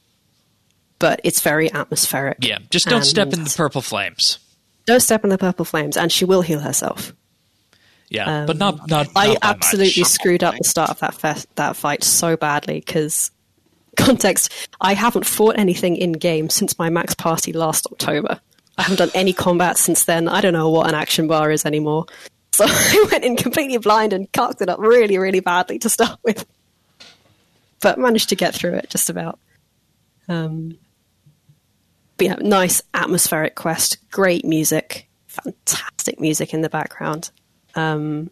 Speaker 3: but it's very atmospheric.
Speaker 1: Yeah, just don't step in
Speaker 3: and
Speaker 1: the purple flames.
Speaker 3: Don't step in the purple flames, and she will heal herself.
Speaker 1: Yeah,
Speaker 3: Um,
Speaker 1: but not not.
Speaker 3: I
Speaker 1: not by
Speaker 3: absolutely
Speaker 1: much.
Speaker 3: screwed up the start of that fest, that fight so badly because context. I haven't fought anything in game since my max party last October. I haven't done any combat since then. I don't know what an action bar is anymore. So I went in completely blind and cocked it up really, really badly to start with, but managed to get through it just about. Um, but yeah, nice atmospheric quest, great music, fantastic music in the background. Um,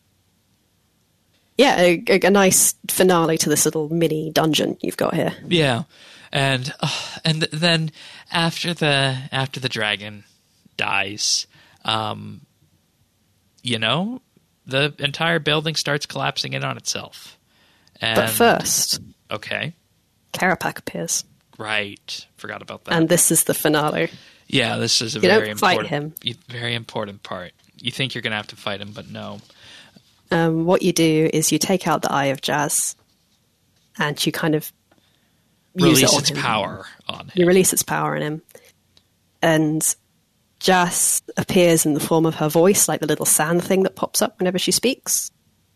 Speaker 3: yeah, a, a, a nice finale to this little mini dungeon you've got here.
Speaker 1: Yeah, and uh, and then after the after the dragon dies, um, you know, the entire building starts collapsing in on itself. And,
Speaker 3: But first,
Speaker 1: okay,
Speaker 3: Karapak appears,
Speaker 1: right, forgot about that.
Speaker 3: and this is the finale.
Speaker 1: Yeah, this is a
Speaker 3: You
Speaker 1: very
Speaker 3: don't fight
Speaker 1: important,
Speaker 3: him.
Speaker 1: very important part. You think you're going to have to fight him, but no.
Speaker 3: Um, what you do is you take out the Eye of Jazz, and you kind of use
Speaker 1: Release
Speaker 3: it on
Speaker 1: its
Speaker 3: him.
Speaker 1: power on him.
Speaker 3: You release its power in him, and Jazz appears in the form of her voice, like the little sand thing that pops up whenever she speaks.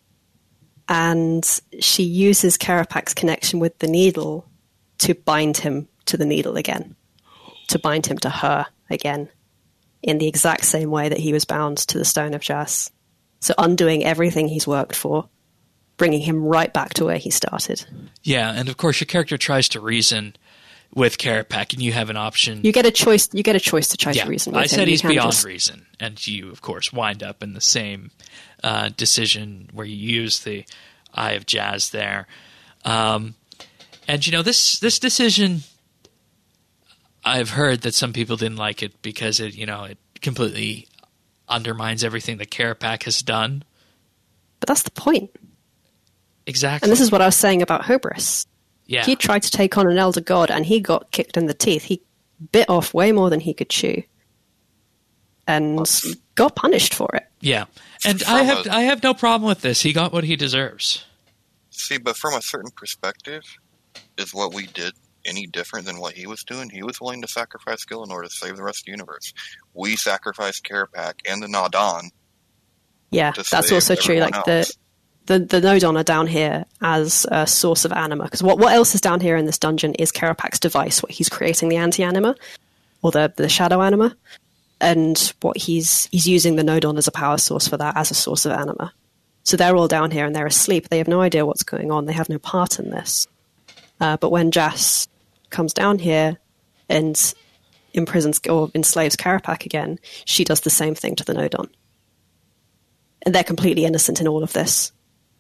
Speaker 3: And she uses Karapak's connection with the needle to bind him to the needle again, to bind him to her again, in the exact same way that he was bound to the Stone of Jazz. So undoing everything he's worked for, bringing him right back to where he started.
Speaker 1: Yeah, and of course your character tries to reason with Karapak, and you have an option.
Speaker 3: You get a choice. You get a choice to try
Speaker 1: yeah,
Speaker 3: to reason with
Speaker 1: I
Speaker 3: him.
Speaker 1: said
Speaker 3: You
Speaker 1: he's
Speaker 3: can't
Speaker 1: beyond
Speaker 3: just-
Speaker 1: reason, and you, of course, wind up in the same uh, decision where you use the Eye of Jazz there. Um, and, you know, this this decision, I've heard that some people didn't like it because it, you know, it completely undermines everything that Karapak has done.
Speaker 3: But that's the point.
Speaker 1: Exactly.
Speaker 3: And this is what I was saying about Hubris.
Speaker 1: yeah.
Speaker 3: He tried to take on an elder god, and he got kicked in the teeth. He bit off way more than he could chew, and got punished for it.
Speaker 1: Yeah. And
Speaker 2: From
Speaker 1: I have
Speaker 2: a-
Speaker 1: I have no problem with this. He got what he deserves.
Speaker 2: See, but from a certain perspective, is what we did any different than what he was doing? He was willing to sacrifice skill in order to save the rest of the universe. We sacrificed Karapak and the Nadan.
Speaker 3: Yeah,
Speaker 2: To
Speaker 3: that's
Speaker 2: save
Speaker 3: also true.
Speaker 2: everyone
Speaker 3: Like the,
Speaker 2: else.
Speaker 3: the the Nodon are down here as a source of anima. Because what, what else is down here in this dungeon is Karapak's device, where he's creating the anti-anima, or the, the shadow anima. And what he's he's using the Nodon as a power source for that, as a source of anima. So they're all down here and they're asleep. They have no idea what's going on. They have no part in this. Uh, but when Jas comes down here and imprisons or enslaves Karapak again, she does the same thing to the Nodon. And they're completely innocent in all of this.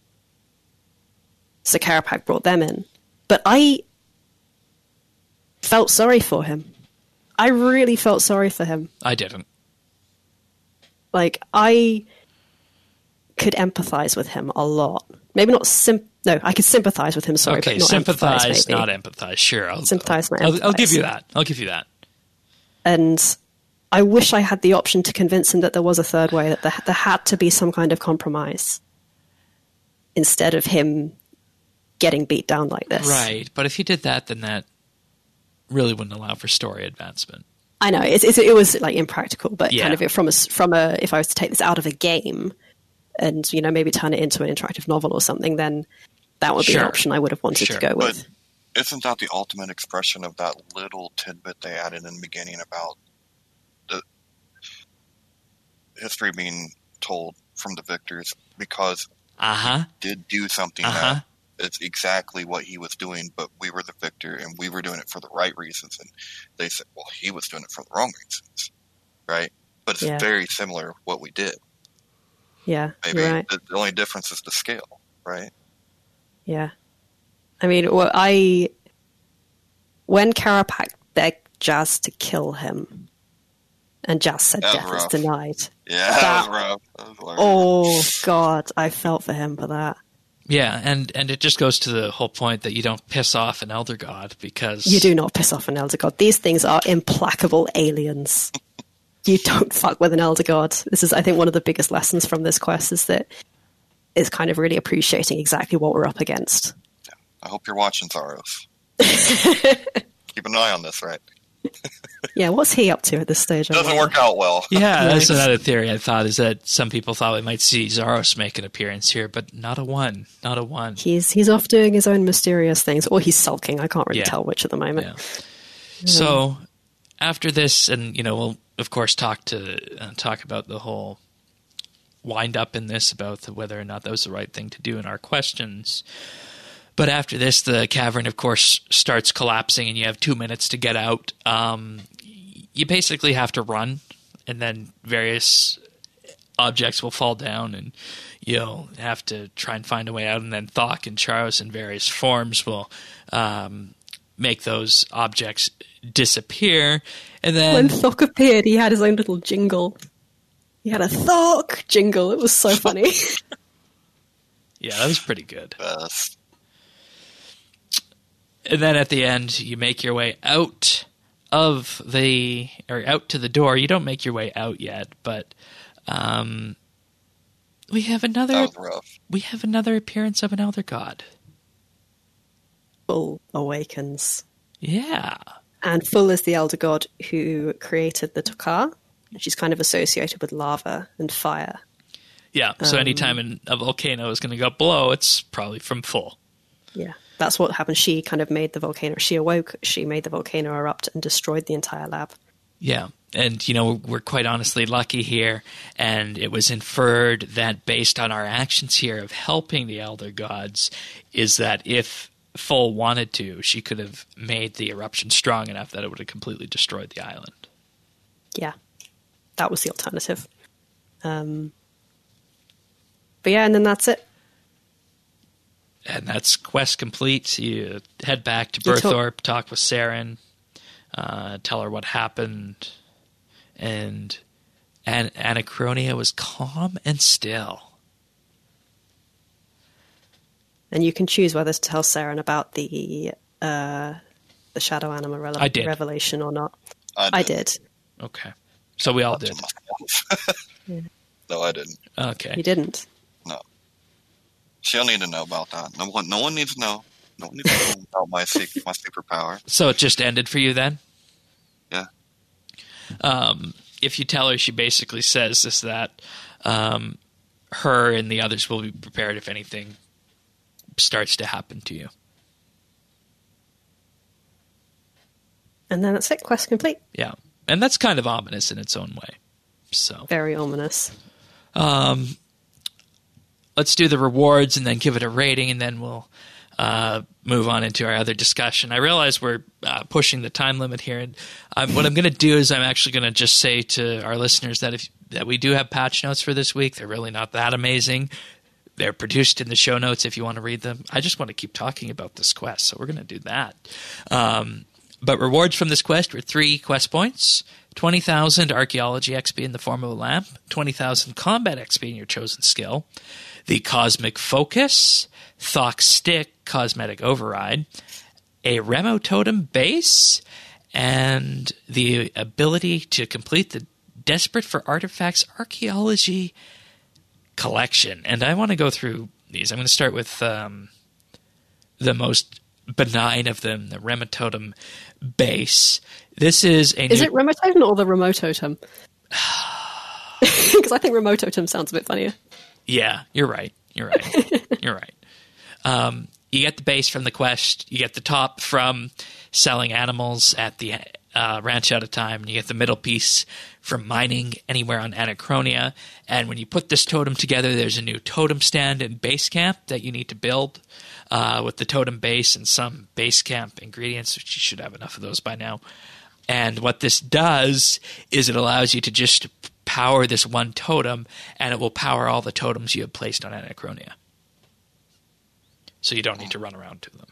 Speaker 3: So Karapak brought them in. But I felt sorry for him. I really felt sorry for him.
Speaker 1: I didn't.
Speaker 3: Like, I could empathize with him a lot. Maybe not sim. No, I could sympathize with him. Sorry,
Speaker 1: Okay,
Speaker 3: but not
Speaker 1: sympathize,
Speaker 3: empathize, maybe.
Speaker 1: not empathize. Sure, I'll,
Speaker 3: Sympathize, not
Speaker 1: I'll, I'll give
Speaker 3: empathize.
Speaker 1: you that. I'll give you that.
Speaker 3: And I wish I had the option to convince him that there was a third way, that there, there had to be some kind of compromise, instead of him getting beat down like this.
Speaker 1: Right, but if he did that, then that really wouldn't allow for story advancement.
Speaker 3: I know it's, it's, it was like impractical, but
Speaker 1: Yeah.
Speaker 3: kind of from a s- from a if I was to take this out of a game, and you know maybe turn it into an interactive novel or something, then that would be
Speaker 1: Sure.
Speaker 3: an option I would have wanted
Speaker 1: Sure.
Speaker 3: to go with.
Speaker 2: But isn't that the ultimate expression of that little tidbit they added in the beginning about the history being told from the victors? Because
Speaker 1: Uh huh.
Speaker 2: did do something
Speaker 1: Uh-huh.
Speaker 2: that it's exactly what he was doing, but we were the victor and we were doing it for the right reasons. And they said, well, he was doing it for the wrong reasons. right? But it's
Speaker 3: Yeah.
Speaker 2: very similar what we did.
Speaker 3: Yeah,
Speaker 2: Maybe
Speaker 3: you're right.
Speaker 2: the, the only difference is the scale, right?
Speaker 3: Yeah. I mean, well, I when Carapac begged Jazz to kill him, and Jazz said
Speaker 2: That was
Speaker 3: death is
Speaker 2: rough.
Speaker 3: denied.
Speaker 2: Yeah, that,
Speaker 3: That-
Speaker 2: was rough. That was rough.
Speaker 3: Oh God, I felt for him for that.
Speaker 1: Yeah, and, and it just goes to the whole point that you don't piss off an elder god because
Speaker 3: You do not piss off an elder god. These things are implacable aliens. You don't fuck with an elder god. This is, I think, one of the biggest lessons from this quest is that is kind of really appreciating exactly what we're up against.
Speaker 2: I hope you're watching, Zaros. Keep an eye on this, right?
Speaker 3: Yeah, what's he up to at this stage? I
Speaker 2: Doesn't
Speaker 3: wonder?
Speaker 2: work out well.
Speaker 1: Yeah, that's another theory I thought is that some people thought we might see Zaros make an appearance here, but not a one. Not a one.
Speaker 3: He's he's off doing his own mysterious things, or he's sulking. I can't really
Speaker 1: Yeah.
Speaker 3: tell which at the moment.
Speaker 1: Yeah. So after this, and you know, we'll of course talk to uh, talk about the whole wind up in this about the, whether or not that was the right thing to do in our questions. But after this, the cavern, of course, starts collapsing, and you have two minutes to get out. Um, you basically have to run, and then various objects will fall down, and you'll have to try and find a way out. And then Thok and Charos in various forms will um, make those objects disappear. And then
Speaker 3: When Thok appeared, he had his own little jingle. He had a Thok jingle. It was so funny.
Speaker 1: yeah, that was pretty good.
Speaker 2: Best.
Speaker 1: And then at the end, you make your way out of the, or out to the door. You don't make your way out yet, but um, we have another,
Speaker 2: That was rough.
Speaker 1: we have another appearance of an elder god.
Speaker 3: Full awakens.
Speaker 1: Yeah.
Speaker 3: And Full is the elder god who created the Tokar. She's kind of associated with lava and fire.
Speaker 1: Yeah. So anytime an, a volcano is going to go below, it's probably from Full.
Speaker 3: Yeah. That's what happened. She kind of made the volcano. She awoke, she made the volcano erupt and destroyed the entire lab.
Speaker 1: Yeah. And, you know, we're quite honestly lucky here. And it was inferred that based on our actions here of helping the elder gods is that if Full wanted to, she could have made the eruption strong enough that it would have completely destroyed the island.
Speaker 3: Yeah. That was the alternative. Um, but yeah, and then that's it.
Speaker 1: And that's quest complete. You head back to
Speaker 3: You talk-
Speaker 1: Berthorpe, talk with Saren, uh, tell her what happened, and An- Anachronia was calm and still.
Speaker 3: And you can choose whether to tell Saren about the uh, the shadow animal rele-
Speaker 1: I did.
Speaker 3: revelation or not.
Speaker 2: I did.
Speaker 3: I did.
Speaker 1: Okay. So we all did.
Speaker 2: No, I didn't.
Speaker 1: Okay.
Speaker 3: You didn't.
Speaker 2: No. She'll need to know about that. No one, no one needs to know. No one needs to know about my secret, my superpower.
Speaker 1: So it just ended for you then?
Speaker 2: Yeah.
Speaker 1: Um, if you tell her, she basically says this, that um, her and the others will be prepared if anything starts to happen to you.
Speaker 3: And then that's it. Quest complete.
Speaker 1: Yeah. And that's kind of ominous in its own way. So
Speaker 3: Very ominous.
Speaker 1: um, let's do the rewards and then give it a rating, and then we'll uh, move on into our other discussion. I realize we're uh, pushing the time limit here, and um, what I'm going to do is I'm actually going to just say to our listeners that if that we do have patch notes for this week. They're really not that amazing. They're produced in the show notes if you want to read them. I just want to keep talking about this quest, so we're going to do that. Um, but rewards from this quest were three quest points, twenty thousand archaeology X P in the form of a lamp, twenty thousand combat X P in your chosen skill, the Cosmic Focus, Thok Stick, Cosmetic Override, a Remo Totem base, and the ability to complete the Desperate for Artifacts Archaeology collection. And I want to go through these. I'm going to start with um, the most benign of them, the Remo Totem base. This is a
Speaker 3: Is
Speaker 1: new-
Speaker 3: it Remototem or the Remototem? Because I think Remototem sounds a bit funnier.
Speaker 1: Yeah, you're right. You're right. You're right. Um, you get the base from the quest. You get the top from selling animals at the uh, ranch out of time. And you get the middle piece from mining anywhere on Anachronia. And when you put this totem together, there's a new totem stand and base camp that you need to build uh, with the totem base and some base camp ingredients, which you should have enough of those by now. And what this does is it allows you to just power this one totem, and it will power all the totems you have placed on Anachronia. So you don't need to run around to them.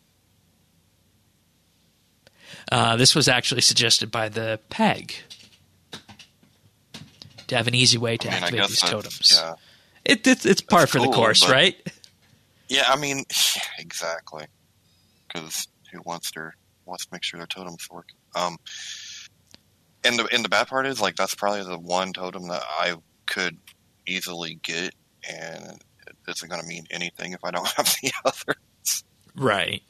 Speaker 1: Uh, this was actually suggested by the P E G to have an easy way to
Speaker 2: I mean,
Speaker 1: activate these totems.
Speaker 2: Yeah.
Speaker 1: It, it, it's par
Speaker 2: That's
Speaker 1: for
Speaker 2: cool,
Speaker 1: the course,
Speaker 2: but-
Speaker 1: right?
Speaker 2: Yeah, I mean, yeah, exactly. Because who wants their wants to make sure their totems work? Um, and the and the bad part is, like, that's probably the one totem that I could easily get, and it isn't going to mean anything if I don't have the others.
Speaker 1: Right.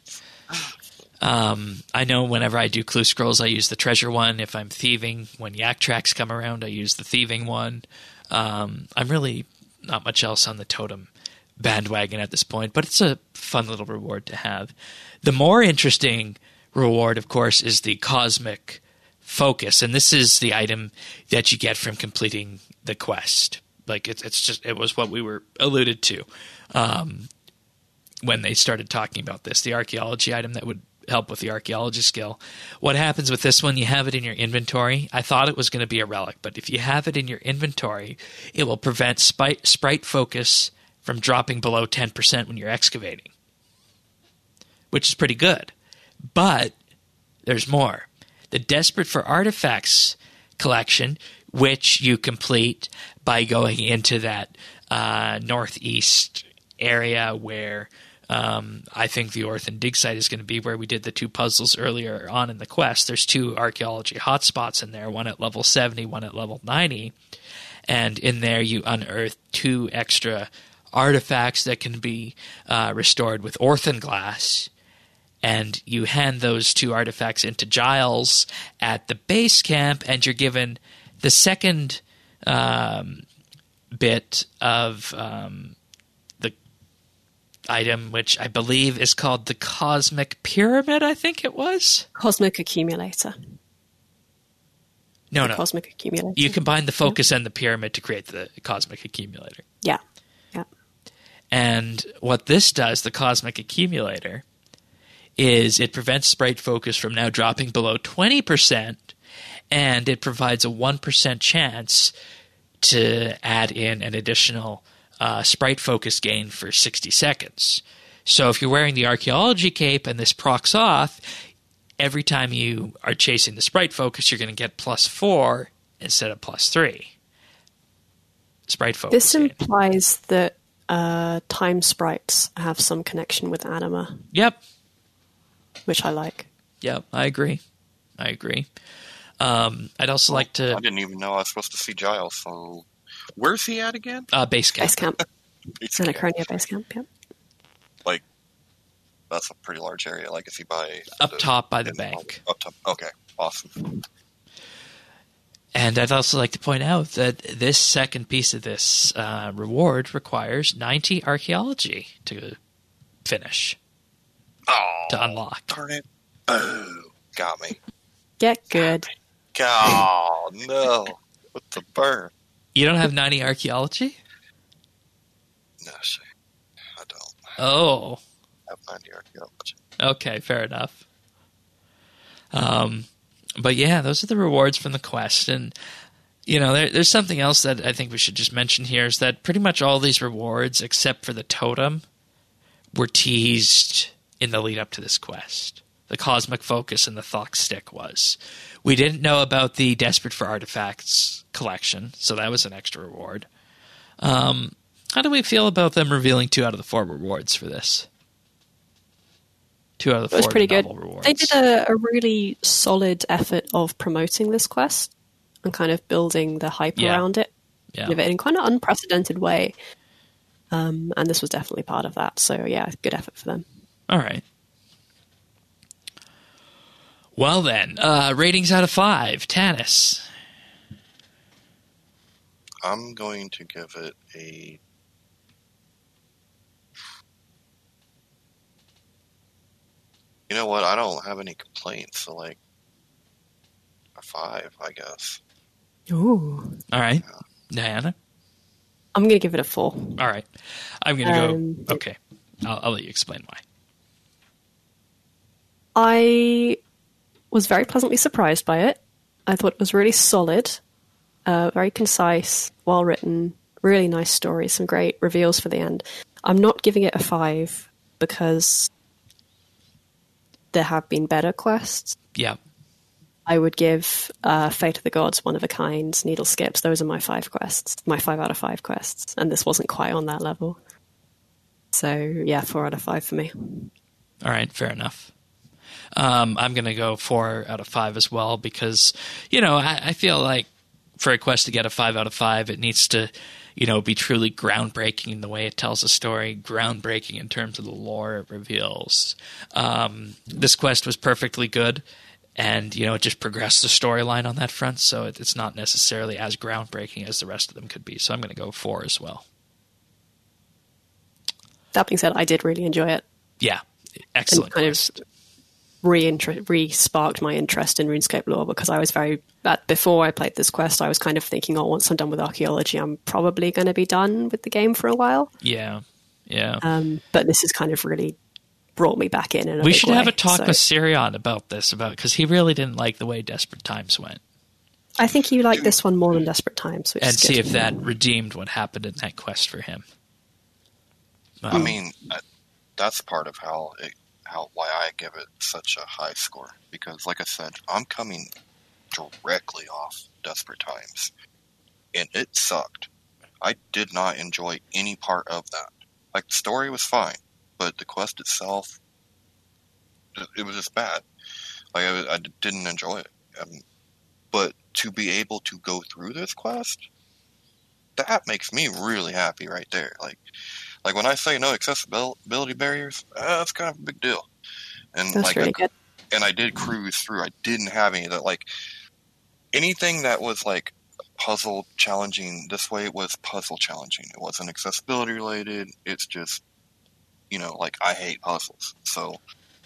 Speaker 1: Um, I know whenever I do clue scrolls, I use the treasure one. If I'm thieving, when yak tracks come around, I use the thieving one. Um, I'm really not much else on the totem bandwagon at this point, but it's a fun little reward to have. The more interesting reward, of course, is the cosmic focus, and this is the item that you get from completing the quest. Like it's it's just it was what we were alluded to um, when they started talking about this, the archaeology item that would help with the archaeology skill. What happens with this one, you have it in your inventory. I thought it was going to be a relic, but if you have it in your inventory, it will prevent sprite, sprite focus from dropping below ten percent when you're excavating, which is pretty good. But there's more. The Desperate for Artifacts collection, which you complete by going into that uh, northeast area where um, I think the Orthan dig site is going to be, where we did the two puzzles earlier on in the quest. There's two archaeology hotspots in there, one at level seventy, one at level ninety. And in there you unearth two extra artifacts that can be uh, restored with Orthan glass. And you hand those two artifacts into Giles at the base camp, and you're given the second um, bit of um, the item, which I believe is called the Cosmic Pyramid, I think it was?
Speaker 3: Cosmic Accumulator.
Speaker 1: No,
Speaker 3: The
Speaker 1: no.
Speaker 3: Cosmic Accumulator.
Speaker 1: You combine the focus and the pyramid to create the Cosmic Accumulator.
Speaker 3: Yeah. Yeah.
Speaker 1: And what this does, the Cosmic Accumulator, is it prevents sprite focus from now dropping below twenty percent, and it provides a one percent chance to add in an additional uh, sprite focus gain for sixty seconds. So if you're wearing the archaeology cape and this procs off, every time you are chasing the sprite focus, you're going to get plus four instead of plus three. Sprite focus.
Speaker 3: This
Speaker 1: gain.
Speaker 3: implies that uh, time sprites have some connection with anima,
Speaker 1: Yep.
Speaker 3: which I like.
Speaker 1: Yep. I agree. I agree. Um, I'd also like to
Speaker 2: I didn't even know I was supposed to see Giles. So, where's he at again?
Speaker 1: uh, base camp.
Speaker 3: Base camp.
Speaker 2: It's
Speaker 3: Anachronia base camp, yeah.
Speaker 2: Like, that's a pretty large area. Like, is he by
Speaker 1: Up
Speaker 2: the-
Speaker 1: top by the
Speaker 2: in
Speaker 1: bank.
Speaker 2: Up top. Okay, awesome.
Speaker 1: And I'd also like to point out that this second piece of this uh, reward requires ninety archaeology to finish,
Speaker 2: Oh,
Speaker 1: to unlock.
Speaker 2: darn it! Boo, got me.
Speaker 3: Get good.
Speaker 2: Oh no, what the burn?
Speaker 1: You don't have ninety archaeology?
Speaker 2: No, shit. I don't
Speaker 1: Oh,
Speaker 2: have ninety archaeology.
Speaker 1: okay, fair enough. Um, but yeah, those are the rewards from the quest. And, you know, there, there's something else that I think we should just mention here is that pretty much all these rewards, except for the totem, were teased in the lead up to this quest. The Cosmic Focus and the Thox Stick was. We didn't know about the Desperate for Artifacts collection, so that was an extra reward. Um, how do we feel about them revealing two out of the four rewards for this? Two out of the
Speaker 3: It was
Speaker 1: four
Speaker 3: pretty good.
Speaker 1: novel rewards.
Speaker 3: They did a, a really solid effort of promoting this quest and kind of building the hype
Speaker 1: Yeah.
Speaker 3: around it
Speaker 1: Yeah.
Speaker 3: in a kind of unprecedented way. Um, and this was definitely part of that. So, yeah, good effort for them.
Speaker 1: All right. Well then, uh, ratings out of five. Tanis.
Speaker 2: I'm going to give it a. You know what? I don't have any complaints, so like a five, I guess.
Speaker 3: Ooh.
Speaker 1: All right. Diana.
Speaker 3: I'm going to give it a four.
Speaker 1: All right. I'm going to
Speaker 3: Um,
Speaker 1: go. Okay. I'll, I'll let you explain why.
Speaker 3: I was very pleasantly surprised by it. I thought it was really solid, uh, very concise, well written, really nice story, some great reveals for the end. I'm not giving it a five because there have been better quests.
Speaker 1: Yeah.
Speaker 3: I would give uh, Fate of the Gods, One of a Kind, Needle Skips. Those are my five quests, my five out of five quests, and this wasn't quite on that level. So yeah, four out of five for me.
Speaker 1: All right, fair enough. Um, I'm going to go four out of five as well because, you know, I, I feel like for a quest to get a five out of five, it needs to, you know, be truly groundbreaking in the way it tells a story, groundbreaking in terms of the lore it reveals. Um, this quest was perfectly good, and, you know, it just progressed the storyline on that front, so it, it's not necessarily as groundbreaking as the rest of them could be. So I'm going to go four as well.
Speaker 3: That being said, I did really enjoy it.
Speaker 1: Yeah, excellent
Speaker 3: and kind
Speaker 1: quest.
Speaker 3: Of re-inter- re-sparked my interest in RuneScape lore because I was very, at, before I played this quest, I was kind of thinking, oh, once I'm done with archaeology, I'm probably going to be done with the game for a while.
Speaker 1: Yeah, yeah.
Speaker 3: Um, but this has kind of really brought me back in. in a
Speaker 1: we
Speaker 3: big
Speaker 1: should
Speaker 3: way,
Speaker 1: have a talk
Speaker 3: so.
Speaker 1: with Sirion about this, about because he really didn't like the way Desperate Times went.
Speaker 3: I think you like this one more than Desperate Times. Which
Speaker 1: And
Speaker 3: is
Speaker 1: see
Speaker 3: good.
Speaker 1: if that redeemed what happened in that quest for him.
Speaker 2: I mean, uh, that's part of how it, how why I give it such a high score, because like I said, I'm coming directly off Desperate Times, and it sucked. I did not enjoy any part of that. Like, the story was fine, but the quest itself, it was just bad. Like, I, I didn't enjoy it. Um, but to be able to go through this quest, that makes me really happy right there. Like, like when I say no accessibility barriers, uh, that's kind of a big deal. And
Speaker 3: That's
Speaker 2: like,
Speaker 3: really
Speaker 2: I,
Speaker 3: good.
Speaker 2: and I did cruise through. I didn't have any of that. Like, anything that was like puzzle challenging this way was puzzle challenging. It wasn't accessibility related. It's just, you know, like, I hate puzzles, so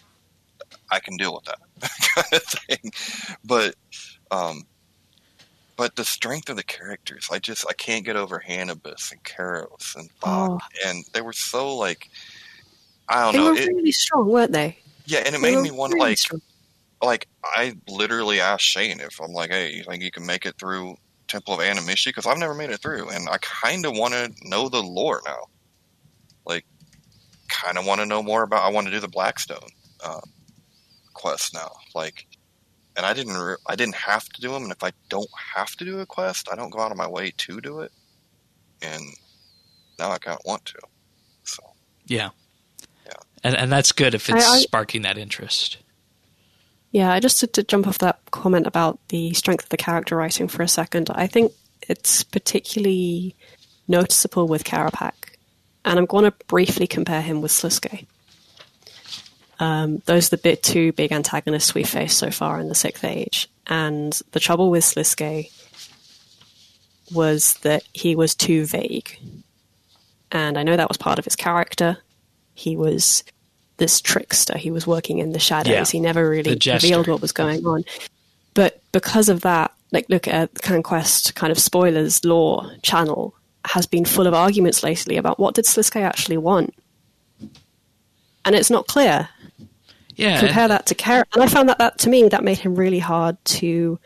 Speaker 2: I can deal with that kind of thing. But, um, but the strength of the characters, I just, I can't get over Hannibus and Karos and Bach.
Speaker 3: Oh.
Speaker 2: And they were so, like, I don't
Speaker 3: They
Speaker 2: know.
Speaker 3: were
Speaker 2: It,
Speaker 3: really strong, weren't they?
Speaker 2: yeah, and it
Speaker 3: They
Speaker 2: made
Speaker 3: were
Speaker 2: me want to,
Speaker 3: really
Speaker 2: like,
Speaker 3: strong.
Speaker 2: like, I literally asked Shane if I'm like, hey, you think you can make it through Temple of Anamishi? Because I've never made it through, and I kind of want to know the lore now. Like, kind of want to know more about, I want to do the Blackstone uh, quest now. Like, and I didn't, re- I didn't have to do them, and if I don't have to do a quest, I don't go out of my way to do it. And now I kind of want to. So
Speaker 1: Yeah.
Speaker 2: Yeah.
Speaker 1: And and that's good if it's
Speaker 3: I- I-
Speaker 1: sparking that interest.
Speaker 3: Yeah, just to, to jump off that comment about the strength of the character writing for a second, I think it's particularly noticeable with Karapak, and I'm going to briefly compare him with Slisuke. Um, those are the bit two big antagonists we faced so far in the Sixth Age, and the trouble with Slisuke was that he was too vague. And I know that was part of his character. He was this trickster. He was working in the shadows.
Speaker 1: Yeah,
Speaker 3: he never really
Speaker 1: the jester.
Speaker 3: revealed what was going on. But because of that, like, look at Conquest kind of spoilers lore channel has been full of arguments lately about what did Slisuke actually want. And it's not clear.
Speaker 1: Yeah.
Speaker 3: Compare
Speaker 1: and-
Speaker 3: that to Kara. And I found that, that, to me, that made him really hard to...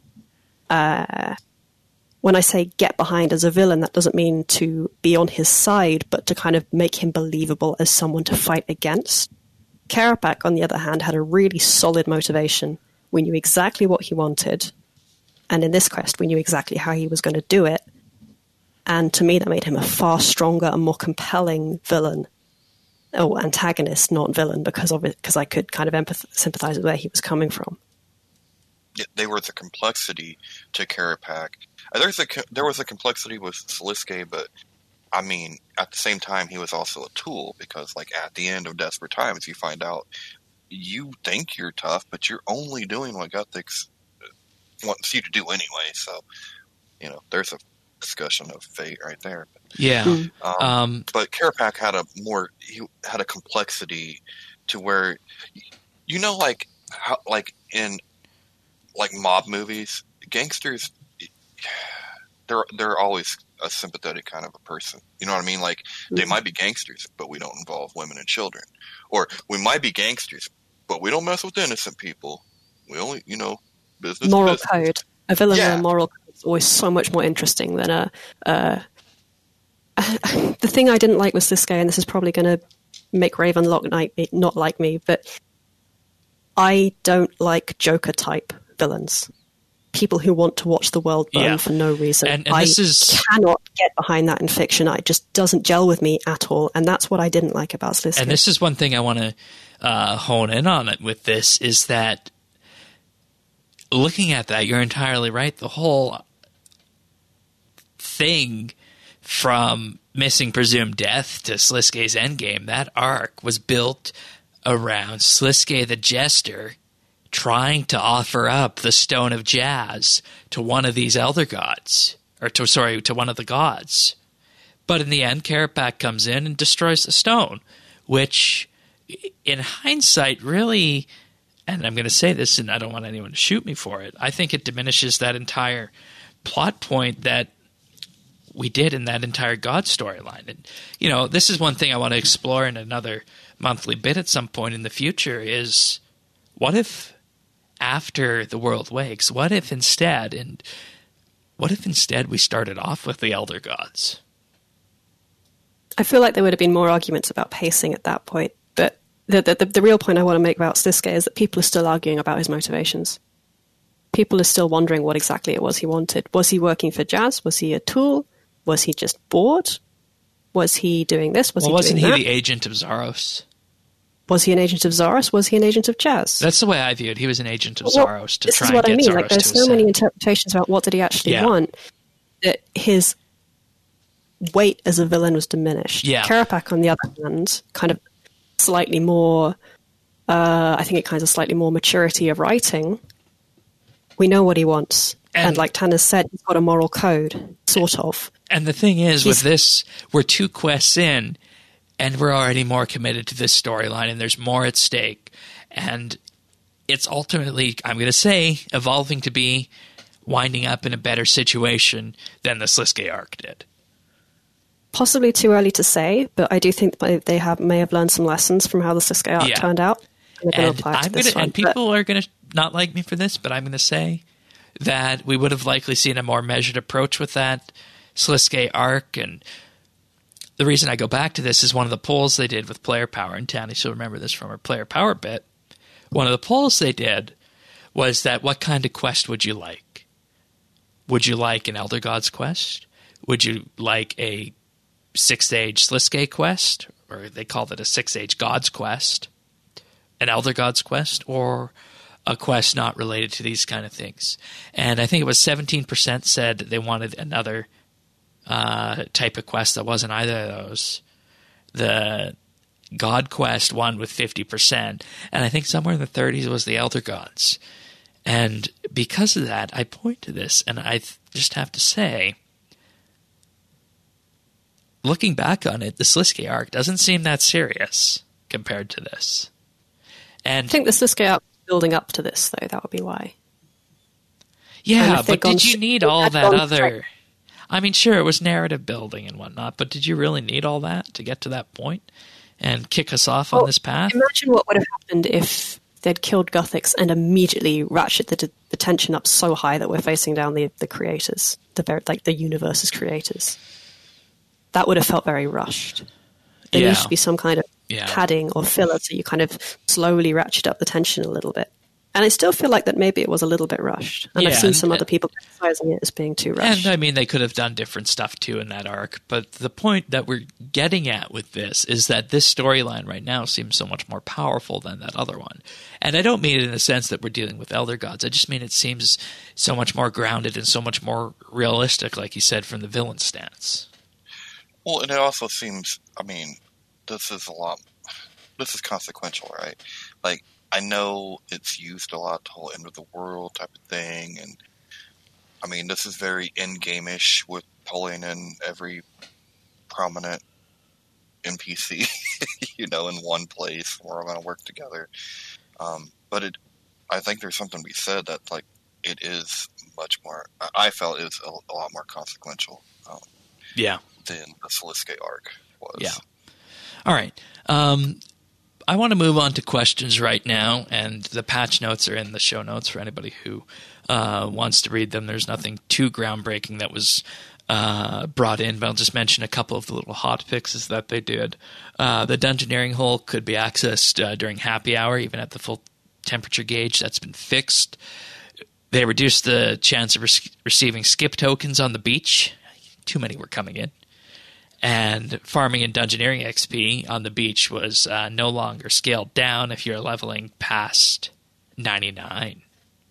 Speaker 3: Uh, when I say get behind as a villain, that doesn't mean to be on his side, but to kind of make him believable as someone to fight against. Karapak, on the other hand, had a really solid motivation. We knew exactly what he wanted. And in this quest, we knew exactly how he was going to do it. And to me, that made him a far stronger and more compelling villain. Or antagonist, not villain, because of it, because I could kind of empath- sympathize with where he was coming from.
Speaker 2: yeah, there was a complexity to Karapak. There's a there was a complexity with Slisuke, but I mean, at the same time, he was also a tool, because, like, at the end of Desperate Times, you find out you think you're tough, but you're only doing what Guthix wants you to do anyway. So, you know, there's a discussion of fate right there.
Speaker 1: Yeah.
Speaker 3: Mm.
Speaker 2: Um,
Speaker 1: Um,
Speaker 2: but Karapak had a more, he had a complexity to where, you know, like how, like in like mob movies, gangsters, they're they're always a sympathetic kind of a person. You know what I mean? Like, they might be gangsters, but we don't involve women and children. Or we might be gangsters, but we don't mess with innocent people. We only, you know, business.
Speaker 3: Moral
Speaker 2: business.
Speaker 3: code. A villain
Speaker 2: Yeah.
Speaker 3: with a moral code is always so much more interesting than a. Uh, the thing I didn't like was this guy, and this is probably going to make Raven like me, not like me, but I don't like Joker type villains. People who want to watch the world burn
Speaker 1: Yeah.
Speaker 3: for no reason.
Speaker 1: And- and
Speaker 3: I
Speaker 1: this is-
Speaker 3: cannot get behind that in fiction. It just doesn't gel with me at all, and that's what I didn't like about Sliske.
Speaker 1: And this is one thing I want to uh, hone in on it with this is that looking at that, you're entirely right. The whole thing from Missing Presumed Death to Sliske's Endgame, that arc was built around Sliske the Jester trying to offer up the Stone of Jazz to one of these Elder Gods, or to sorry, to one of the gods. But in the end, Carapac comes in and destroys the stone, which, in hindsight, really, and I'm going to say this, and I don't want anyone to shoot me for it, I think it diminishes that entire plot point that we did in that entire God storyline. And, you know, this is one thing I want to explore in another monthly bit at some point in the future is, what if after the world wakes, what if instead, and what if instead we started off with the Elder Gods?
Speaker 3: I feel like there would have been more arguments about pacing at that point, but the the, the, the real point I want to make about Sliske is that people are still arguing about his motivations. People are still wondering what exactly it was he wanted. Was he working for Jazz? Was he a tool? Was he just bored? Was he doing this? Was
Speaker 1: Well,
Speaker 3: he
Speaker 1: wasn't
Speaker 3: doing
Speaker 1: he
Speaker 3: that?
Speaker 1: the agent of Zaros?
Speaker 3: Was he an agent of Zaros? Was he an agent of Jazz?
Speaker 1: That's the way I viewed. He was an agent of
Speaker 3: Well,
Speaker 1: Zaros to
Speaker 3: this
Speaker 1: try
Speaker 3: is what
Speaker 1: and
Speaker 3: I
Speaker 1: get
Speaker 3: mean.
Speaker 1: Zaros
Speaker 3: Like, there's
Speaker 1: to
Speaker 3: so many
Speaker 1: ascend.
Speaker 3: interpretations about what did he actually
Speaker 1: Yeah.
Speaker 3: want that his weight as a villain was diminished.
Speaker 1: Yeah.
Speaker 3: Carapac, on the other hand, kind of slightly more. Uh, I think it kind of slightly more maturity of writing. We know what he wants, and,
Speaker 1: And-
Speaker 3: like Tanner said, he's got a moral code, sort of.
Speaker 1: And the thing is, with
Speaker 3: He's-
Speaker 1: this, we're two quests in, and we're already more committed to this storyline, and there's more at stake. And it's ultimately, I'm going to say, evolving to be winding up in a better situation than the Sliske arc did.
Speaker 3: Possibly too early to say, but I do think that they have may have learned some lessons from how the Sliske arc
Speaker 1: Yeah.
Speaker 3: turned out. And, they're gonna
Speaker 1: And
Speaker 3: apply it to
Speaker 1: I'm
Speaker 3: this
Speaker 1: gonna,
Speaker 3: one,
Speaker 1: and
Speaker 3: but-
Speaker 1: people are going to not like me for this, but I'm going to say that we would have likely seen a more measured approach with that Sliske arc. And the reason I go back to this is one of the polls they did with Player Power, and Tani she'll remember this from our Player Power bit. One of the polls they did was that what kind of quest would you like? Would you like an Elder Gods quest? Would you like a six-age Sliske quest? Or they called it a six-age Gods quest? An Elder Gods quest? Or a quest not related to these kind of things? And I think it was seventeen percent said they wanted another uh, type of quest that wasn't either of those. The God quest won with fifty percent, and I think somewhere in the thirties was the Elder Gods. And because of that, I point to this, and I th- just have to say, looking back on it, the Sliske arc doesn't seem that serious compared to this. And
Speaker 3: I think the Sliske arc is building up to this, though. That would be why. And
Speaker 1: yeah,
Speaker 3: if they'd
Speaker 1: but
Speaker 3: gone
Speaker 1: did you
Speaker 3: sh-
Speaker 1: need
Speaker 3: if
Speaker 1: all
Speaker 3: they'd
Speaker 1: that
Speaker 3: gone
Speaker 1: other...
Speaker 3: straight-
Speaker 1: I mean, sure, it was narrative building and whatnot, but did you really need all that to get to that point and kick us off
Speaker 3: Well,
Speaker 1: on this path?
Speaker 3: Imagine what would have happened if they'd killed Guthix and immediately ratcheted the, the tension up so high that we're facing down the, the creators, the very, like the universe's creators. That would have felt very rushed. There
Speaker 1: Yeah.
Speaker 3: needs to be some kind of
Speaker 1: Yeah.
Speaker 3: padding or filler so you kind of slowly ratchet up the tension a little bit. And I still feel like that maybe it was a little bit rushed. And I've
Speaker 1: Yeah,
Speaker 3: seen
Speaker 1: and-
Speaker 3: some other people criticizing it as being too rushed.
Speaker 1: And I mean, they could have done different stuff too in that arc. But the point that we're getting at with this is that this storyline right now seems so much more powerful than that other one. And I don't mean it in the sense that we're dealing with Elder Gods. I just mean it seems so much more grounded and so much more realistic, like you said, from the villain stance.
Speaker 2: Well, and it also seems, I mean, this is a lot, this is consequential, right? Like, I know it's used a lot, the whole end of the world type of thing, and I mean, this is very in-game-ish with pulling in every prominent N P C, you know, in one place. We're all going to work together. Um, but it, I think there's something to be said that, like, it is much more, I felt it was a, a lot more consequential um,
Speaker 1: Yeah.
Speaker 2: than the Sliske arc was.
Speaker 1: Yeah. All right. Um, I want to move on to questions right now, and the patch notes are in the show notes for anybody who uh, wants to read them. There's nothing too groundbreaking that was uh, brought in, but I'll just mention a couple of the little hot fixes that they did. Uh, the Dungeoneering hole could be accessed uh, during happy hour, even at the full temperature gauge. That's been fixed. They reduced the chance of re- receiving skip tokens on the beach. Too many were coming in. And farming and Dungeoneering X P on the beach was uh, no longer scaled down if you're leveling past ninety-nine.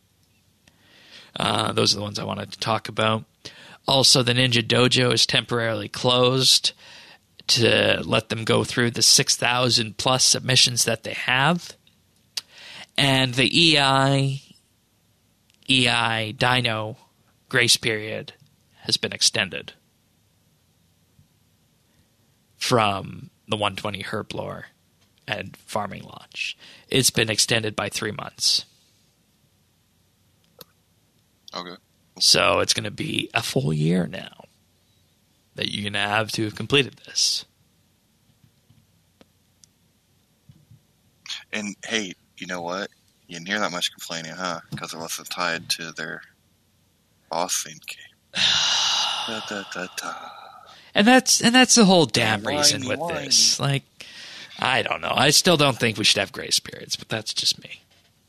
Speaker 1: Uh, those are the ones I wanted to talk about. Also, the Ninja Dojo is temporarily closed to let them go through the six thousand plus submissions that they have. And the E I, E I Dino grace period has been extended from the one twenty Herblore and Farming Launch. It's been extended by three months.
Speaker 2: Okay.
Speaker 1: So it's going to be a full year now that you're going to have to have completed this.
Speaker 2: And hey, you know what? You didn't hear that much complaining, huh? Because it wasn't tied to their boss theme game. da, da, da, da.
Speaker 1: And that's and that's the whole damn
Speaker 2: Whiny,
Speaker 1: reason with
Speaker 2: whiny.
Speaker 1: this. Like, I don't know. I still don't think we should have grace periods, but that's just me.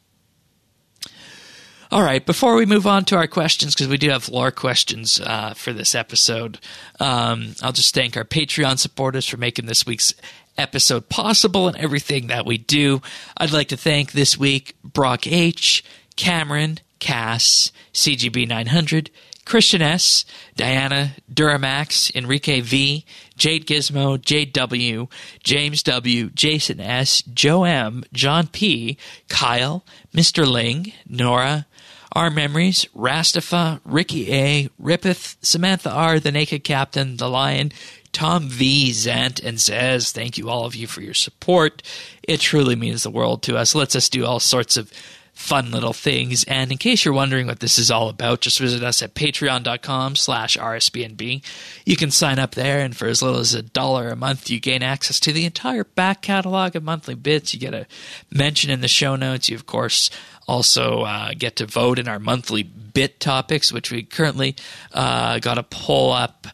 Speaker 1: All right, before we move on to our questions, because we do have lore questions uh, for this episode, um, I'll just thank our Patreon supporters for making this week's episode possible and everything that we do. I'd like to thank this week Brock H., Cameron, Cass, C G B nine hundred, Christian S., Diana, Duramax, Enrique V., Jade Gizmo, Jade W., James W., Jason S., Joe M., John P., Kyle, Mister Ling, Nora, Our Memories, Rastafa, Ricky A., Rippeth, Samantha R., The Naked Captain, The Lion, Tom V., Zant, and Zez. Thank you all of you for your support. It truly means the world to us. Lets us do all sorts of fun little things. And in case you're wondering what this is all about, just visit us at patreon.com slash RSBNB. You can sign up there, and for as little as a dollar a month, you gain access to the entire back catalog of monthly bits. You get a mention in the show notes. You, of course, also uh, get to vote in our monthly bit topics, which we currently uh, got a poll up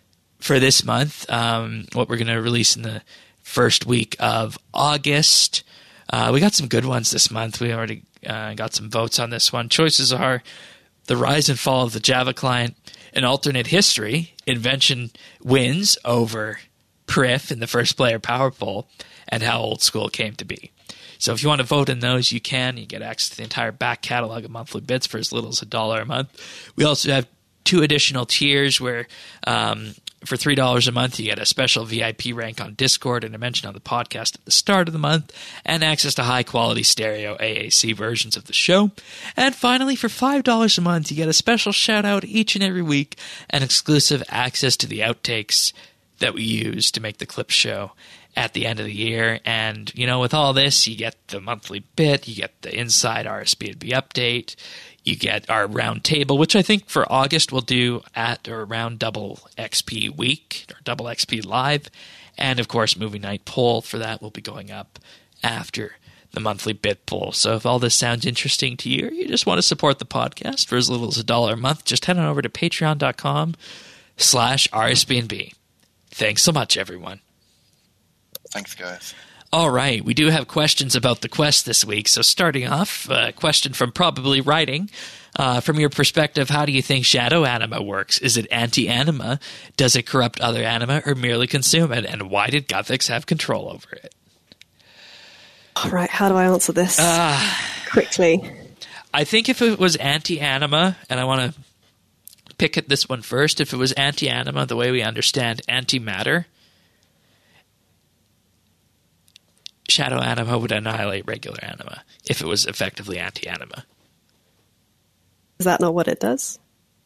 Speaker 1: for this month, um, what we're going to release in the first week of August. Uh, we got some good ones this month. We already uh, got some votes on this one. Choices are the rise and fall of the Java client, an alternate history, invention wins over P R I F in the first player power poll, and how old school came to be. So if you want to vote in those, you can. You get access to the entire back catalog of monthly bits for as little as a dollar a month. We also have two additional tiers where um, for three dollars a month, you get a special V I P rank on Discord and a mention on the podcast at the start of the month, and access to high-quality stereo A A C versions of the show. And finally, for five dollars a month, you get a special shout-out each and every week and exclusive access to the outtakes that we use to make the clip show at the end of the year. And, you know, with all this, you get the monthly bit, you get the inside R S B N B update, you get our round table, which I think for August we'll do at or around double X P week, or double X P live. And, of course, movie night poll for that will be going up after the monthly bit poll. So if all this sounds interesting to you, or you just want to support the podcast for as little as a dollar a month, just head on over to patreon.com slash RSBNB. Thanks so much, everyone.
Speaker 2: Thanks, guys.
Speaker 1: All right, we do have questions about the quest this week. So starting off, a question from Probably Writing. Uh, from your perspective, how do you think shadow anima works? Is it anti-anima? Does it corrupt other anima or merely consume it? And why did Guthix have control over it?
Speaker 3: All right, how do I answer this
Speaker 1: Uh,
Speaker 3: quickly?
Speaker 1: I think if it was anti-anima, and I want to pick at this one first, if it was anti-anima the way we understand antimatter, shadow anima would annihilate regular anima if it was effectively anti-anima.
Speaker 3: Is that not what it does?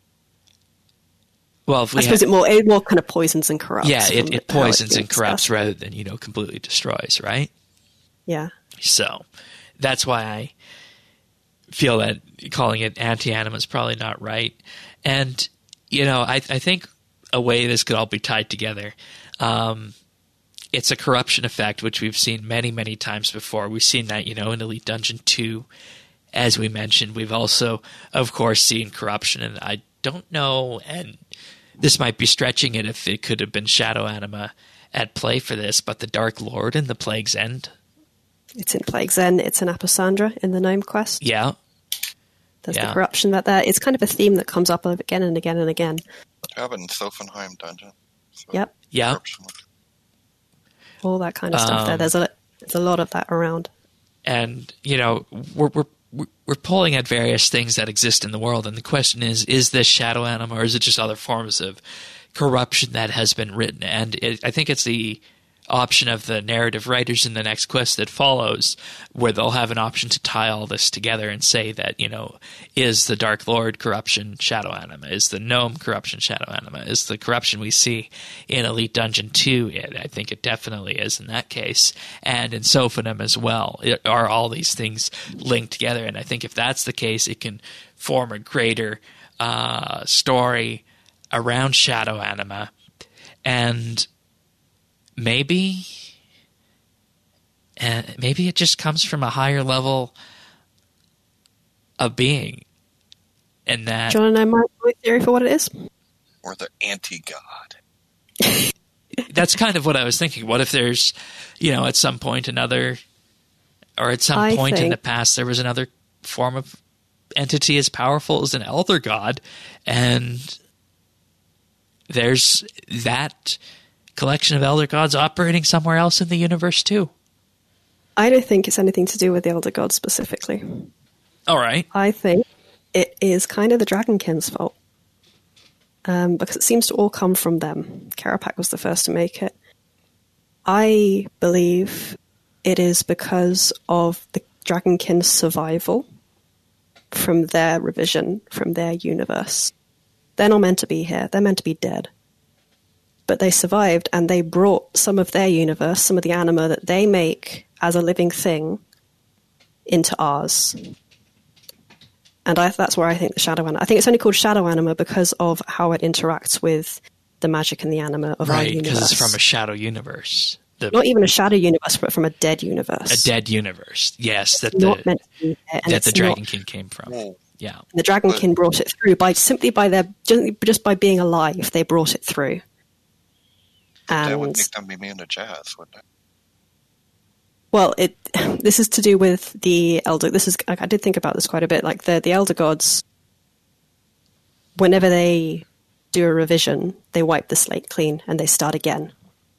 Speaker 1: Well, if we
Speaker 3: I suppose
Speaker 1: had,
Speaker 3: it more it more kind of poisons and corrupts.
Speaker 1: yeah, it,
Speaker 3: from
Speaker 1: it
Speaker 3: how it's
Speaker 1: poisons
Speaker 3: being
Speaker 1: and corrupts
Speaker 3: discussed.
Speaker 1: rather than, you know, completely destroys, right?
Speaker 3: Yeah.
Speaker 1: So that's why I feel that calling it anti-anima is probably not right. And, you know, I, I think a way this could all be tied together. Um, it's a corruption effect, which we've seen many, many times before. We've seen that, you know, in Elite Dungeon two, as we mentioned. We've also, of course, seen corruption, and I don't know, and this might be stretching it if it could have been Shadow Anima at play for this, but the Dark Lord in the Plague's End.
Speaker 3: It's in Plague's End, it's in Apasandra in the Gnome Quest.
Speaker 1: Yeah.
Speaker 3: There's
Speaker 1: yeah.
Speaker 3: the corruption that there. It's kind of a theme that comes up again and again and again.
Speaker 2: Yeah, but in Sophenheim Dungeon. So
Speaker 3: Yep.
Speaker 1: Yeah.
Speaker 3: All that kind of stuff
Speaker 1: um,
Speaker 3: there. There's a, there's a lot of that around.
Speaker 1: And, you know, we're, we're we're pulling at various things that exist in the world, and the question is, is this Shadow Anima, or is it just other forms of corruption that has been written? And it, I think it's the option of the narrative writers in the next quest that follows, where they'll have an option to tie all this together and say that, you know, is the Dark Lord corruption Shadow Anima? Is the Gnome corruption Shadow Anima? Is the corruption we see in Elite Dungeon two? It, I think it definitely is in that case. And in Sophenheim as well. It, are all these things linked together? And I think if that's the case, it can form a greater uh, story around Shadow Anima. And maybe uh, maybe it just comes from a higher level of being. And that,
Speaker 3: do you want to know my, my theory for what it is?
Speaker 2: Or the anti-god.
Speaker 1: That's kind of what I was thinking. What if there's, you know, at some point another, or at some
Speaker 3: I
Speaker 1: point
Speaker 3: think,
Speaker 1: in the past there was another form of entity as powerful as an elder god, and there's that collection of elder gods operating somewhere else in the universe too.
Speaker 3: I don't think it's anything to do with the elder gods specifically.
Speaker 1: All right.
Speaker 3: I think it is kind of the Dragonking's fault. Um, because it seems to all come from them. Karapak was the first to make it. I believe it is because of the Dragonking's survival from their revision, from their universe. They're not meant to be here. They're meant to be dead. But they survived, and they brought some of their universe, some of the anima that they make as a living thing, into ours. And I, that's where I think the Shadow Anima... I think it's only called Shadow Anima because of how it interacts with the magic and the anima of our
Speaker 1: Right,
Speaker 3: universe.
Speaker 1: because it's from a shadow universe. The,
Speaker 3: Not even a shadow universe, but from a dead universe.
Speaker 1: a dead universe. Yes, that
Speaker 3: It's not
Speaker 1: the,
Speaker 3: meant to be there, and
Speaker 1: that
Speaker 3: it's
Speaker 1: the Dragon
Speaker 3: not.
Speaker 1: King came from.
Speaker 2: Whoa.
Speaker 1: Yeah.
Speaker 3: And the Dragon King brought it through by simply by their just, just by being alive. They brought it through.
Speaker 2: That would
Speaker 3: And
Speaker 2: make them be me into jazz, wouldn't it?
Speaker 3: well, it this is to do with the elder. This is I did think about this quite a bit. Like the the elder gods, whenever they do a revision, they wipe the slate clean and they start again.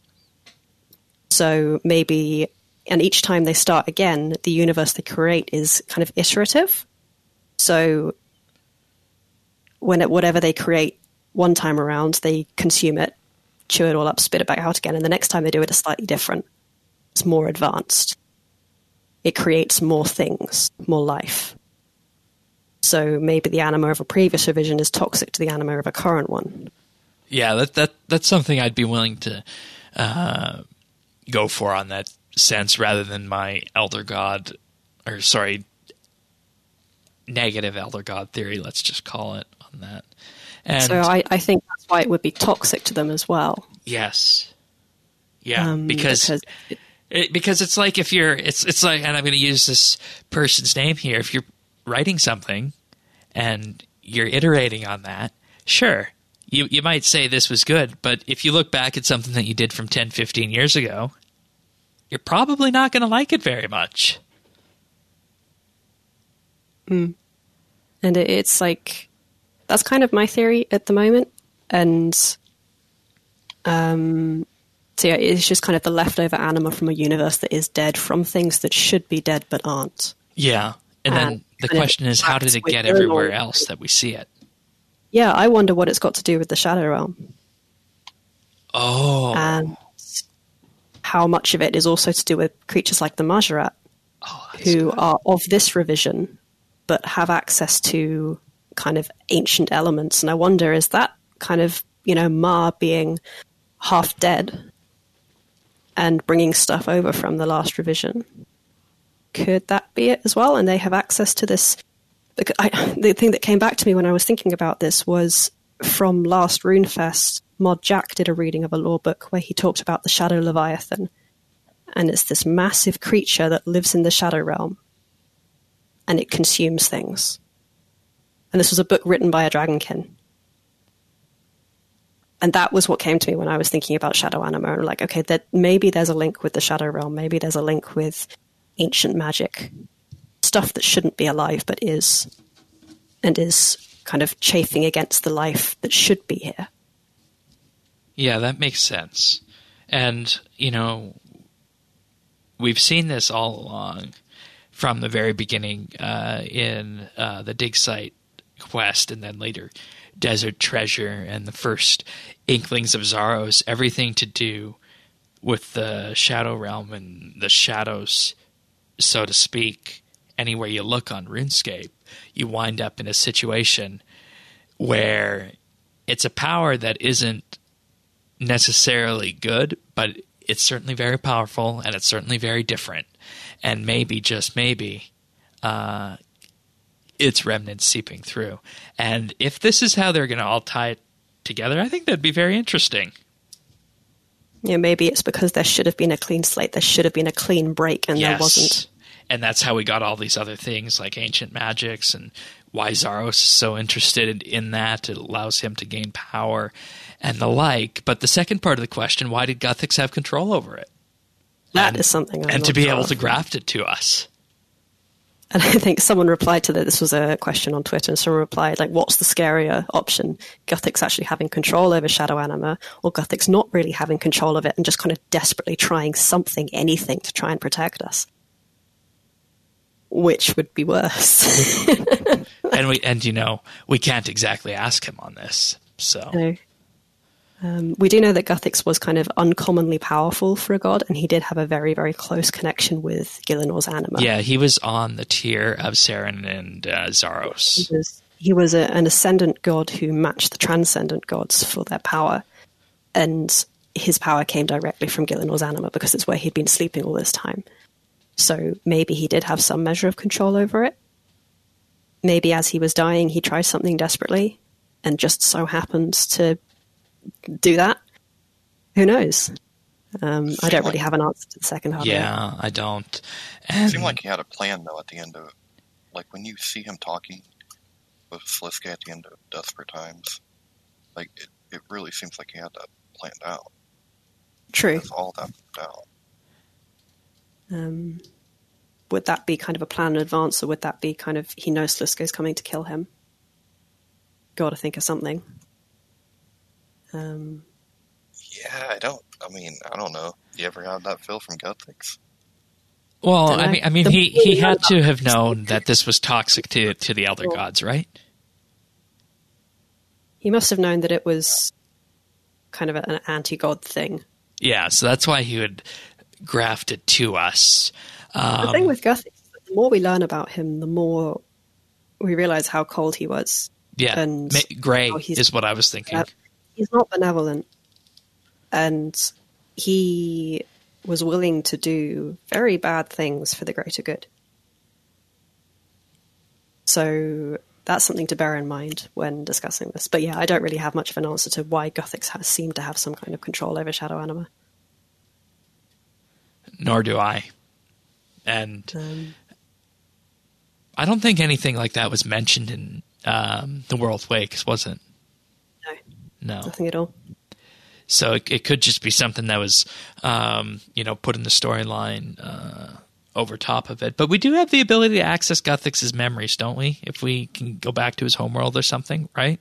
Speaker 3: So maybe, and each time they start again, the universe they create is kind of iterative. So when it, whatever they create one time around, they consume it, chew it all up, spit it back out again, and the next time they do it is slightly different. It's more advanced. It creates more things, more life. So maybe the anima of a previous revision is toxic to the anima of a current one.
Speaker 1: Yeah, that that that's something I'd be willing to uh, go for on that sense, rather than my elder god, or sorry, negative elder god theory. Let's just call it on that. And
Speaker 3: so I, I think that's why it would be toxic to them as well.
Speaker 1: yes, yeah,
Speaker 3: Um,
Speaker 1: because.
Speaker 3: because it,
Speaker 1: It, because it's like if you're, it's it's like, and I'm going to use this person's name here. If you're writing something and you're iterating on that, sure, you you might say this was good, but if you look back at something that you did from ten, fifteen years ago, you're probably not going to like it very much.
Speaker 3: mm. And it, it's like, that's kind of my theory at the moment. And um, so yeah, it's just kind of the leftover anima from a universe that is dead, from things that should be dead but aren't.
Speaker 1: Yeah, and then
Speaker 3: And
Speaker 1: the
Speaker 3: kind of
Speaker 1: question is, how did it
Speaker 3: interacts with
Speaker 1: get
Speaker 3: their
Speaker 1: everywhere
Speaker 3: knowledge.
Speaker 1: else that we see it?
Speaker 3: Yeah, I wonder what it's got to do with the Shadow Realm.
Speaker 1: Oh,
Speaker 3: And how much of it is also to do with creatures like the Majorat,
Speaker 1: oh that's
Speaker 3: who
Speaker 1: good.
Speaker 3: are of this revision, but have access to kind of ancient elements. And I wonder, is that kind of, you know, Ma being half dead and bringing stuff over from the last revision? Could that be it as well? And they have access to this. I, the thing that came back to me when I was thinking about this was from last Runefest, Mod Jack did a reading of a lore book where he talked about the Shadow Leviathan. And it's this massive creature that lives in the Shadow Realm. And it consumes things. And this was a book written by a Dragonkin. And that was what came to me when I was thinking about Shadow Anima. And like, okay, that maybe there's a link with the Shadow Realm. Maybe there's a link with ancient magic. Stuff that shouldn't be alive but is. And is kind of chafing against the life that should be here.
Speaker 1: Yeah, that makes sense. And, you know, we've seen this all along from the very beginning uh, in uh, the Dig Site quest and then later Desert Treasure and the first inklings of Zaros, everything to do with the Shadow Realm and the shadows, so to speak. Anywhere you look on RuneScape, you wind up in a situation where it's a power that isn't necessarily good, but it's certainly very powerful and it's certainly very different. And maybe, just maybe, uh, its remnants seeping through. And if this is how they're going to all tie it together, I think that'd be very interesting.
Speaker 3: Yeah, maybe it's because there should have been a clean slate. There should have been a clean break, and
Speaker 1: yes.
Speaker 3: there wasn't.
Speaker 1: And that's how we got all these other things like ancient magics and why Zaros is so interested in that. It allows him to gain power and the like. But the second part of the question, why did Guthix have control over it?
Speaker 3: That
Speaker 1: and,
Speaker 3: is something I'm
Speaker 1: And
Speaker 3: not
Speaker 1: to be
Speaker 3: sure
Speaker 1: able
Speaker 3: of.
Speaker 1: to graft it to us.
Speaker 3: And I think someone replied to that. This was a question on Twitter, and someone replied, like, what's the scarier option? Guthix actually having control over Shadow Anima, or Guthix not really having control of it and just kind of desperately trying something, anything, to try and protect us? Which would be worse?
Speaker 1: and we, and you know, we can't exactly ask him on this. So
Speaker 3: No. Um, we do know that Guthix was kind of uncommonly powerful for a god, and he did have a very, very close connection with Gilinor's anima.
Speaker 1: yeah, he was on the tier of Saren and uh, Zaros.
Speaker 3: He was, he was a, an ascendant god who matched the transcendent gods for their power, and his power came directly from Gilinor's anima because it's where he'd been sleeping all this time. So maybe he did have some measure of control over it. Maybe as he was dying, he tried something desperately and just so happens to do that. Who knows? Um, I don't really have an answer to the second half.
Speaker 1: Yeah, I don't.
Speaker 2: It
Speaker 1: And
Speaker 2: seemed like he had a plan, though, at the end of it. Like, when you see him talking with Sliska at the end of Desperate Times, like, it, it really seems like he had that planned out.
Speaker 3: True.
Speaker 2: It's all that planned out.
Speaker 3: Um, would that be kind of a plan in advance, or would that be kind of he knows Slisko's coming to kill him? Got to think of something. Um,
Speaker 2: Yeah, I don't, I mean, I don't know. You ever have that feel from Guthix?
Speaker 1: well,
Speaker 3: Don't
Speaker 1: I
Speaker 3: know.
Speaker 1: mean, I mean,
Speaker 3: The-
Speaker 1: he, he had to have known that this was toxic to to the Elder Gods, right?
Speaker 3: he must have known that it was kind of an anti-god thing.
Speaker 1: Yeah, so that's why he would graft it to us. Um,
Speaker 3: The thing with Guthix, the more we learn about him, the more we realize how cold he was.
Speaker 1: yeah,
Speaker 3: and
Speaker 1: ma- gray
Speaker 3: how he's-
Speaker 1: is what I was thinking.
Speaker 3: Uh, he's not benevolent, and he was willing to do very bad things for the greater good. So that's something to bear in mind when discussing this. But yeah, I don't really have much of an answer to why Guthix has seemed to have some kind of control over Shadow Anima.
Speaker 1: Nor do I. And
Speaker 3: Um,
Speaker 1: I don't think anything like that was mentioned in um, the World Wakes, was it?
Speaker 3: no,
Speaker 1: No.
Speaker 3: nothing at all.
Speaker 1: So it, it could just be something that was, um, you know, put in the storyline uh, over top of it. But we do have the ability to access Guthix's memories, don't we? If we can go back to his homeworld or something, right?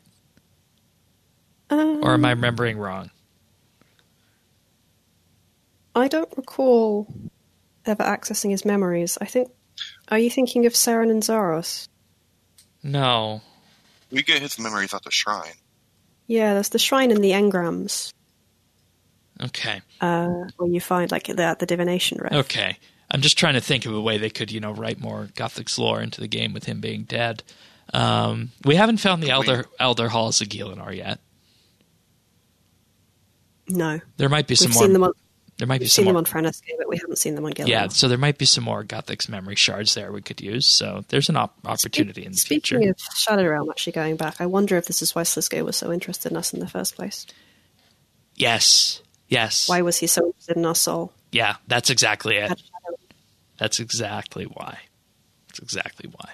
Speaker 3: Um,
Speaker 1: Or am I remembering wrong?
Speaker 3: I don't recall ever accessing his memories. I think. Are you thinking of Saren and Zaros?
Speaker 1: No.
Speaker 2: We get his memories at the shrine.
Speaker 3: Yeah, there's the shrine and the engrams,
Speaker 1: Okay.
Speaker 3: uh, where you find like the, the divination ref.
Speaker 1: Okay. I'm just trying to think of a way they could, you know, write more Guthix lore into the game with him being dead. Um, we haven't found the Elder Elder Halls of Gielinor yet.
Speaker 3: No,
Speaker 1: There might be some
Speaker 3: we've
Speaker 1: more.
Speaker 3: seen them on.
Speaker 1: there might be
Speaker 3: We've
Speaker 1: some
Speaker 3: seen them
Speaker 1: more.
Speaker 3: on Frenesque, but we haven't seen them on Gillian.
Speaker 1: Yeah, so there might be some more Guthix memory shards there we could use. So there's an op- opportunity in the
Speaker 3: Speaking
Speaker 1: future.
Speaker 3: of Shadow Realm, actually going back, I wonder if this is why Slisko was so interested in us in the first place.
Speaker 1: Yes. Yes.
Speaker 3: Why was he so interested in our soul?
Speaker 1: Yeah, that's exactly it.
Speaker 3: Had Shadow-
Speaker 1: That's exactly why. That's exactly why.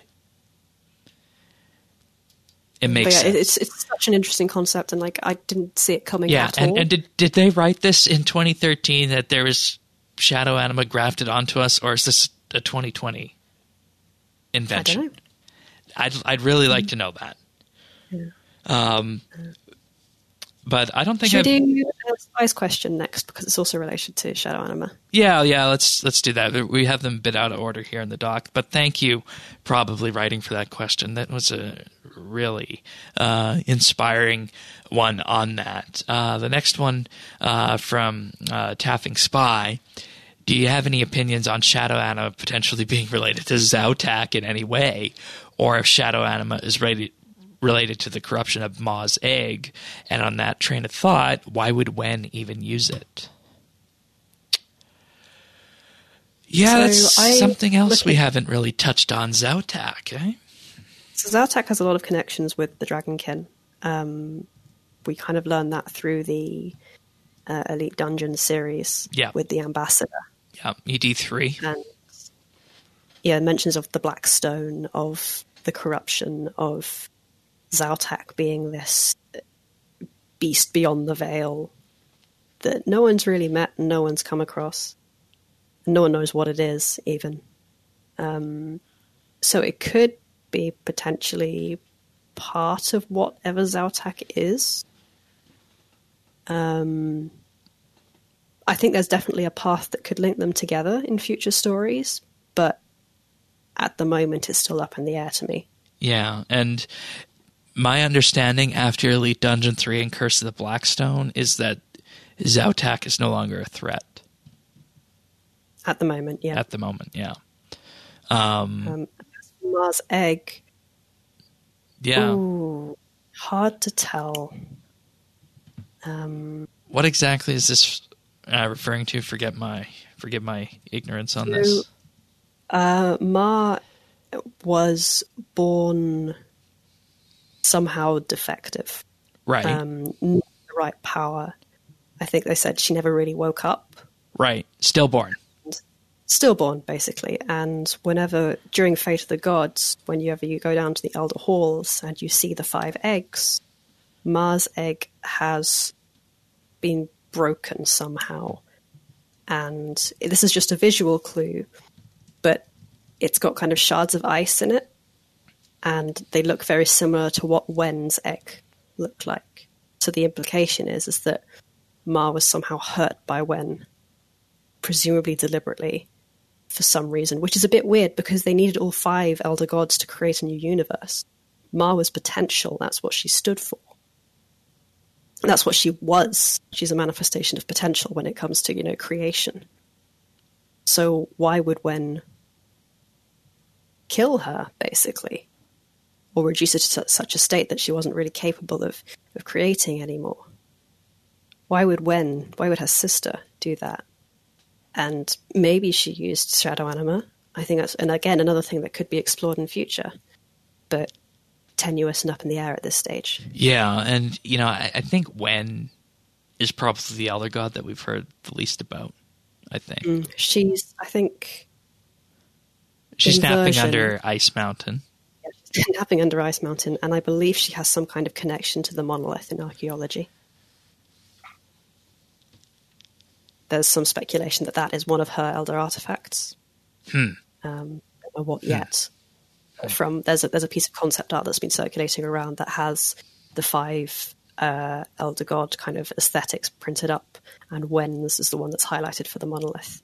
Speaker 1: It
Speaker 3: But
Speaker 1: makes
Speaker 3: yeah,
Speaker 1: sense.
Speaker 3: it's it's such an interesting concept, and like I didn't see it coming
Speaker 1: Yeah,
Speaker 3: at
Speaker 1: and,
Speaker 3: all.
Speaker 1: and did did they write this in twenty thirteen that there was shadow anima grafted onto us, or is this a twenty twenty
Speaker 3: I
Speaker 1: invention?
Speaker 3: don't know.
Speaker 1: I'd I'd really like to know that.
Speaker 3: Yeah.
Speaker 1: Um, but I don't think
Speaker 3: Should
Speaker 1: I've,
Speaker 3: we do a spice question next because it's also related to Shadow Anima?
Speaker 1: yeah, yeah. Let's let's do that. We have them a bit out of order here in the doc, but thank you, probably writing for that question. That was a really uh, inspiring one on that. Uh, the next one uh, from uh, Taffing Spy. Do you have any opinions on Shadow Anima potentially being related to Zautak in any way, or if Shadow Anima is related related to the corruption of Ma's egg? And on that train of thought, why would Wen even use it? Yeah,
Speaker 3: So
Speaker 1: that's
Speaker 3: I-
Speaker 1: something else we
Speaker 3: looking-
Speaker 1: haven't really touched on. Zautak, eh?
Speaker 3: So Zautak has a lot of connections with the Dragonkin. Um, we kind of learned that through the uh, Elite Dungeon series
Speaker 1: Yeah.
Speaker 3: with the Ambassador.
Speaker 1: Yeah, E D three.
Speaker 3: And yeah, mentions of the Black Stone, of the corruption of Zautak being this beast beyond the veil that no one's really met and no one's come across. No one knows what it is, even. Um, so it could be potentially part of whatever Zautak is. Um, I think there's definitely a path that could link them together in future stories, but at the moment it's still up in the air to me.
Speaker 1: Yeah, and my understanding after Elite Dungeon three and Curse of the Blackstone is that Zautak is no longer a threat
Speaker 3: At the moment, yeah.
Speaker 1: at the moment, yeah. Um,
Speaker 3: Um, Mars Egg,
Speaker 1: yeah.
Speaker 3: ooh, hard to tell. Um,
Speaker 1: What exactly is this uh, referring to? Forget my forget my ignorance on
Speaker 3: So-
Speaker 1: this.
Speaker 3: uh, Ma was born somehow defective.
Speaker 1: Right,
Speaker 3: Um, not the right power. I think they said she never really woke up.
Speaker 1: right. Stillborn.
Speaker 3: Stillborn, basically. And whenever, during Fate of the Gods, whenever you go down to the Elder Halls and you see the five eggs, Ma's egg has been broken somehow. And this is just a visual clue, but it's got kind of shards of ice in it. And they look very similar to what Wen's egg looked like. So the implication is, is that Ma was somehow hurt by Wen, presumably deliberately, for some reason, which is a bit weird because they needed all five Elder Gods to create a new universe. Ma was potential, that's what she stood for. That's what she was. She's a manifestation of potential when it comes to, you know, creation. So why would Wen kill her, basically? Or reduce her to such a state that she wasn't really capable of, of creating anymore? Why would Wen, why would her sister do that? And maybe she used Shadow Anima. I think that's, and again, another thing that could be explored in future, but tenuous and up in the air at this stage.
Speaker 1: Yeah, and you know, I, I think Wen is probably the elder god that we've heard the least about. I think
Speaker 3: Mm, she's, I think,
Speaker 1: she's napping
Speaker 3: inversion.
Speaker 1: under Ice Mountain.
Speaker 3: she's napping under Ice Mountain, and I believe she has some kind of connection to the monolith in archaeology. There's some speculation that that is one of her elder artifacts.
Speaker 1: Hmm.
Speaker 3: Um, don't know what yet. From there's a, there's a piece of concept art that's been circulating around that has the five uh, elder god kind of aesthetics printed up, and Wen's is the one that's highlighted for the monolith.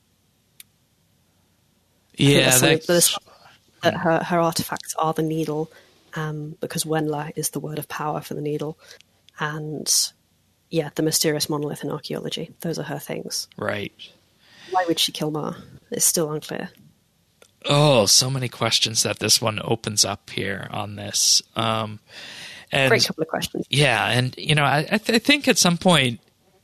Speaker 1: Yeah,
Speaker 3: There's something-
Speaker 1: that's,
Speaker 3: there's- that her, her artifacts are the needle, um, because Wenla is the word of power for the needle, and yeah, the mysterious monolith in archaeology. Those are her things.
Speaker 1: right.
Speaker 3: Why would she kill Ma? It's still unclear.
Speaker 1: Oh, so many questions that this one opens up here on this. Um, and
Speaker 3: Great couple of questions.
Speaker 1: yeah, and you know, I, I, th- I think at some point,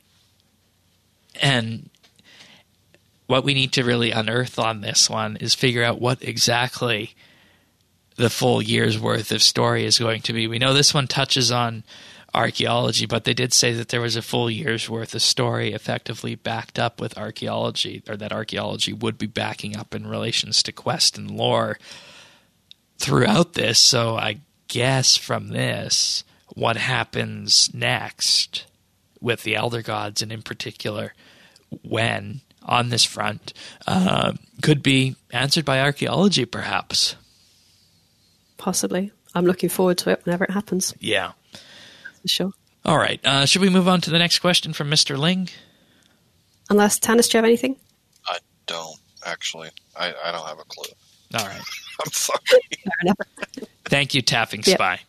Speaker 1: and what we need to really unearth on this one is figure out what exactly the full year's worth of story is going to be. We know this one touches on archaeology, but they did say that there was a full year's worth of story effectively backed up with archaeology, or that archaeology would be backing up in relations to quest and lore throughout this. So I guess from this, what happens next with the Elder Gods, and in particular when on this front, uh, could be answered by archaeology, perhaps.
Speaker 3: Possibly. I'm looking forward to it whenever it happens.
Speaker 1: Yeah.
Speaker 3: For sure.
Speaker 1: All right. Uh, should we move on to the next question from Mister Ling?
Speaker 3: Unless, Tanis, do you have anything?
Speaker 2: I don't, actually. I, I don't have a clue.
Speaker 1: All right.
Speaker 2: I'm sorry.
Speaker 3: Fair enough.
Speaker 1: Thank you, Tapping
Speaker 3: Yep.
Speaker 1: Spy.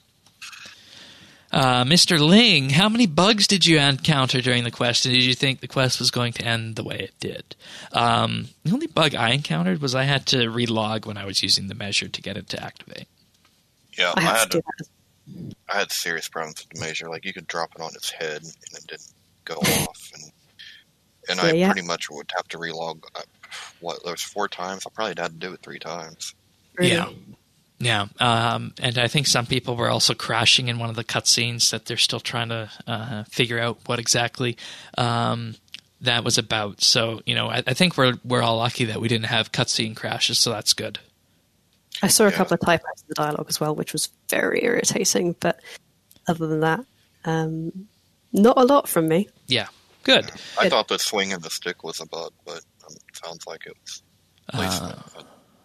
Speaker 1: Uh, Mister Ling, how many bugs did you encounter during the quest, and did you think the quest was going to end the way it did? Um, the only bug I encountered was I had to relog when I was using the measure to get it to activate.
Speaker 2: Yeah,
Speaker 3: I
Speaker 2: I,
Speaker 3: have
Speaker 2: had
Speaker 3: to do
Speaker 2: to,
Speaker 3: that.
Speaker 2: I had serious problems with the measure. Like, you could drop it on its head, and it didn't go off. And and I
Speaker 3: Yeah, yeah.
Speaker 2: pretty much would have to relog, uh, what, there was four times? I probably had to do it three times.
Speaker 3: Really?
Speaker 1: Yeah. Yeah, um, and I think some people were also crashing in one of the cutscenes that they're still trying to uh, figure out what exactly um, that was about. So, you know, I, I think we're we're all lucky that we didn't have cutscene crashes, so that's good.
Speaker 3: I saw a
Speaker 2: Yeah.
Speaker 3: couple of typos in the dialogue as well, which was very irritating. But other than that, um, not a lot from me.
Speaker 1: Yeah, good.
Speaker 2: Yeah. I
Speaker 3: Good.
Speaker 2: thought the swing of the stick was a bug, but um, it sounds like it was at least
Speaker 1: Uh,
Speaker 2: a-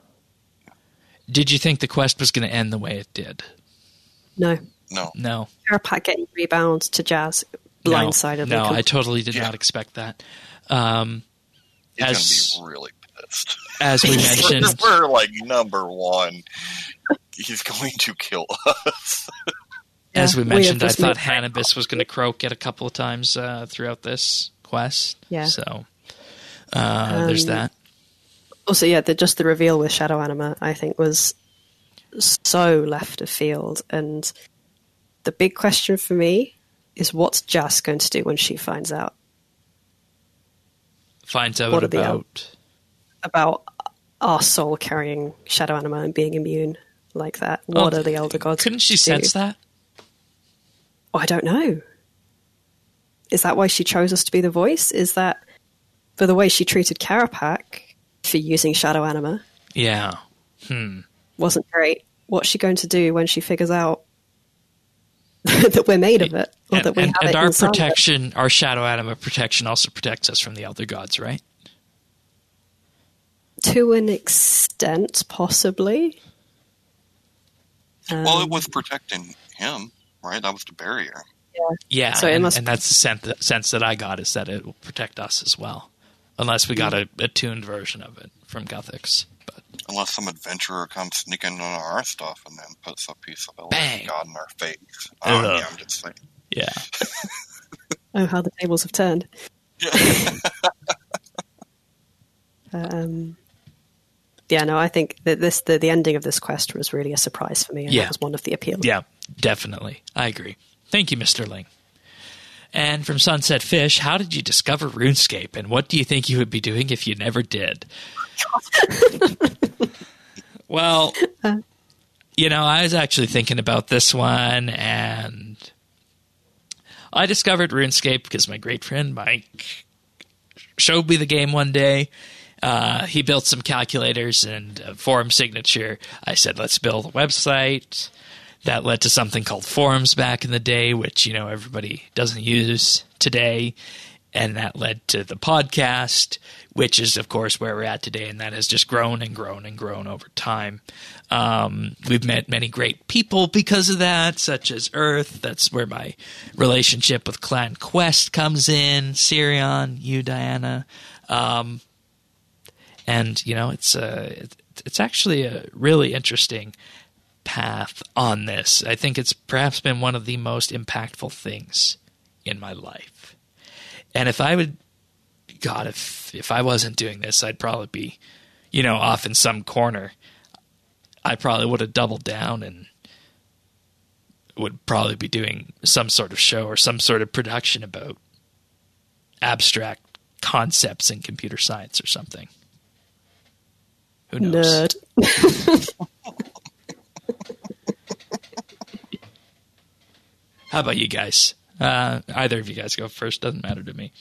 Speaker 1: Did you think the quest was going to end the way it did?
Speaker 3: No.
Speaker 2: no.
Speaker 1: No.
Speaker 3: Carapac getting rebounds to Jazz blindsided.
Speaker 1: No, no
Speaker 3: me.
Speaker 1: I totally did
Speaker 2: Yeah.
Speaker 1: not expect that. Um,
Speaker 2: He's
Speaker 1: As-
Speaker 2: going to be really pissed.
Speaker 1: as we mentioned,
Speaker 2: we're, we're like number one. He's going to kill us.
Speaker 1: as we
Speaker 3: Yeah,
Speaker 1: mentioned, I
Speaker 3: just
Speaker 1: thought
Speaker 3: made-
Speaker 1: Hannibus was going to croak it a couple of times uh, throughout this quest.
Speaker 3: Yeah.
Speaker 1: So uh, there's
Speaker 3: Um,
Speaker 1: that.
Speaker 3: Also, yeah, the, just the reveal with Shadow Anima, I think, was so left of field. And the big question for me is, what's Jas going to do when she finds out
Speaker 1: Finds out
Speaker 3: what are the
Speaker 1: about.
Speaker 3: about our soul carrying Shadow Anima and being immune like that? What
Speaker 1: Oh,
Speaker 3: are the Elder Gods?
Speaker 1: Couldn't she
Speaker 3: going to
Speaker 1: sense
Speaker 3: do?
Speaker 1: that?
Speaker 3: Oh, I don't know. Is that why she chose us to be the voice? Is that for the way she treated Carapac for using Shadow Anima
Speaker 1: Yeah. Hmm.
Speaker 3: wasn't great? What's she going to do when she figures out that we're made of it, or
Speaker 1: And,
Speaker 3: that we
Speaker 1: and,
Speaker 3: have
Speaker 1: and
Speaker 3: it
Speaker 1: our
Speaker 3: inside of it?
Speaker 1: protection, our Shadow Anima protection also protects us from the Elder Gods, right?
Speaker 3: To an extent, possibly.
Speaker 2: well, it
Speaker 3: Um,
Speaker 2: was protecting him, right? That was the barrier.
Speaker 1: Yeah,
Speaker 3: So it
Speaker 1: and,
Speaker 3: must-
Speaker 1: and that's the sense that, sense that I got, is that it will protect us as well. Unless we got a, a tuned version of it from Guthix. But
Speaker 2: Unless some adventurer comes sneaking on our stuff and then puts a piece of
Speaker 1: Bang.
Speaker 2: Elder God in our face. Oh,
Speaker 1: Ugh.
Speaker 2: yeah, I'm just saying.
Speaker 1: yeah.
Speaker 3: Oh, how the tables have turned. um, yeah, no, I think that this the, the ending of this quest was really a surprise for me, and
Speaker 1: Yeah.
Speaker 3: that was one of the appeals.
Speaker 1: Yeah, definitely. I agree. Thank you, Mister Ling. And from Sunset Fish, how did you discover RuneScape, and what do you think you would be doing if you never did? Well, you know, I was actually thinking about this one, and I discovered RuneScape because my great friend Mike showed me the game one day. Uh, he built some calculators and a forum signature. I said, let's build a website. That led to something called forums back in the day, which, you know, everybody doesn't use today. And that led to the podcast, which is, of course, where we're at today. And that has just grown and grown and grown over time. Um, we've met many great people because of that, such as Earth. That's where my relationship with Clan Quest comes in. Sirion, you, Diana. Um, and, you know, it's a, it's actually a really interesting path on this. I think it's perhaps been one of the most impactful things in my life. And if I would, God, if if I wasn't doing this, I'd probably be, you know, off in some corner. I probably would have doubled down and would probably be doing some sort of show or some sort of production about abstract concepts in computer science or something. Who knows?
Speaker 3: Nerd.
Speaker 1: How about you guys? Uh, either of you guys go first. Doesn't matter to me.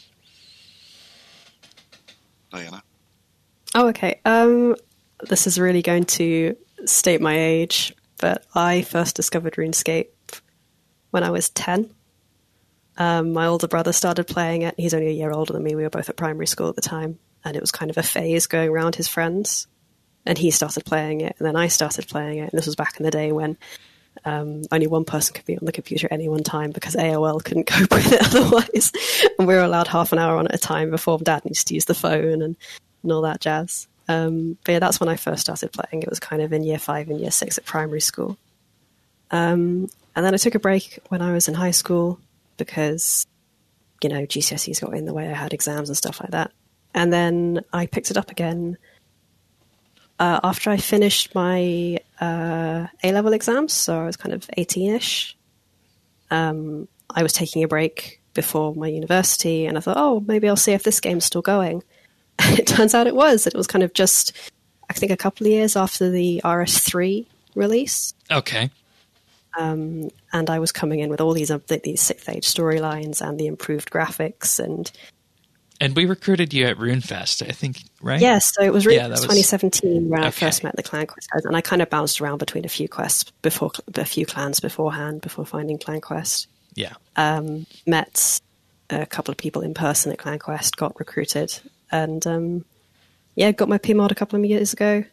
Speaker 2: Diana?
Speaker 3: Oh, okay. Um, this is really going to state my age, but I first discovered RuneScape when I was ten. Um, my older brother started playing it. He's only a year older than me. We were both at primary school at the time, and it was kind of a phase going around his friends. And he started playing it, and then I started playing it. And this was back in the day when um, only one person could be on the computer at any one time because A O L couldn't cope with it otherwise. And we were allowed half an hour on at a time before Dad used to use the phone and, and all that jazz. Um, but yeah, that's when I first started playing. It was kind of in year five and year six at primary school. Um, and then I took a break when I was in high school because, you know, G C S Es got in the way. I had exams and stuff like that. And then I picked it up again uh, after I finished my uh, A-level exams. So I was kind of eighteen-ish. Um, I was taking a break before my university, and I thought, oh, maybe I'll see if this game's still going. And it turns out it was. It was kind of just, I think, a couple of years after the R S three release.
Speaker 1: Okay.
Speaker 3: Um, and I was coming in with all these uh, these sixth age storylines and the improved graphics, and
Speaker 1: and we recruited you at RuneFest, I think, right?
Speaker 3: Yes, so it was really
Speaker 1: yeah, was...
Speaker 3: twenty seventeen when
Speaker 1: okay.
Speaker 3: I first met the Clan Quest guys, and I kind of bounced around between a few quests before a few clans beforehand before finding Clan Quest.
Speaker 1: Yeah,
Speaker 3: um, met a couple of people in person at Clan Quest, got recruited, and um, yeah, got my P mod a couple of years ago,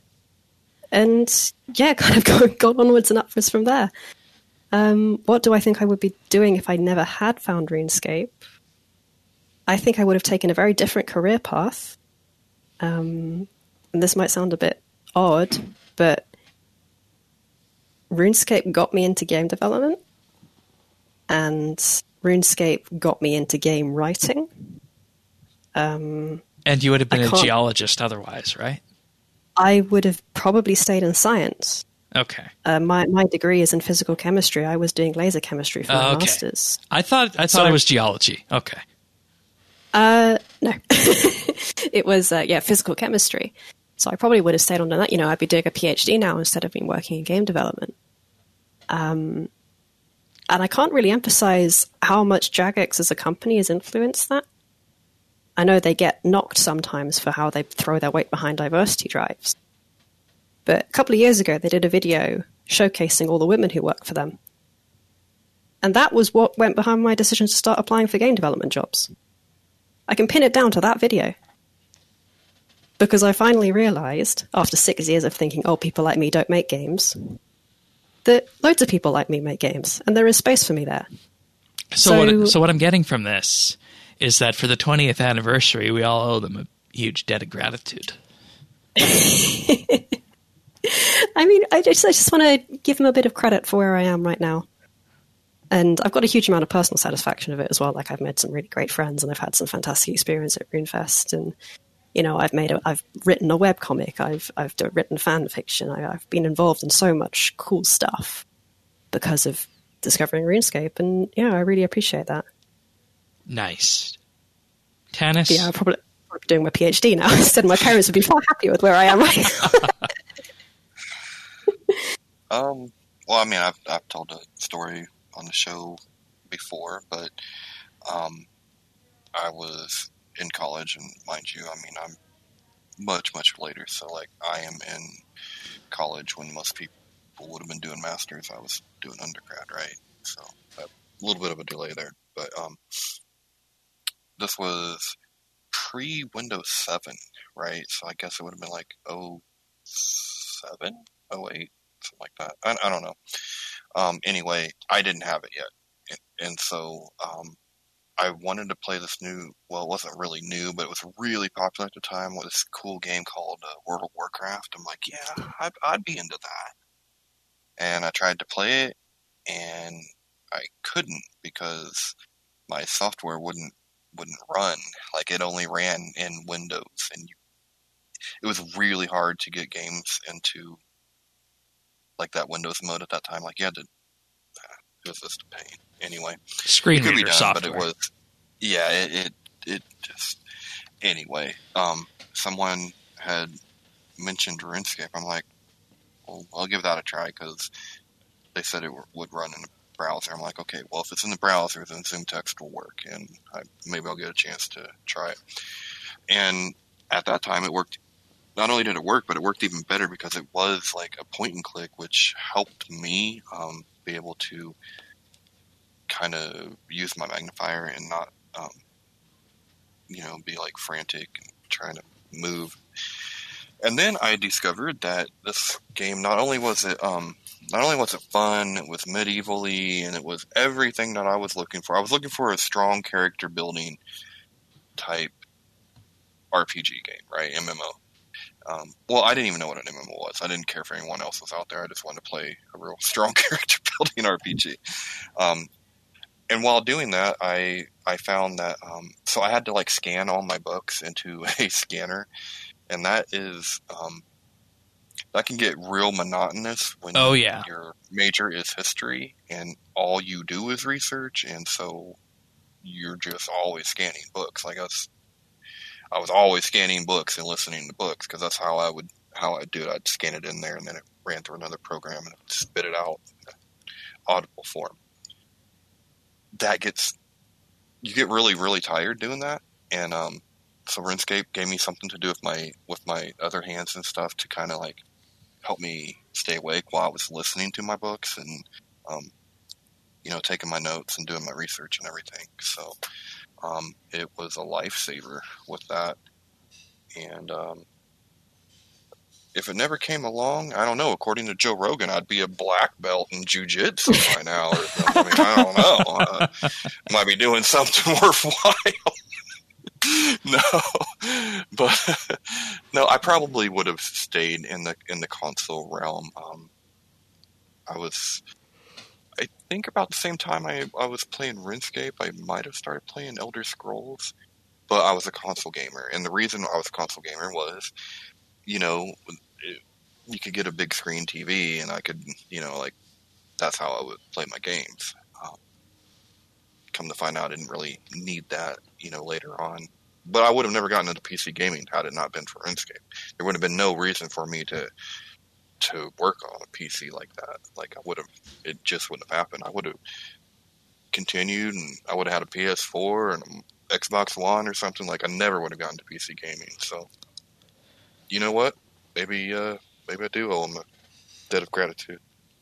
Speaker 3: and yeah, kind of gone, gone onwards and upwards from there. Um, what do I think I would be doing if I never had found RuneScape? I think I would have taken a very different career path. Um, and this might sound a bit odd, but RuneScape got me into game development, and RuneScape got me into game writing. Um,
Speaker 1: and you would have been a geologist otherwise, right?
Speaker 3: I would have probably stayed in science.
Speaker 1: Okay.
Speaker 3: Uh, my my degree is in physical chemistry. I was doing laser chemistry for my
Speaker 1: uh, okay.
Speaker 3: master's.
Speaker 1: I thought I thought
Speaker 3: so,
Speaker 1: it was geology. Okay.
Speaker 3: Uh, no, it was uh, yeah physical chemistry. So I probably would have stayed on doing that. You know, I'd be doing a PhD now instead of being working in game development. Um, and I can't really emphasize how much Jagex as a company has influenced that. I know they get knocked sometimes for how they throw their weight behind diversity drives. But a couple of years ago, they did a video showcasing all the women who work for them. And that was what went behind my decision to start applying for game development jobs. I can pin it down to that video. Because I finally realized, after six years of thinking, oh, people like me don't make games, that loads of people like me make games, and there is space for me there.
Speaker 1: So, so, what, so what I'm getting from this is that for the twentieth anniversary, we all owe them a huge debt of gratitude.
Speaker 3: I mean, I just, I just want to give them a bit of credit for where I am right now. And I've got a huge amount of personal satisfaction of it as well. Like, I've made some really great friends, and I've had some fantastic experience at RuneFest. And, you know, I've made a, I've written a webcomic. I've, I've written fan fiction. I, I've been involved in so much cool stuff because of discovering RuneScape. And, yeah, I really appreciate that.
Speaker 1: Nice. Tanis?
Speaker 3: Yeah, I'm probably, probably doing my PhD now. Instead, my parents would be far happier with where I am right now.
Speaker 2: Um, well, I mean, I've, I've told a story on the show before, but um, I was in college, and mind you, I mean, I'm much, much later, so, like, I am in college when most people would have been doing masters. I was doing undergrad, right? So, a little bit of a delay there, but um, this was pre-Windows seven, right? So I guess it would have been, like, oh seven, oh eight? Something like that. I, I don't know. Um, anyway, I didn't have it yet. And, and so um, I wanted to play this new, well, it wasn't really new, but it was really popular at the time with this cool game called uh, World of Warcraft. I'm like, yeah, I'd, I'd be into that. And I tried to play it, and I couldn't because my software wouldn't wouldn't run. Like, it only ran in Windows. And you, it was really hard to get games into like that Windows mode at that time. Like, you had to, uh, it was just a pain. Anyway,
Speaker 1: screen reader done, software.
Speaker 2: But it was, yeah, it, it, it just, anyway, um, someone had mentioned RuneScape. I'm like, well, I'll give that a try because they said it w- would run in a browser. browser. I'm like, okay, well, if it's in the browser, then Zoom Text will work, and I, maybe I'll get a chance to try it. And at that time, it worked. Not only did it work, but it worked even better because it was like a point and click, which helped me um, be able to kind of use my magnifier and not, um, you know, be like frantic and trying to move. And then I discovered that this game, not only was it, um, not only was it fun, it was medievally, and it was everything that I was looking for. I was looking for a strong character building type R P G game, right? M M O. Um, well, I didn't even know what an M M O was. I didn't care if anyone else was out there. I just wanted to play a real strong character building R P G. Um, and while doing that, I I found that um, so I had to like scan all my books into a scanner, and that is um, that can get real monotonous when
Speaker 1: oh, yeah.
Speaker 2: your major is history and all you do is research, and so you're just always scanning books. Like us. I was always scanning books and listening to books because that's how I would how I do it. I'd scan it in there and then it ran through another program and it would spit it out in audible form. That gets you get really really tired doing that, and um, so RuneScape gave me something to do with my with my other hands and stuff to kind of like help me stay awake while I was listening to my books and um, you know taking my notes and doing my research and everything. So. Um, it was a lifesaver with that. And um, if it never came along, I don't know. According to Joe Rogan, I'd be a black belt in jiu-jitsu by now. Or something. I mean, I don't know. Uh, might be doing something worthwhile. no, but no, I probably would have stayed in the in the console realm. Um, I was. I think about the same time I, I was playing RuneScape, I might have started playing Elder Scrolls, but I was a console gamer. And the reason I was a console gamer was, you know, it, you could get a big screen T V and I could, you know, like, that's how I would play my games. Um, come to find out I didn't really need that, you know, later on. But I would have never gotten into P C gaming had it not been for RuneScape. There would have been no reason for me to to work on a P C like that. Like I would have, it just wouldn't have happened. I would have continued and I would have had a P S four and an Xbox One or something. Like I never would have gotten to P C gaming. So, you know what? Maybe, uh, maybe I do owe them a debt of gratitude.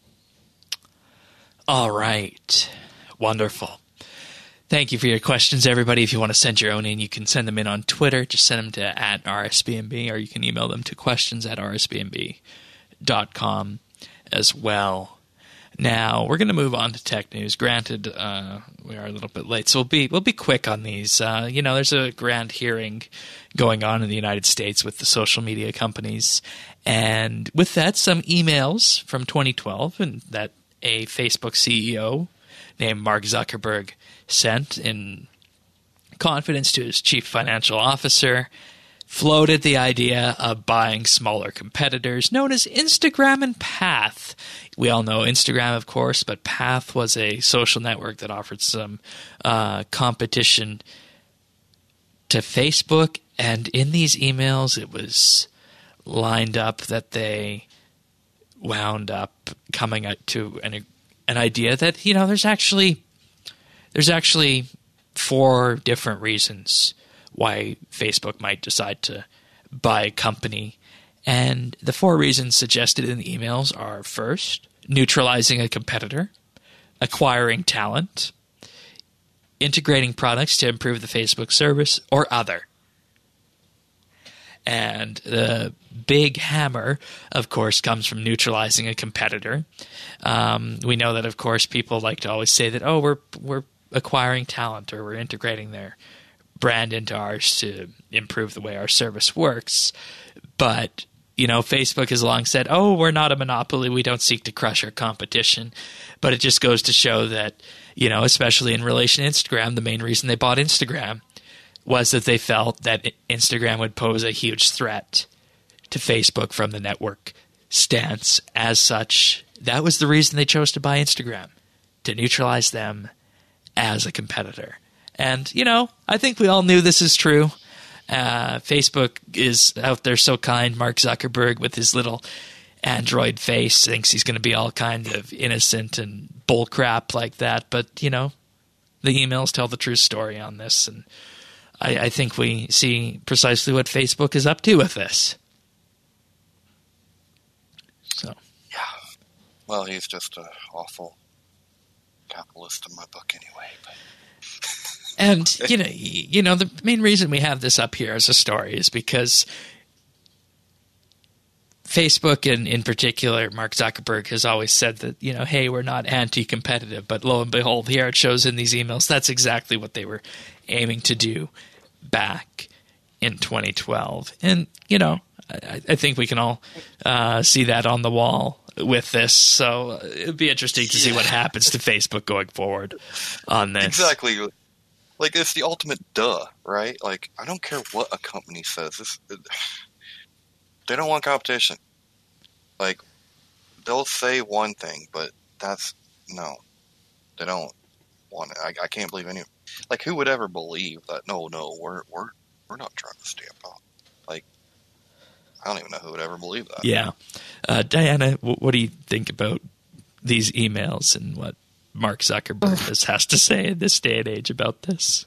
Speaker 1: All right. Wonderful. Thank you for your questions, everybody. If you want to send your own in, you can send them in on Twitter. Just send them to at R S B M B, or you can email them to questions at R S B M B dot com as well. Now we're going to move on to tech news. Granted, uh, we are a little bit late, so we'll be we'll be quick on these. Uh, you know, there's a grand hearing going on in the United States with the social media companies, and with that, some emails from twenty twelve, and that a Facebook C E O named Mark Zuckerberg sent in confidence to his chief financial officer, floated the idea of buying smaller competitors known as Instagram and Path. We all know Instagram, of course, but Path was a social network that offered some uh, competition to Facebook. And in these emails, it was lined up that they wound up coming up to an, an idea that, you know, there's actually there's actually four different reasons why Facebook might decide to buy a company. And the four reasons suggested in the emails are, first, neutralizing a competitor, acquiring talent, integrating products to improve the Facebook service, or other. And the big hammer, of course, comes from neutralizing a competitor. Um, we know that, of course, people like to always say that, oh, we're we're acquiring talent, or we're integrating their brand into ours to improve the way our service works. But, you know, Facebook has long said, oh, we're not a monopoly. We don't seek to crush our competition. But it just goes to show that, you know, especially in relation to Instagram, the main reason they bought Instagram was that they felt that Instagram would pose a huge threat to Facebook from the network stance. As such, that was the reason they chose to buy Instagram, to neutralize them as a competitor. And, you know, I think we all knew this is true. Uh, Facebook is out there so kind. Mark Zuckerberg with his little Android face, thinks he's going to be all kind of innocent and bullcrap like that. But, you know, the emails tell the true story on this. And I, I think we see precisely what Facebook is up to with this. So,
Speaker 2: yeah. Well, he's just an awful capitalist in my book anyway. But.
Speaker 1: And, you know, you know, the main reason we have this up here as a story is because Facebook, and in particular, Mark Zuckerberg, has always said that, you know, hey, we're not anti-competitive. But lo and behold, here it shows in these emails, that's exactly what they were aiming to do back in twenty twelve. And, you know, I, I think we can all uh, see that on the wall with this. So it'd be interesting to see what happens to Facebook going forward on this.
Speaker 2: Exactly. Like, it's the ultimate duh, right? Like, I don't care what a company says. This, it, they don't want competition. Like, they'll say one thing, but that's, no. They don't want it. I, I can't believe any, like, who would ever believe that, no, no, we're, we're, we're not trying to stamp out. Like, I don't even know who would ever believe that.
Speaker 1: Yeah. Uh, Diana, what, what do you think about these emails and what Mark Zuckerberg has, has to say in this day and age about this?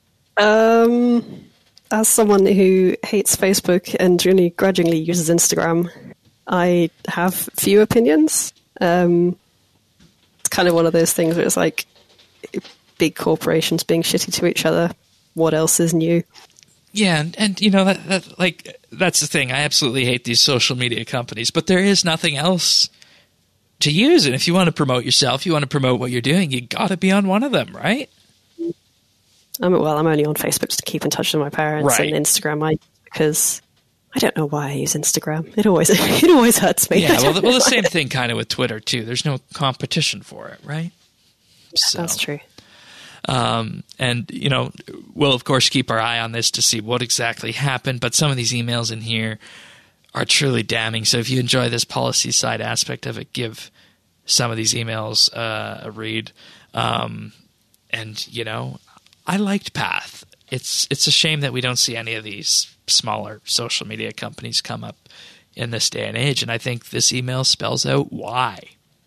Speaker 3: Um, as someone who hates Facebook and really grudgingly uses Instagram, I have few opinions. Um, it's kind of one of those things where it's like big corporations being shitty to each other. What else is new?
Speaker 1: Yeah, and, and you know, that, that like that's the thing. I absolutely hate these social media companies, but there is nothing else to use. And if you want to promote yourself, you want to promote what you're doing, you got to be on one of them, right?
Speaker 3: I'm, well, I'm only on Facebook just to keep in touch with my parents,
Speaker 1: right.
Speaker 3: And Instagram, I because I don't know why I use Instagram. It always it always hurts me.
Speaker 1: Yeah, well, the, well, the same thing kind of with Twitter too. There's no competition for it, right?
Speaker 3: So, that's true.
Speaker 1: Um, and, you know, we'll, of course, keep our eye on this to see what exactly happened. But some of these emails in here are truly damning. So if you enjoy this policy side aspect of it, give some of these emails uh, a read. Um, and, you know, I liked Path. It's it's a shame that we don't see any of these smaller social media companies come up in this day and age. And I think this email spells out why.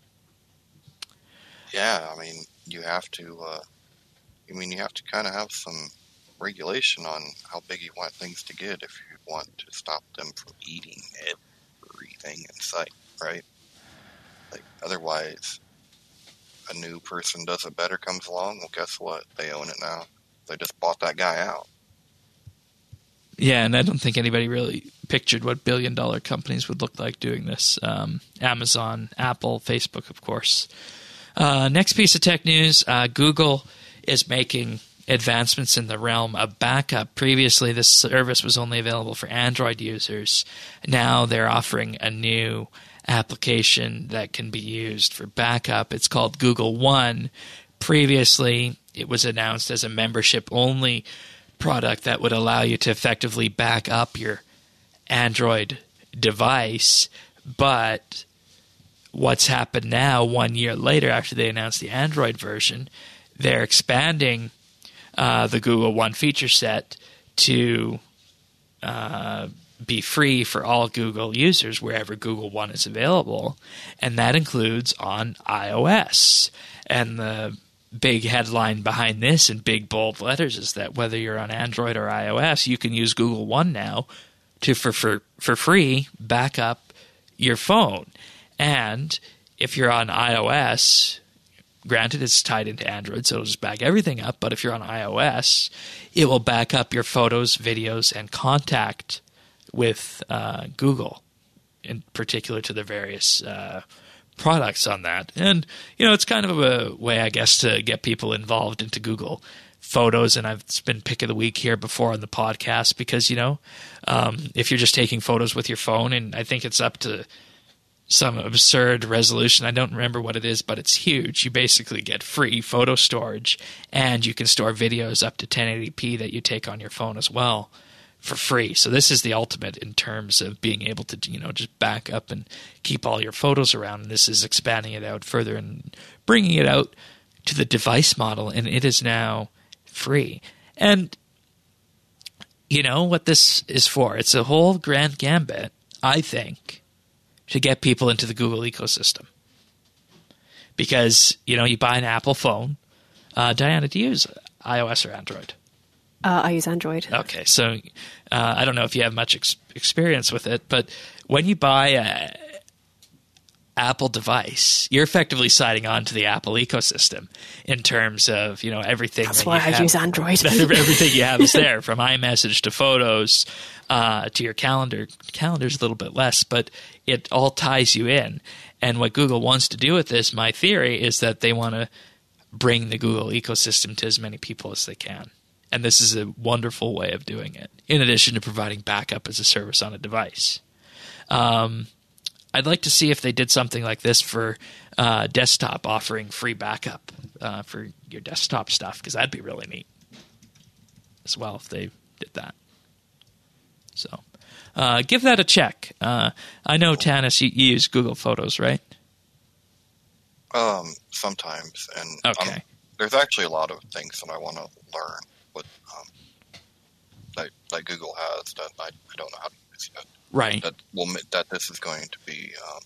Speaker 2: Yeah, I mean, you have to... Uh... I mean, you have to kind of have some regulation on how big you want things to get if you want to stop them from eating everything in sight, right? Like, otherwise, a new person does it better comes along, well, guess what? They own it now. They just bought that guy out.
Speaker 1: Yeah, and I don't think anybody really pictured what billion-dollar companies would look like doing this. Um, Amazon, Apple, Facebook, of course. Uh, next piece of tech news, uh, Google is making advancements in the realm of backup. Previously, this service was only available for Android users. Now they're offering a new application that can be used for backup. It's called Google One. Previously, it was announced as a membership-only product that would allow you to effectively back up your Android device. But what's happened now, one year later after they announced the Android version, they're expanding uh, the Google One feature set to uh, be free for all Google users wherever Google One is available, and that includes on iOS. And the big headline behind this in big bold letters is that whether you're on Android or iOS, you can use Google One now to for for, for free back up your phone. And if you're on iOS, granted, it's tied into Android, so it'll just back everything up. But if you're on iOS, it will back up your photos, videos, and contact with uh, Google, in particular to the various uh, products on that. And, you know, it's kind of a way, I guess, to get people involved into Google Photos. And I've it's been pick of the week here before on the podcast because, you know, um, if you're just taking photos with your phone, and I think it's up to some absurd resolution. I don't remember what it is, but it's huge. You basically get free photo storage, and you can store videos up to ten eighty p that you take on your phone as well for free. So this is the ultimate in terms of being able to, you know, just back up and keep all your photos around. And this is expanding it out further and bringing it out to the device model, and it is now free. And you know what this is for? It's a whole grand gambit, I think, to get people into the Google ecosystem. Because, you know, you buy an Apple phone. Uh, Diana, do you use iOS or Android?
Speaker 3: Uh, I use Android.
Speaker 1: Okay, so uh, I don't know if you have much ex- experience with it, but when you buy a Apple device, you're effectively signing on to the Apple ecosystem in terms of, you know, everything.
Speaker 3: That's
Speaker 1: that
Speaker 3: why
Speaker 1: you
Speaker 3: I
Speaker 1: have,
Speaker 3: use Android.
Speaker 1: Everything you have is there, from iMessage to photos uh, to your calendar. Calendar's a little bit less, but it all ties you in. And what Google wants to do with this, my theory, is that they want to bring the Google ecosystem to as many people as they can. And this is a wonderful way of doing it, in addition to providing backup as a service on a device. Um, I'd like to see if they did something like this for uh, desktop, offering free backup uh, for your desktop stuff, because that'd be really neat as well if they did that. So uh, give that a check. Uh, I know, Tanis, you, you use Google Photos, right?
Speaker 2: Um, sometimes, and
Speaker 1: okay.
Speaker 2: I'm, there's actually a lot of things that I want to learn, what um, that, that Google has that I, I don't know how to use yet.
Speaker 1: Right.
Speaker 2: That will that this is going to be um,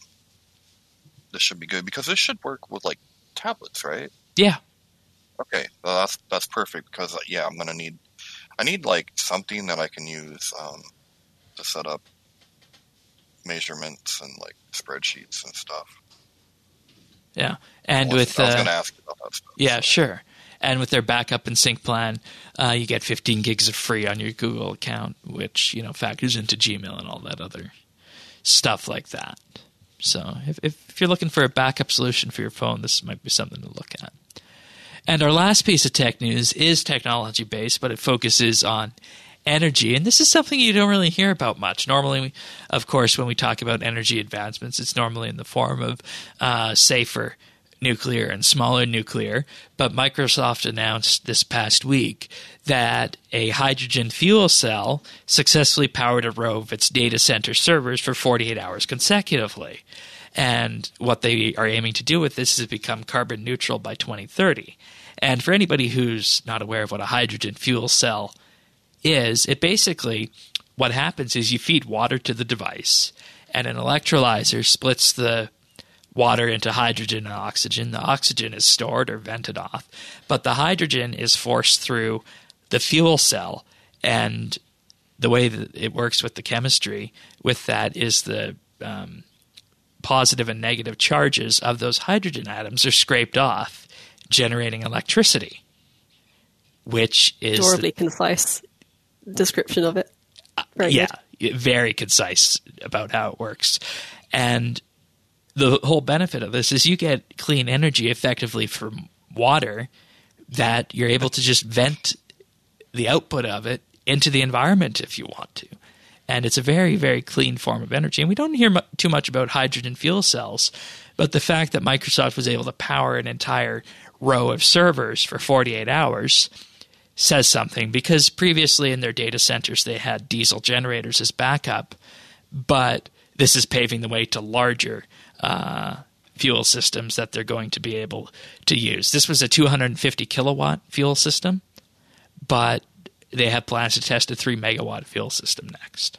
Speaker 2: this should be good because this should work with like tablets, right?
Speaker 1: Yeah.
Speaker 2: Okay, well, that's that's perfect because uh, yeah, I'm gonna need I need like something that I can use um, to set up measurements and like spreadsheets and stuff.
Speaker 1: Yeah, and
Speaker 2: I was,
Speaker 1: with
Speaker 2: I was
Speaker 1: uh,
Speaker 2: gonna ask you about that stuff.
Speaker 1: yeah,
Speaker 2: so.
Speaker 1: sure. And with their backup and sync plan, uh, you get fifteen gigs of free on your Google account, which, you know, factors into Gmail and all that other stuff like that. So if, if you're looking for a backup solution for your phone, this might be something to look at. And our last piece of tech news is technology-based, but it focuses on energy. And this is something you don't really hear about much. Normally, of course, when we talk about energy advancements, it's normally in the form of uh, safer nuclear and smaller nuclear, but Microsoft announced this past week that a hydrogen fuel cell successfully powered a row of its data center servers for forty-eight hours consecutively. And what they are aiming to do with this is become carbon neutral by twenty thirty. And for anybody who's not aware of what a hydrogen fuel cell is, it basically, what happens is you feed water to the device, and an electrolyzer splits the water into hydrogen and oxygen. The oxygen is stored or vented off, but the hydrogen is forced through the fuel cell. And the way that it works with the chemistry with that is the um, positive and negative charges of those hydrogen atoms are scraped off, generating electricity, which is
Speaker 3: adorably the, concise description of it. Very
Speaker 1: yeah,
Speaker 3: good.
Speaker 1: Very concise about how it works. And the whole benefit of this is you get clean energy effectively from water that you're able to just vent the output of it into the environment if you want to. And it's a very, very clean form of energy. And we don't hear mu- too much about hydrogen fuel cells, but the fact that Microsoft was able to power an entire row of servers for forty-eight hours says something, because previously in their data centers they had diesel generators as backup, but this is paving the way to larger uh, fuel systems that they're going to be able to use. This was a two hundred fifty kilowatt fuel system, but they have plans to test a three megawatt fuel system next.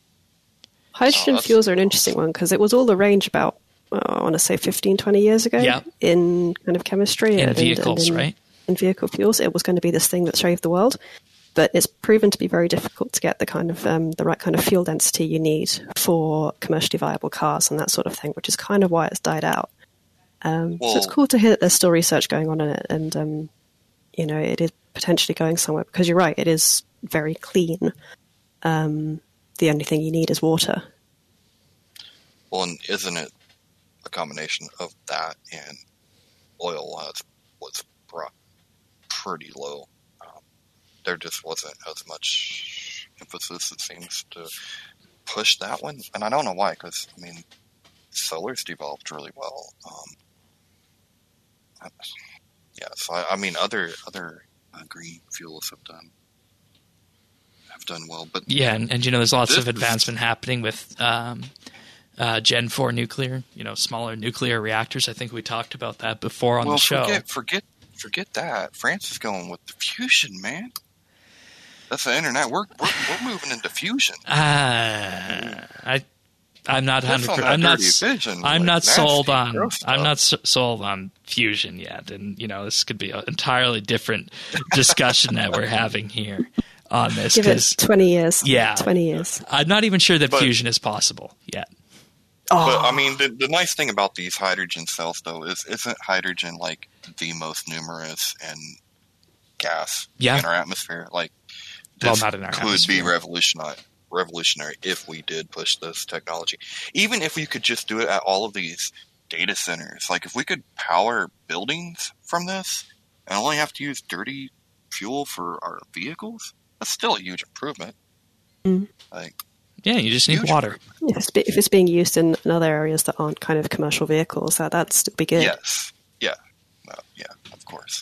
Speaker 3: Hydrogen
Speaker 2: oh,
Speaker 3: fuels are an interesting one because it was all the range about, uh, I want to say fifteen, twenty years ago
Speaker 1: yeah.
Speaker 3: in kind of chemistry.
Speaker 1: In
Speaker 3: and,
Speaker 1: vehicles,
Speaker 3: and in,
Speaker 1: right?
Speaker 3: In vehicle fuels. It was going to be this thing that saved the world. But it's proven to be very difficult to get the kind of um, the right kind of fuel density you need for commercially viable cars and that sort of thing, which is kind of why it's died out. Um,
Speaker 2: well,
Speaker 3: so it's cool to hear that there's still research going on in it, and um, you know, it is potentially going somewhere, because you're right, it is very clean. Um, the only thing you need is water.
Speaker 2: Well, and isn't it a combination of that and oil has, was brought pretty low? There just wasn't as much emphasis, it seems, to push that one. And I don't know why, because, I mean, solar's developed really well. Um, yeah, so, I, I mean, other other uh, green fuels have done have done well. But
Speaker 1: yeah, and, and you know, there's lots of
Speaker 2: is,
Speaker 1: advancement happening with um, uh, Gen four nuclear, you know, smaller nuclear reactors. I think we talked about that before on
Speaker 2: well,
Speaker 1: the show.
Speaker 2: Forget, forget, forget that. France is going with the fusion, man. That's the internet. We're, we're we're moving into fusion.
Speaker 1: Uh, I I'm not
Speaker 2: This
Speaker 1: hundred.
Speaker 2: on that
Speaker 1: I'm not.
Speaker 2: dirty
Speaker 1: s-
Speaker 2: vision,
Speaker 1: I'm
Speaker 2: like,
Speaker 1: not
Speaker 2: nasty,
Speaker 1: sold on.
Speaker 2: gross stuff.
Speaker 1: I'm not s- sold on fusion yet, and you know this could be an entirely different discussion that we're having here on this.
Speaker 3: Give it
Speaker 1: Because
Speaker 3: twenty years.
Speaker 1: Yeah.
Speaker 3: twenty years.
Speaker 1: I'm not even sure that
Speaker 2: But-
Speaker 1: fusion is possible yet.
Speaker 3: Oh,
Speaker 2: But I mean, the, the nice thing about these hydrogen cells, though, is isn't hydrogen like the most numerous and gas
Speaker 1: Yeah.
Speaker 2: in our atmosphere? Like,
Speaker 1: Well,
Speaker 2: this
Speaker 1: not in our
Speaker 2: could
Speaker 1: atmosphere.
Speaker 2: be revolutionary, revolutionary if we did push this technology. Even if we could just do it at all of these data centers, like if we could power buildings from this and only have to use dirty fuel for our vehicles, that's still a huge improvement.
Speaker 3: Mm.
Speaker 2: Like,
Speaker 1: Yeah, you just need
Speaker 2: Huge
Speaker 1: water.
Speaker 3: if it's, be- if it's being used in, in other areas that aren't kind of commercial vehicles, that, that'd still be good.
Speaker 2: yes, yeah, well, yeah, of course.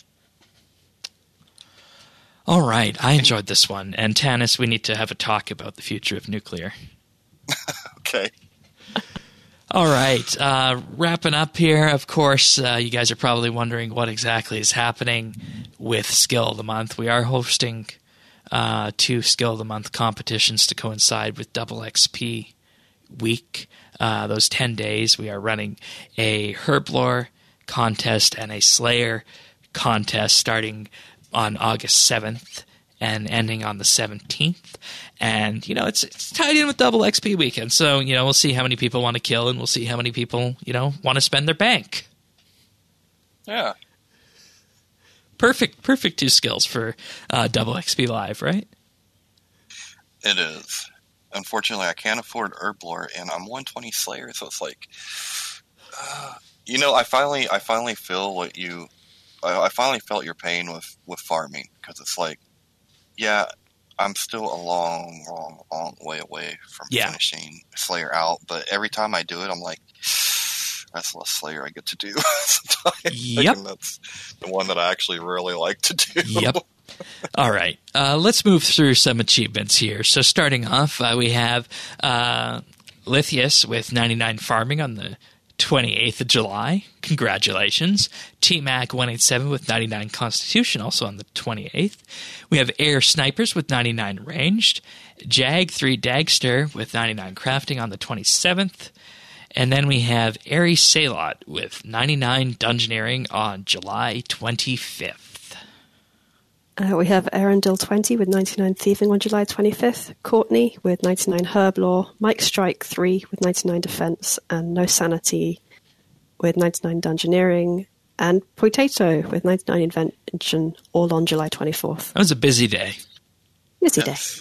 Speaker 1: All right, I enjoyed this one. And Tanis, we need to have a talk about the future of nuclear.
Speaker 2: Okay.
Speaker 1: All right, uh, wrapping up here. Of course, uh, you guys are probably wondering what exactly is happening with Skill of the Month. We are hosting uh, two Skill of the Month competitions to coincide with Double X P week. Uh, those ten days, we are running a Herblore contest and a Slayer contest starting on August seventh and ending on the seventeenth. And, you know, it's it's tied in with Double X P weekend. So, you know, we'll see how many people want to kill, and we'll see how many people, you know, want to spend their bank.
Speaker 2: Yeah.
Speaker 1: Perfect, perfect two skills for uh, Double X P Live, right?
Speaker 2: It is. Unfortunately, I can't afford Herblore, and I'm one twenty Slayer, so it's like, uh, you know, I finally, I finally feel what you, I, I finally felt your pain with with farming, because it's like, yeah, I'm still a long, long, long way away from
Speaker 1: Yeah.
Speaker 2: finishing Slayer out, but every time I do it, I'm like, that's less Slayer I get to do. Sometimes.
Speaker 1: Yep.
Speaker 2: And that's the one that I actually really like to do.
Speaker 1: Yep. All right. Uh, let's move through some achievements here. So starting off, uh, we have uh, Lithius with ninety-nine farming on the twenty-eighth of July. Congratulations. T-Mac one eighty-seven with ninety-nine Constitution, also on the twenty-eighth. We have Air Snipers with ninety-nine Ranged. Jag three Dagster with ninety-nine Crafting on the twenty-seventh. And then we have Airy Salot with ninety-nine Dungeoneering on July twenty-fifth.
Speaker 3: Uh, we have Arundel twenty with ninety-nine Thieving on July twenty-fifth, Courtney with ninety-nine Herblore, Mike Strike three with ninety-nine Defense, and No Sanity with ninety-nine Dungeoneering, and Potato with ninety-nine Invention, all on July twenty-fourth.
Speaker 1: That was a busy day.
Speaker 3: Busy day.
Speaker 2: Yes.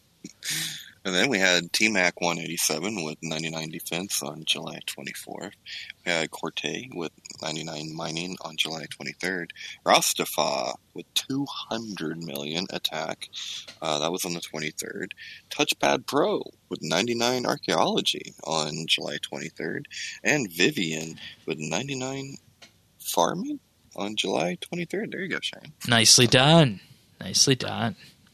Speaker 2: And then we had T-Mac one eighty-seven with ninety-nine Defense on July twenty-fourth. We had Corte with ninety-nine Mining on July twenty-third. Rastafa with two hundred million Attack. Uh, that was on the twenty-third. Touchpad Pro with ninety-nine Archaeology on July twenty-third. And Vivian with ninety-nine Farming on July twenty-third. There you go, Shane.
Speaker 1: Nicely done. Nicely done.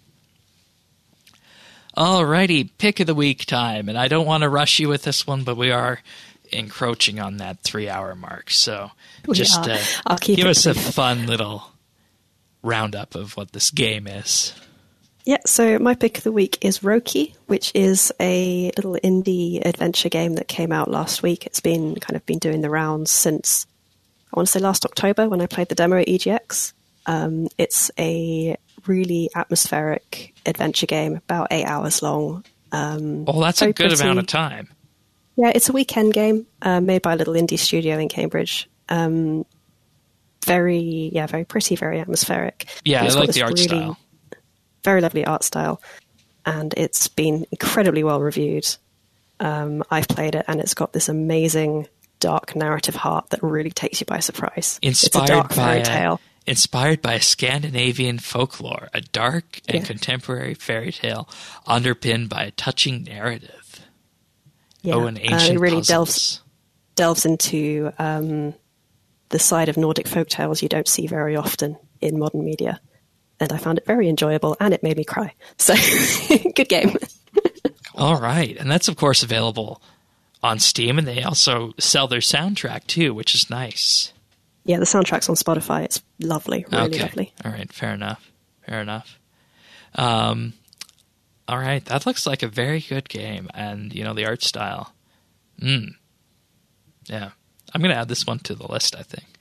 Speaker 1: Alrighty, pick of the week time. And I don't want to rush you with this one, but we are encroaching on that three-hour mark. So
Speaker 3: We
Speaker 1: just
Speaker 3: are.
Speaker 1: uh,
Speaker 3: I'll keep
Speaker 1: give
Speaker 3: it
Speaker 1: us a
Speaker 3: brief.
Speaker 1: fun little roundup of what this game is.
Speaker 3: Yeah, so my pick of the week is Roki, which is a little indie adventure game that came out last week. It's been kind of been doing the rounds since, I want to say last October when I played the demo at E G X. Um, it's a really atmospheric adventure game, about eight hours long. Um,
Speaker 1: Oh, that's
Speaker 3: very
Speaker 1: a good
Speaker 3: pretty.
Speaker 1: amount of time.
Speaker 3: Yeah, it's a weekend game uh, made by a little indie studio in Cambridge. Um, very, yeah, very pretty, very atmospheric.
Speaker 1: Yeah,
Speaker 3: And
Speaker 1: I
Speaker 3: it's got
Speaker 1: like
Speaker 3: this
Speaker 1: the art
Speaker 3: really
Speaker 1: style.
Speaker 3: Very lovely art style, and it's been incredibly well reviewed. Um, I've played it, and it's got this amazing dark narrative heart that really takes you by surprise. it's a
Speaker 1: Inspired
Speaker 3: dark
Speaker 1: by
Speaker 3: fairy
Speaker 1: a,
Speaker 3: tale.
Speaker 1: inspired by Scandinavian folklore, a dark and
Speaker 3: Yeah.
Speaker 1: contemporary fairy tale underpinned by a touching narrative.
Speaker 3: Yeah,
Speaker 1: Oh, and
Speaker 3: uh,
Speaker 1: ancient
Speaker 3: it really
Speaker 1: puzzles.
Speaker 3: delves delves into um, the side of Nordic folktales you don't see very often in modern media. And I found it very enjoyable, and it made me cry. So, good game.
Speaker 1: All right. And that's, of course, available on Steam, and they also sell their soundtrack, too, which is nice.
Speaker 3: Yeah, the soundtrack's on Spotify. It's lovely, really
Speaker 1: okay.
Speaker 3: lovely.
Speaker 1: All right. Fair enough. Fair enough. Um, all right. That looks like a very good game, and, you know, the art style Mm. Yeah. I'm going to add this one to the list, I think.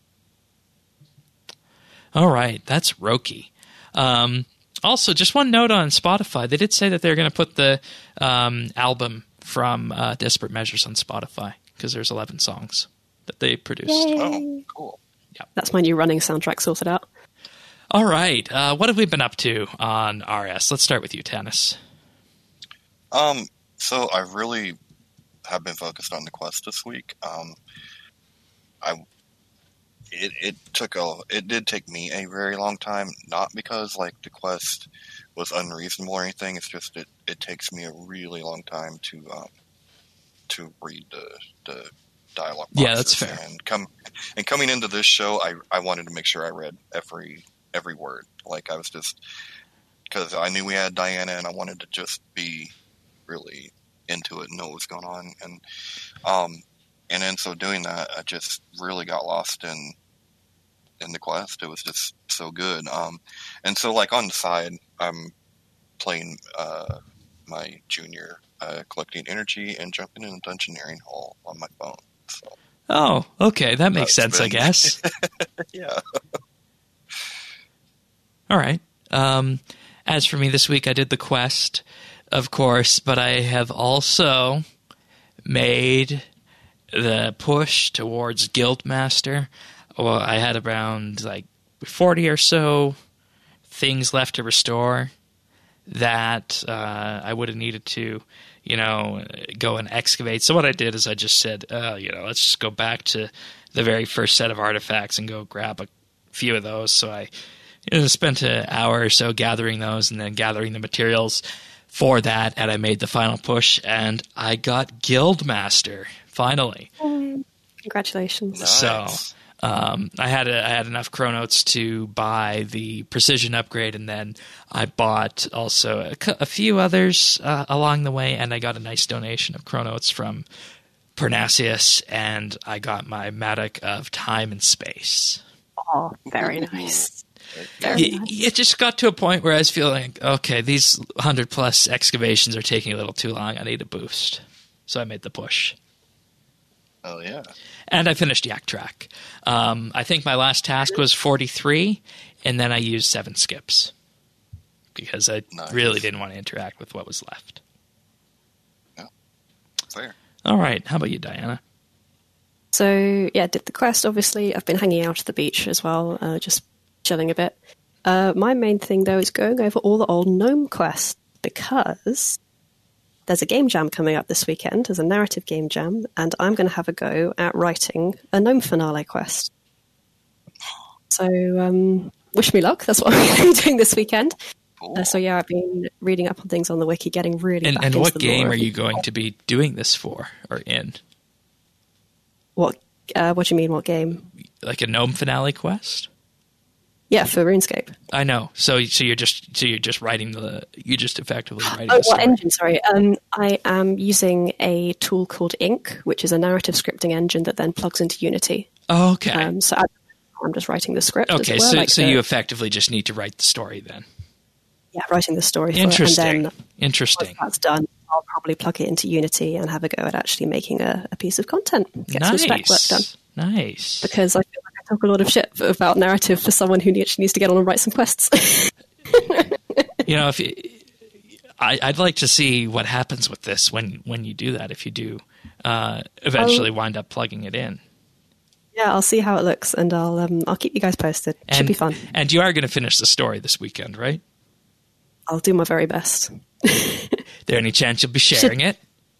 Speaker 1: All right. That's Roki. Um, also, just one note on Spotify. They did say that they're going to put the um, album from uh, Desperate Measures on Spotify because there's eleven songs that they produced.
Speaker 3: Yay.
Speaker 2: Oh, cool.
Speaker 1: Yep.
Speaker 3: That's my new running soundtrack sorted out.
Speaker 1: All right. Uh, what have we been up to on R S? Let's start with you, Tanis.
Speaker 2: Um, so I really have been focused on the quest this week. Um, I it it took a it did take me a very long time, not because like the quest was unreasonable or anything. It's just it, it takes me a really long time to um to read the the dialogue boxes.
Speaker 1: Yeah, that's fair.
Speaker 2: And come and coming into this show, I I wanted to make sure I read every every word. Like I was just because I knew we had Diana, and I wanted to just be really into it and know what was going on. And um and then so doing that, I just really got lost in in the quest. It was just so good. Um and so like on the side, I'm playing uh my junior, uh collecting energy and jumping in a dungeoneering hole on my phone. So
Speaker 1: Oh, okay. That makes
Speaker 2: That's
Speaker 1: sense, I
Speaker 2: been-
Speaker 1: guess.
Speaker 2: yeah.
Speaker 1: All right. Um, as for me this week, I did the quest, of course, but I have also made the push towards Guildmaster. Well, I had around like forty or so things left to restore that uh, I would have needed to, you know, go and excavate. So what I did is I just said, uh, you know, let's just go back to the very first set of artifacts and go grab a few of those. So I you know, spent an hour or so gathering those and then gathering the materials for that, and I made the final push, and I got Guildmaster, finally.
Speaker 3: Congratulations.
Speaker 2: Nice.
Speaker 1: So um, I had a, I had enough Chronotes to buy the precision upgrade, and then I bought also a, cou- a few others uh, along the way, and I got a nice donation of Chronotes from Parnassus, and I got my Matic of Time and Space.
Speaker 3: Oh, very nice.
Speaker 2: Yeah.
Speaker 3: Very
Speaker 1: Y-
Speaker 3: nice.
Speaker 1: It just got to a point where I was feeling, okay, these one hundred plus excavations are taking a little too long. I need a boost. So I made the push.
Speaker 2: Oh yeah.
Speaker 1: And I finished Yak Track. Um, I think my last task was forty-three, and then I used seven skips because I
Speaker 2: Nice.
Speaker 1: really didn't want to interact with what was left.
Speaker 2: Fair.
Speaker 1: All right. How about you, Diana?
Speaker 3: So, yeah, did the quest, obviously. I've been hanging out at the beach as well, uh, just chilling a bit. Uh, my main thing, though, is going over all the old Gnome quests, because there's a game jam coming up this weekend. There's a narrative game jam, and I'm going to have a go at writing a Gnome finale quest. So, um, wish me luck. That's what I'm going to be doing this weekend.
Speaker 2: Cool.
Speaker 3: Uh, so, yeah, I've been reading up on things on the wiki, getting really
Speaker 1: And,
Speaker 3: back
Speaker 1: and
Speaker 3: into
Speaker 1: what
Speaker 3: the
Speaker 1: game
Speaker 3: lore
Speaker 1: are
Speaker 3: of
Speaker 1: you
Speaker 3: the-
Speaker 1: going to be doing this for or in?
Speaker 3: What, uh, what do you mean, what game?
Speaker 1: Like a Gnome finale quest?
Speaker 3: Yeah, for RuneScape.
Speaker 1: I know. So, so you're just so you're just writing the you just effectively writing
Speaker 3: Oh,
Speaker 1: the
Speaker 3: what
Speaker 1: story.
Speaker 3: engine? Sorry. Um, I am using a tool called Ink, which is a narrative scripting engine that then plugs into Unity.
Speaker 1: Oh, okay.
Speaker 3: Um, so I, I'm just writing the script. as
Speaker 1: okay.
Speaker 3: it were,
Speaker 1: So
Speaker 3: like
Speaker 1: so
Speaker 3: the-
Speaker 1: you effectively just need to write the story then.
Speaker 3: yeah, writing the story. For
Speaker 1: Interesting.
Speaker 3: It, and then
Speaker 1: Interesting.
Speaker 3: once that's done, I'll probably plug it into Unity and have a go at actually making a, a piece of content. Get some spec work done.
Speaker 1: Nice. Nice.
Speaker 3: Because I feel like I talk a lot of shit about narrative for someone who actually needs to get on and write some quests.
Speaker 1: You know, if you, I, I'd like to see what happens with this when, when you do that. If you do uh, eventually
Speaker 3: Oh.
Speaker 1: wind up plugging it in,
Speaker 3: Yeah, I'll see how it looks, and I'll um, I'll keep you guys posted.
Speaker 1: and,
Speaker 3: Should be fun.
Speaker 1: And you are going to finish the story this weekend, right?
Speaker 3: I'll do my very best.
Speaker 1: There any chance you'll be sharing it?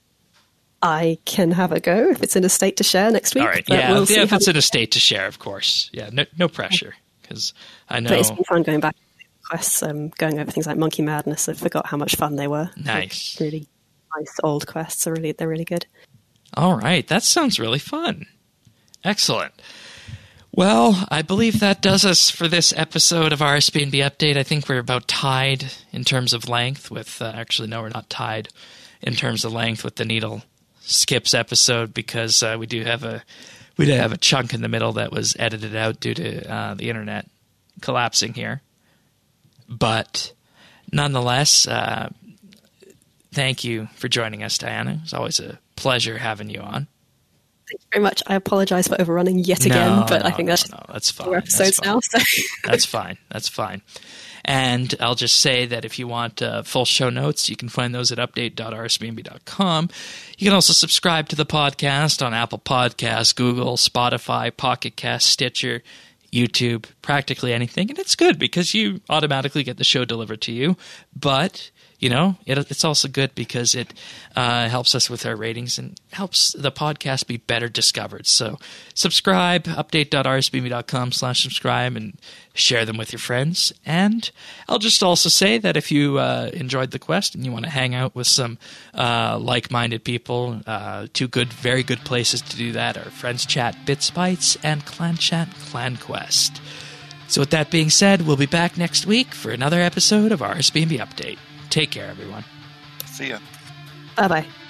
Speaker 3: I can have a go if it's in a state to share next week.
Speaker 1: All right,
Speaker 3: but
Speaker 1: yeah,
Speaker 3: we'll see
Speaker 1: yeah. If
Speaker 3: how-
Speaker 1: it's in a state to share, of course. Yeah, no, no pressure, because I know.
Speaker 3: But it's been fun going back to the quests, um, going over things like Monkey Madness. I forgot how much fun they were.
Speaker 1: Nice.
Speaker 3: Like, really nice old quests. Are really they're really good.
Speaker 1: All right, that sounds really fun. Excellent. Well, I believe that does us for this episode of R S B N B Update. I think we're about tied in terms of length with, uh, actually, no, we're not tied in terms of length with the Needle Skips episode, because uh, we do have a we did have a chunk in the middle that was edited out due to uh, the internet collapsing here. But nonetheless, uh, thank you for joining us, Diana. It's always a pleasure having you on.
Speaker 3: Thank you very much. I apologize for overrunning yet again,
Speaker 1: No,
Speaker 3: but
Speaker 1: no,
Speaker 3: I think that's
Speaker 1: no, no, that's fine.
Speaker 3: four episodes
Speaker 1: That's fine.
Speaker 3: now. So.
Speaker 1: That's fine. That's fine. And I'll just say that if you want uh, full show notes, you can find those at update dot r s b m b dot com. You can also subscribe to the podcast on Apple Podcasts, Google, Spotify, Pocket Cast, Stitcher, YouTube, practically anything. And it's good because you automatically get the show delivered to you. But, you know, it, it's also good because it uh, helps us with our ratings and helps the podcast be better discovered. So subscribe, update dot r s b m b dot com slash subscribe, and share them with your friends. And I'll just also say that if you uh, enjoyed the quest and you want to hang out with some uh, like-minded people, uh, two good, very good places to do that are Friends Chat Bits Bytes and Clan Chat Clan Quest. So with that being said, we'll be back next week for another episode of R S B M B Update. Take care, everyone.
Speaker 2: See ya.
Speaker 3: Bye-bye.